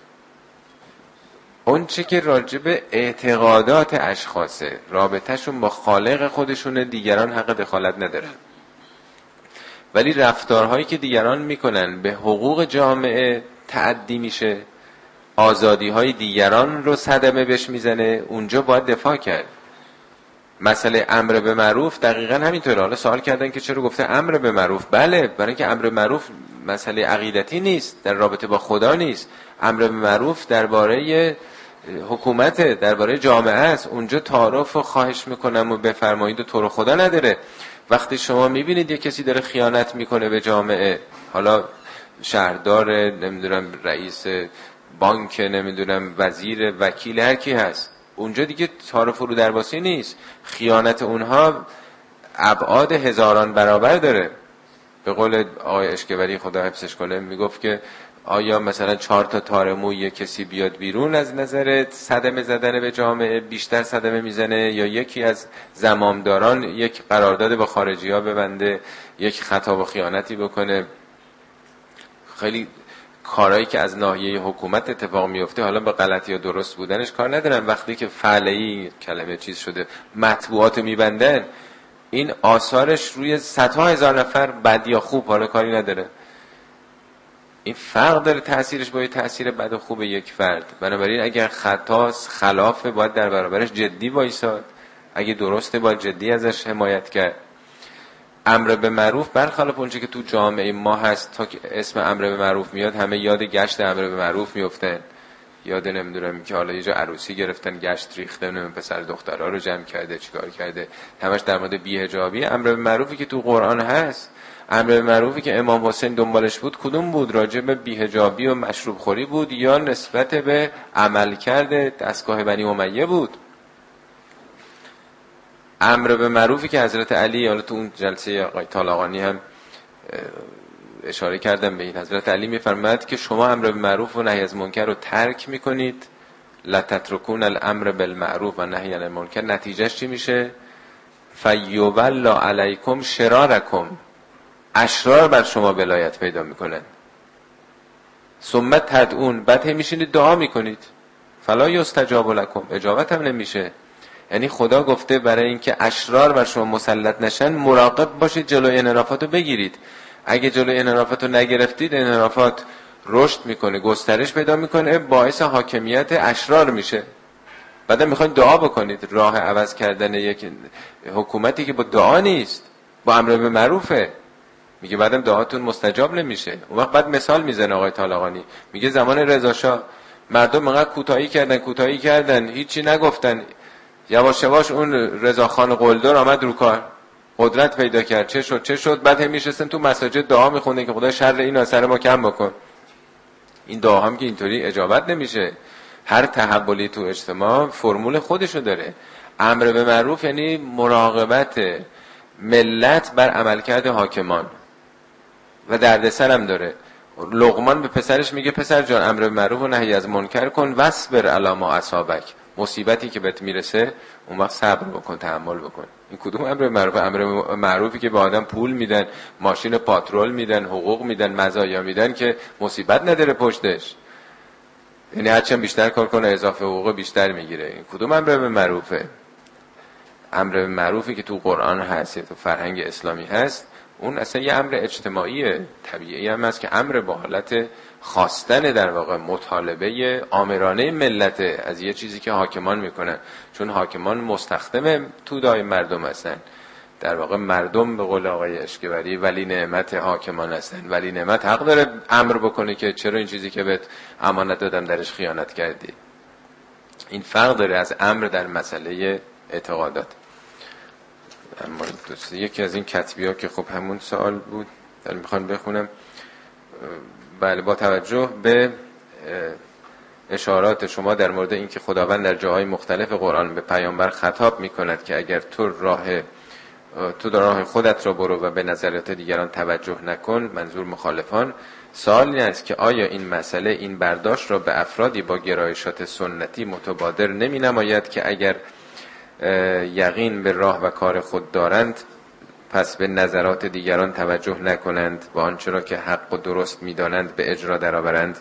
اون چه که راجع به اعتقادات اشخاصه، رابطهشون با خالق خودشون، دیگران حق دخالت ندارن. ولی رفتارهایی که دیگران میکنن به حقوق جامعه تعدی میشه، آزادی های دیگران رو صدمه بهش میزنه، اونجا باید دفاع کرد. مسئله امر به معروف دقیقاً همینطوره. حالا سوال کردن که چرا گفته امر به معروف؟ بله، برای اینکه امر به معروف مسئله عقیدتی نیست، در رابطه با خدا نیست. امر به معروف درباره حکومت، درباره جامعه است. اونجا تعارف و خواهش میکنم و بفرمایید و تو رو خدا نداره. وقتی شما میبینید یک کسی داره خیانت میکنه به جامعه، حالا شهردار، نمیدونم رئیس بانک، نمیدونم وزیر، وکیل، هر کی هست، اونجا دیگه تعارف رو درباسی نیست. خیانت اونها ابعاد هزاران برابر داره. به قول آقای اشکبری خدا حفظش کنه میگفت که آیا مثلا چهار تا تار موی کسی بیاد بیرون از نظر صدمه زدن به جامعه بیشتر صدمه میزنه، یا یکی از زمامداران یک قرارداد با خارجی ها ببنده، یک خطا و خیانتی بکنه؟ خیلی کارهایی که از ناحیه حکومت اتفاق میفته، حالا به غلطی یا درست بودنش کار ندارم، وقتی که فعلی کلمه چیز شده مطبوعات میبندن، این آثارش روی صدها هزار نفر بد یا خوب حالا کاری نداره. این فرق داره تأثیرش با تأثیر بد و خوب یک فرد. بنابراین اگر خطاست، خلافه، باید در برابرش جدی وایساد، اگه درسته باید جدی ازش حمایت کرد. امر به معروف برخلاف اونچه که تو جامعه ما هست، تا که اسم امر به معروف میاد همه یاد گشت امر به معروف میافتن، یاد نمیدونم که حالا یه جا عروسی گرفتن، گشت ریخته، نمیدونم پسر دخترها رو جمع کرده، چیکار کرده، همش در مورد بی‌حجابی. امر به معروفی که تو قرآن هست، امر به معروفی که امام حسین دنبالش بود، کدوم بود؟ راجع به بی‌حجابی و مشروب خوری بود یا نسبت به عمل کرده دستگاه بنی امیه بود؟ امر به معروفی که حضرت علی، حالا تو اون جلسه آقای طالقانی هم اشاره کردم به این، حضرت علی میفرماید که شما امر به معروف و نهی از منکر رو ترک میکنید، لا تترکون الامر بالمعروف و نهی عن المنکر، نتیجهش چی میشه؟ فیولا علیکم شرارکم، اشرار بر شما ولایت پیدا میکنن. ثم تدعون، بعد هم میشینید دعا میکنید، فلا یستجاب لکم، اجابت هم نمیشه. یعنی خدا گفته برای اینکه اشرار بر شما مسلط نشن مراقب باشید جلوی انحرافات رو بگیرید. اگه جلوی انحرافات رو نگرفتید انحرافات رشد میکنه، گسترش پیدا میکنه، باعث حاکمیت اشرار میشه. بعدم میخواید دعا بکنید. راه عوض کردن یک حکومتی که با دعا نیست، با امر به معروفه، میگه بعدم دعاتون مستجاب نمیشه. اون وقت بعد مثال میزنه آقای طالقانی، میگه زمان رضا شاه مردم انقدر کوتاهی کردن کوتاهی کردن هیچی نگفتن، یواش یواش اون رضاخان قلدر آمد رو کار، قدرت پیدا کرد، چه شد چه شد. بعد هم میشستن تو مساجد دعا میخوندن که خدا شر این اثر ما کم بکن. این دعا هم که اینطوری اجابت نمیشه. هر تحولی تو اجتماع فرمول خودشو داره. امر به معروف یعنی مراقبت ملت بر عملکرد حاکمان و دردسر هم داره. لقمان به پسرش میگه پسر جان امر به معروف و نهی از منکر کن واصبر علی ما اصابک، مصیبتی که بهت میرسه اون وقت صبر بکن، تحمل بکن. این کدوم امر معروف؟ امر معروفی که به آدم پول میدن، ماشین پاترول میدن، حقوق میدن، مزایا میدن که مصیبت نداره پشتش. یعنی هرچند بیشتر کار کنه اضافه حقوق بیشتر میگیره. این کدوم امر معروفه؟ امر معروفی که تو قرآن هست، تو فرهنگ اسلامی هست، اون اصلا یه امر اجتماعی طبیعی هم هست که امر با حالت خواستن، در واقع مطالبه آمرانه ملت از یه چیزی که حاکمان میکنن. چون حاکمان مستخدم تودای مردم هستن. در واقع مردم به قول آقای اشکبری ولی نعمت حاکمان هستن. ولی نعمت حق داره امر بکنه که چرا این چیزی که بهت امانت دادم درش خیانت کردی. این فرق داره از امر در مسئله اعتقادات. اما یکی از این کتبی ها که خب همون سوال بود در میخوان بخونم. بله، با توجه به اشارات شما در مورد اینکه خداوند در جاهای مختلف قرآن به پیامبر خطاب میکند که اگر تو راه تو در راه خودت را برو و به نظریات دیگران توجه نکن، منظور مخالفان، سوال این است که آیا این مسئله این برداشت را به افرادی با گرایشات سنتی متبادر نمی نماید که اگر یقین به راه و کار خود دارند پس به نظرات دیگران توجه نکنند و آنچه را که حق و درست می‌دانند به اجرا درآورند؟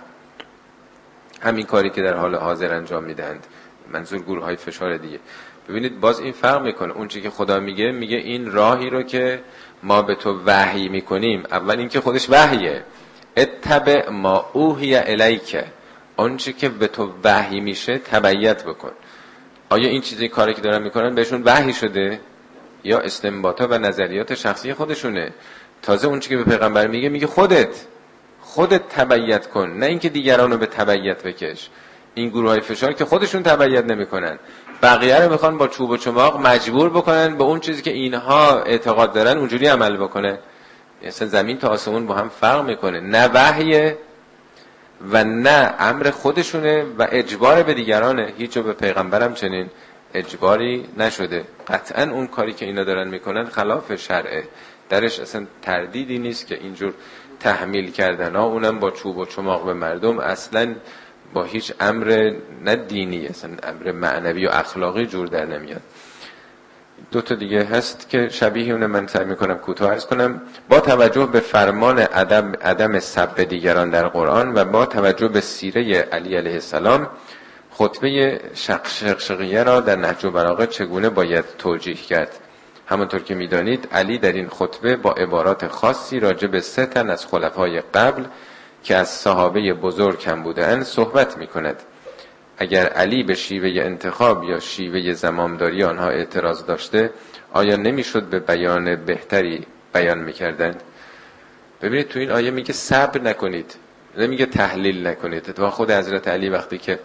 همین کاری که در حال حاضر انجام میدهند. منظور گروه‌های فشار دیگه. ببینید باز این فرق میکنه. اون چیزی که خدا میگه، میگه این راهی رو که ما به تو وحی میکنیم، اول این که خودش وحیه، اتبع ما اوحی الیک، اون چیزی که به تو وحی میشه تبعیت بکن. آیا این چیزی کاری که دارن میکنن بهشون وحی شده یا استنباطات و نظریات شخصی خودشونه؟ تازه اون چیزی که به پیغمبر میگه، میگه خودت خودت تبعیت کن، نه اینکه دیگران رو به تبعیت بکش. این گروهای فشار که خودشون تبعیت نمیکنن، بقیه رو میخوان با چوب و چماق مجبور بکنن به اون چیزی که اینها اعتقاد دارن اونجوری عمل بکنه. اصلا زمین تا آسمون با هم فرق میکنه. نه وحیه و نه امر خودشونه و اجبار به دیگرانه. هیچ به پیغمبرم چنین اجباری نشده. قطعا اون کاری که اینا دارن میکنن خلاف شرعه، درش اصلا تردیدی نیست که اینجور تحمیل کردن ها، اونم با چوب و چماق به مردم، اصلا با هیچ امر نه دینی، اصلا امر معنوی و اخلاقی جور در نمیاد. دو تا دیگه هست که شبیه اونه، من سعی میکنم کوتاه عرض کنم. با توجه به فرمان عدم عدم سب دیگران در قرآن و با توجه به سیره علی علیه السلام، خطبه شقشقیه را در نهج البلاغه چگونه باید توجیه کرد؟ همونطور که میدانید علی در این خطبه با عبارات خاصی راجع به سه تن از خلفای قبل که از صحابه بزرگ هم بودند صحبت میکند. اگر علی به شیوه انتخاب یا شیوه زمامداری آنها اعتراض داشته، آیا نمیشد به بیان بهتری بیان میکردند؟ ببینید تو این آیه میگه صبر نکنید، نمیگه تحلیل نکنید. اتفاقا خود حضرت علی وقتی که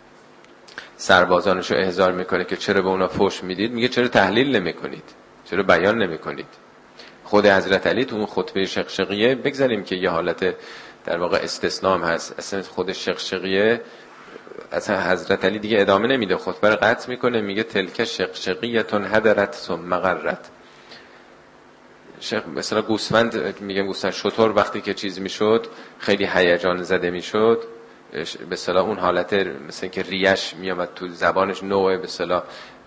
سربازانشو احضار میکنه که چرا به اونا فحش میدید، میگه چرا تحلیل نمیکنید، چرا بیان نمیکنید. خود حضرت علی تو اون خطبه شقشقیه، بگذاریم که یه حالت در واقع استثنام هست، اصلا خود شقشقیه اصلا حضرت علی دیگه ادامه نمیده، خطبه رو قطع میکنه، میگه تلک شقشقیتون هدرت ثم غرت. شیخ مثلا گوسفند، میگم گوسفند شتر وقتی که چیز میشد خیلی هیجان زده میشد، به اصطلاح اون حالت مثلا که ریش میامد تو زبانش، نوع به اصطلاح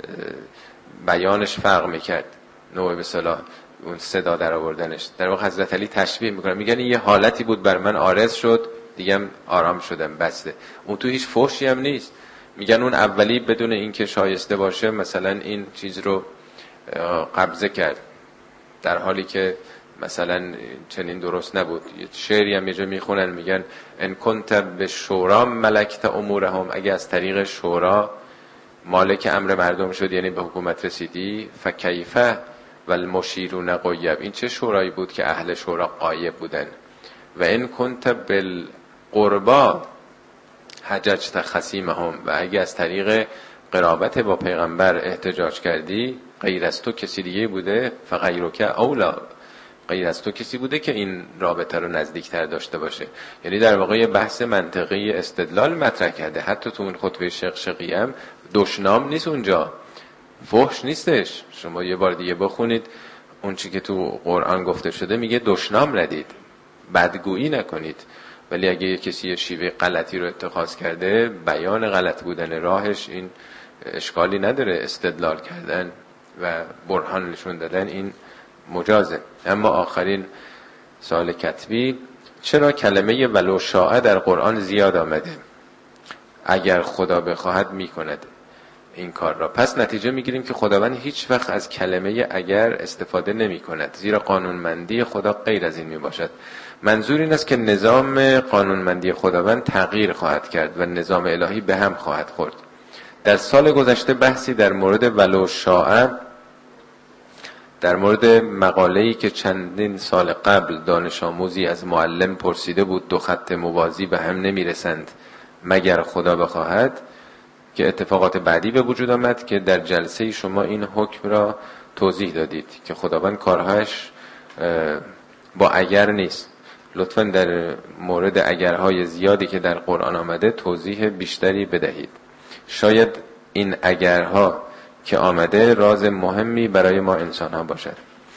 بیانش فرق میکرد، نوع به اصطلاح اون صدا در آوردنش. در واقع حضرت علی تشبیه میکنه، میگن این یه حالتی بود بر من عارض شد دیگه هم آرام شدم بسته. اون تو هیچ فحشی هم نیست. میگن اون اولی بدون اینکه شایسته باشه مثلا این چیز رو قبضه کرد، در حالی که مثلا چنین درست نبود. یه شعری هم یه جا میخونن میگن ان کنت به شورا ملکت امورهم، اگه از طریق شورا مالک امر مردم شد یعنی به حکومت رسیدی، فکیفه والمشیرون غیب، این چه شورایی بود که اهل شورا غایب بودن. و ان کنت بالقربا حججت خصیمهم، و اگه از طریق قرابت با پیغمبر احتجاج کردی غیر از تو کسی دیگه بوده، فغیرک اولا، غیر از تو کسی بوده که این رابطه رو نزدیکتر داشته باشه. یعنی در واقع بحث منطقی استدلال مطرح کرده. حتی تو اون خطبه شقشقی هم دشنام نیست، اونجا فحش نیستش. شما یه بار دیگه بخونید اون چی که تو قرآن گفته شده، میگه دشنام ندید، بدگویی نکنید. ولی اگه یه کسی یه شیوه غلطی رو اتخاذ کرده، بیان غلط بودن راهش این اشکالی نداره، استدلال کردن و برهان نشون دادن این مجازه. اما آخرین سوال کتبی، چرا کلمه ولو شاء در قرآن زیاد آمده؟ اگر خدا بخواهد میکند این کار را. پس نتیجه میگیریم که خداوند هیچ وقت از کلمه اگر استفاده نمی کند، زیرا قانونمندی خدا غیر از این می باشد. منظور این است که نظام قانونمندی خداوند تغییر خواهد کرد و نظام الهی به هم خواهد خورد. در سال گذشته بحثی در مورد ولو شاء، در مورد مقاله‌ای که چندین سال قبل دانش آموزی از معلم پرسیده بود دو خط موازی به هم نمیرسند مگر خدا بخواهد، که اتفاقات بعدی به وجود آمد که در جلسه شما این حکم را توضیح دادید که خداوند کارهاش با اگر نیست. لطفاً در مورد اگرهای زیادی که در قرآن آمده توضیح بیشتری بدهید. شاید این اگرها که آمده راز مهمی برای ما انسان ها باشد.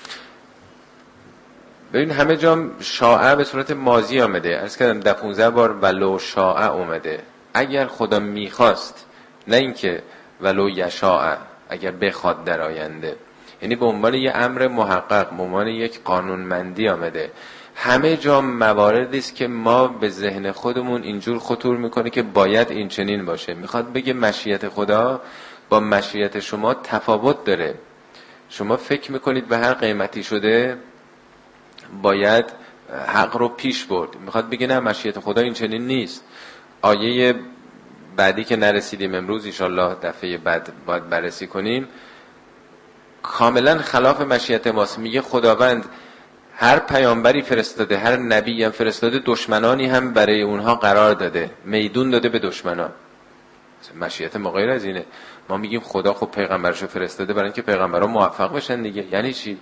ببین همه جا شاء به صورت ماضی آمده. عرض کردم ده پونزده بار ولو شاء اومده، اگر خدا میخواست، نه اینکه ولو یشاء، اگر بخواد در آینده. یعنی به عنوان یه امر محقق، به عنوان یک قانونمندی آمده. همه جا مواردی است که ما به ذهن خودمون اینجور خطور میکنه که باید این چنین باشه. میخواد بگه مشیت خدا با مشیت شما تفاوت داره. شما فکر میکنید به هر قیمتی شده باید حق رو پیش برد. میخواد بگه نه، مشیت خدا این چنین نیست. آیه بعدی که نرسیدیم امروز، انشالله دفعه بعد باید بررسی کنیم، کاملا خلاف مشیت ماست. میگه خداوند هر پیامبری فرستاده، هر نبی هم فرستاده، دشمنانی هم برای اونها قرار داده، میدون داده به دشمنان. مشیت ما غیر از اینه. ما میگیم خدا خب پیغمبرشو فرستاده برای اینکه پیغمبرها موفق بشن دیگه. یعنی چی؟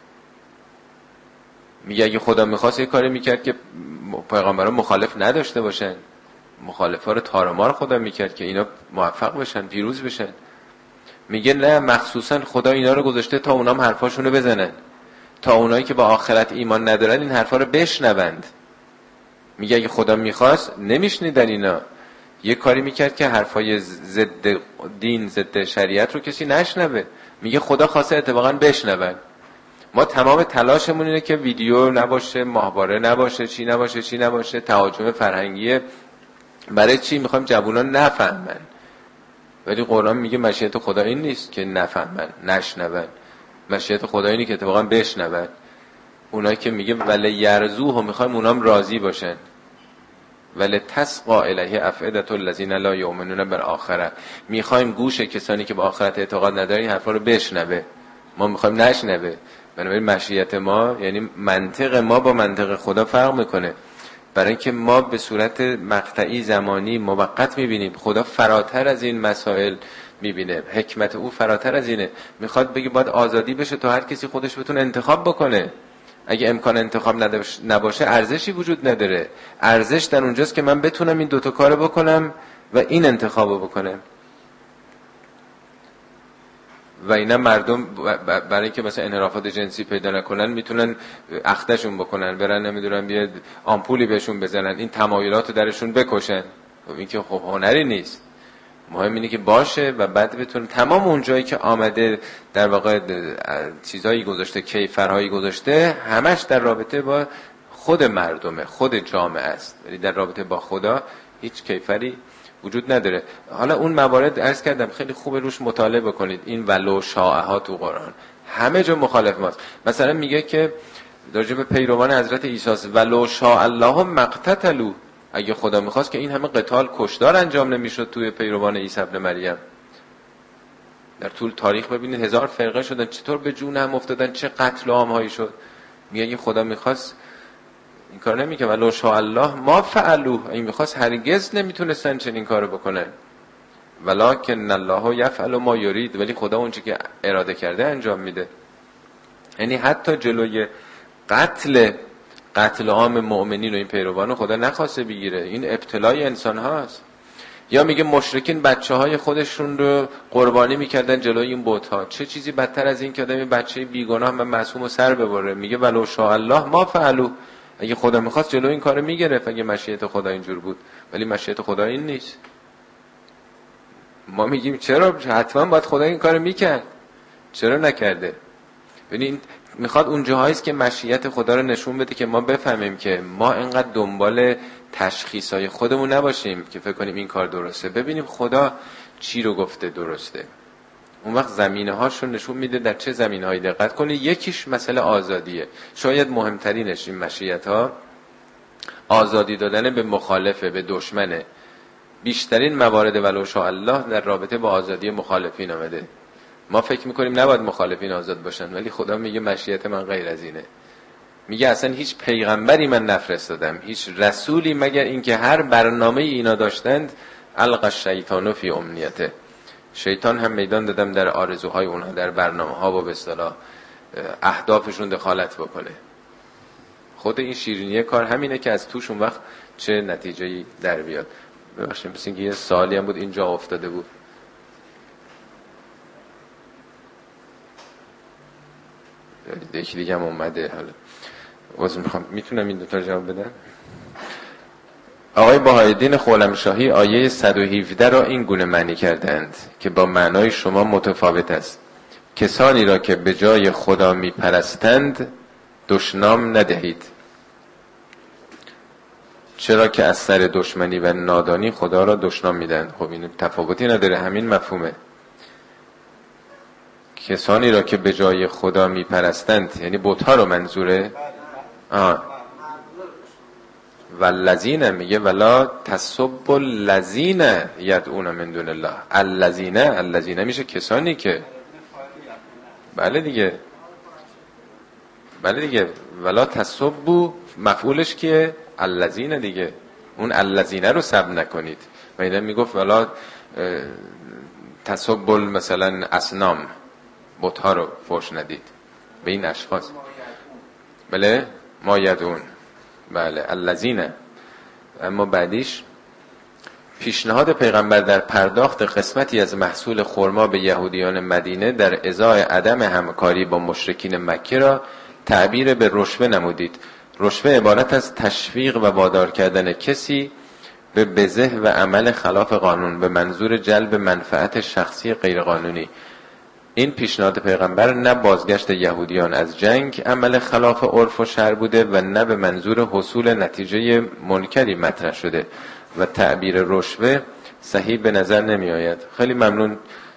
میگه اگه خدا میخواست یه کاری میکرد که پیغمبرها مخالف نداشته باشن، مخالفا رو تارمار خدا میکرد که اینا موفق بشن، پیروز بشن. میگه نه، مخصوصا خدا اینا رو گذاشته تا اونام حرفاشونو بزنن، تا اونایی که با آخرت ایمان ندارن این حرفا رو بشنوند. میگه اگه خدا میخواست نمیشنیدن اینا، یه کاری میکرد که حرفای ضد دین، ضد شریعت رو کسی نشنوه. میگه خدا خواسته اتفاقا بشنون. ما تمام تلاشمون اینه که ویدیو نباشه، ماهواره نباشه، چی نباشه چی نباشه، تهاجم فرهنگی. برای چی؟ میخوایم جوانان نفهمن. ولی قرآن میگه مشیت خدا این نیست که نفهمن، نشنون. مشیت خدا اینه که اتفاقا بشنون. اونایی که میگه ولی یرزوه، میخوایم اونام راضی باشن. ولی تسقا الیه افئدة الذین لا یؤمنون بالآخرة، میخوایم گوش کسانی که به آخرت اعتقاد ندارن این حرفا رو بشنوه. ما میخوایم نشنوه. بنابراین مشیت ما، یعنی منطق ما با منطق خدا فرق میکنه. برای اینکه ما به صورت مقطعی، زمانی، موقت میبینیم. خدا فراتر از این مسائل میبینه. حکمت او فراتر از اینه. میخواد بگه باید آزادی بشه تا هر کسی خودش بتونه انتخاب بکنه. اگه امکان انتخاب نباشه ارزشی وجود نداره. ارزش در اونجاست که من بتونم این دوتا کارو بکنم و این انتخابو بکنم. و اینا مردم برای اینکه مثلا انحرافات جنسی پیدا نکنن میتونن اختشون بکنن، برن نمیدونن بیاد آمپولی بهشون بزنن، این تمایلات رو درشون بکشن. این که خب هنری نیست. مهم اینه که باشه و بعد بتونه تمام اون جایی که آمده در واقع چیزایی گذاشته، کیفرهایی گذاشته، همش در رابطه با خود مردمه، خود جامعه است، ولی در رابطه با خدا هیچ کیفری وجود نداره. حالا اون موارد عرض کردم خیلی خوب روش مطالعه بکنید. این ولو شاء ها تو قرآن همه جا مخالف ماست. مثلا میگه که راجع به پیروان حضرت عیسی است ولو شاء الله مقتتلوا، اگه خدا میخواست که این همه قتال کشدار انجام نمیشد توی پیروان عیسی ابن مریم. در طول تاریخ ببینید هزار فرقه شدن، چطور به جون هم افتادن، چه قتل عام هایی شد. میگه اگه خدا میخواست این کار نمیکنه، ولو شاء الله ما فعلوه، این میخواست هرگز نمیتونستن چنین کارو بکنن. ولکن الله یفعل ما یرید، ولی خدا اون چیزی که اراده کرده انجام میده. یعنی حتی جلوی قتل قتل عام مؤمنین و این پیروانو خدا نخواسته بگیره، این ابتلای انسان هاست. یا میگه مشرکین بچه های خودشون رو قربانی میکردن جلوی این بت ها. چه چیزی بدتر از این که آدم بچه بیگناه و معصوم و سر ببره؟ میگه ولو شاء الله ما فعلوا، اگه خدا میخواست جلوی این کارو میگرفت اگه مشیت خدا اینجور بود، ولی مشیت خدا این نیست. ما میگیم چرا حتما باید خدا این کارو میکرد، چرا نکرده؟ ببین میخواد اون جاهایی است که مشیت خدا رو نشون بده که ما بفهمیم که ما اینقدر دنبال تشخیصای خودمون نباشیم که فکر کنیم این کار درسته. ببینیم خدا چی رو گفته درسته، اون وقت زمینه هاش رو نشون میده در چه زمینه هایی دقت کنید. یکیش مسئله آزادیه، شاید مهمترینش این مشیت ها آزادی دادن به مخالفه، به دشمنه. بیشترین موارد ولو شاء الله در رابطه با آزادی مخالفین آمده. ما فکر میکنیم نباید مخالفین آزاد باشن، ولی خدا میگه مشیت من غیر از اینه. میگه اصلا هیچ پیغمبری من نفرستادم، هیچ رسولی، مگر اینکه هر برنامه اینا داشتند القى الشیطان فی امنیته، شیطان هم میدان دادم در آرزوهای اونها، در برنامه ها و به اصطلاح اهدافشون دخالت بکنه. خود این شیرینی کار همینه که از توش اون وقت چه نتیجه‌ای در بیاد. ببخشید مثل اینکه یه سوالی هم بود اینجا افتاده بود. یکی دیگه هم اومده. حالا واسه میخوام میتونم این دو تا جواب بدم. آقای بهایالدین خرمشاهی آیه صد و هفده را این گونه معنی کردند که با معنای شما متفاوت است. کسانی را که به جای خدا میپرستند دشنام ندهید، چرا که از سر دشمنی و نادانی خدا را دشنام میدن. خب این تفاوتی نداره، همین مفهومه. کسانی را که به جای خدا میپرستند یعنی بت‌ها رو منظوره. آه. والذین میگه ولا تسبوا الذین یدعون من دون الله. الذین الذین میشه کسانی که، بله دیگه بله دیگه ولا تسبوا مفعولش که الذین دیگه، اون الذین رو سب نکنید. و اینا میگفت ولا تسبوا مثلا اصنام، بت‌ها رو فحش ندید به این اشخاص. بله ما یدعون، بله الذین. اما بعدیش پیشنهاد پیغمبر در پرداخت قسمتی از محصول خرما به یهودیان مدینه در ازای عدم همکاری با مشرکین مکه را تعبیر به رشوه نمودید. رشوه عبارت از تشویق و وادار کردن کسی به بزه و عمل خلاف قانون به منظور جلب منفعت شخصی غیرقانونی. این پیشنهاد پیغمبر نه بازگشت یهودیان از جنگ عمل خلاف عرف و شرع بوده و نه به منظور حصول نتیجه منکری مطرح شده و تعبیر رشوه صحیح به نظر نمی آید. خیلی ممنون،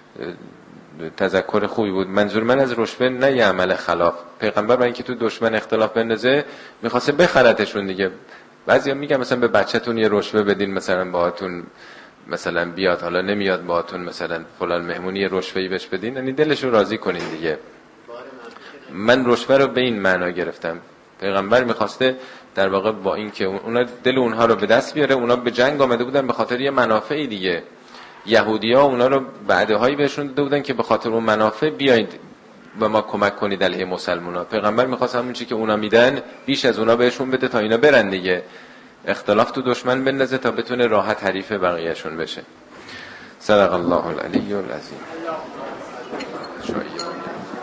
تذکر خوبی بود. منظور من از رشوه نه یه عمل خلاف. پیغمبر برای اینکه تو دشمن اختلاف بندازه میخواسته بخرتشون دیگه. بعضیا میگن مثلا به بچه‌تون یه رشوه بدین مثلا باهاتون مثلا بیاد، حالا نمیاد باهاتون مثلا فلان مهمونی رشوه‌ای بهش بدین، یعنی دلش رو راضی کنین دیگه. من رشوه رو به این معنا گرفتم. پیغمبر میخواسته در واقع با این که اونا دل اونها رو به دست بیاره، اونا به جنگ آمده بودن به خاطر یه منافعی دیگه. یهودی‌ها اونا رو بعدهایی بهشون داده بودن که به خاطر اون منافع بیایید و ما کمک کنید علیه مسلمان‌ها. پیغمبر میخواست همون چیزی که اونا میدن بیش از اونا بهشون بده تا اینا برن دیگه، اختلاف تو دشمن بندازه تا بتونه راحت حریف بقیه‌شون بشه. صدق الله العلی العظیم.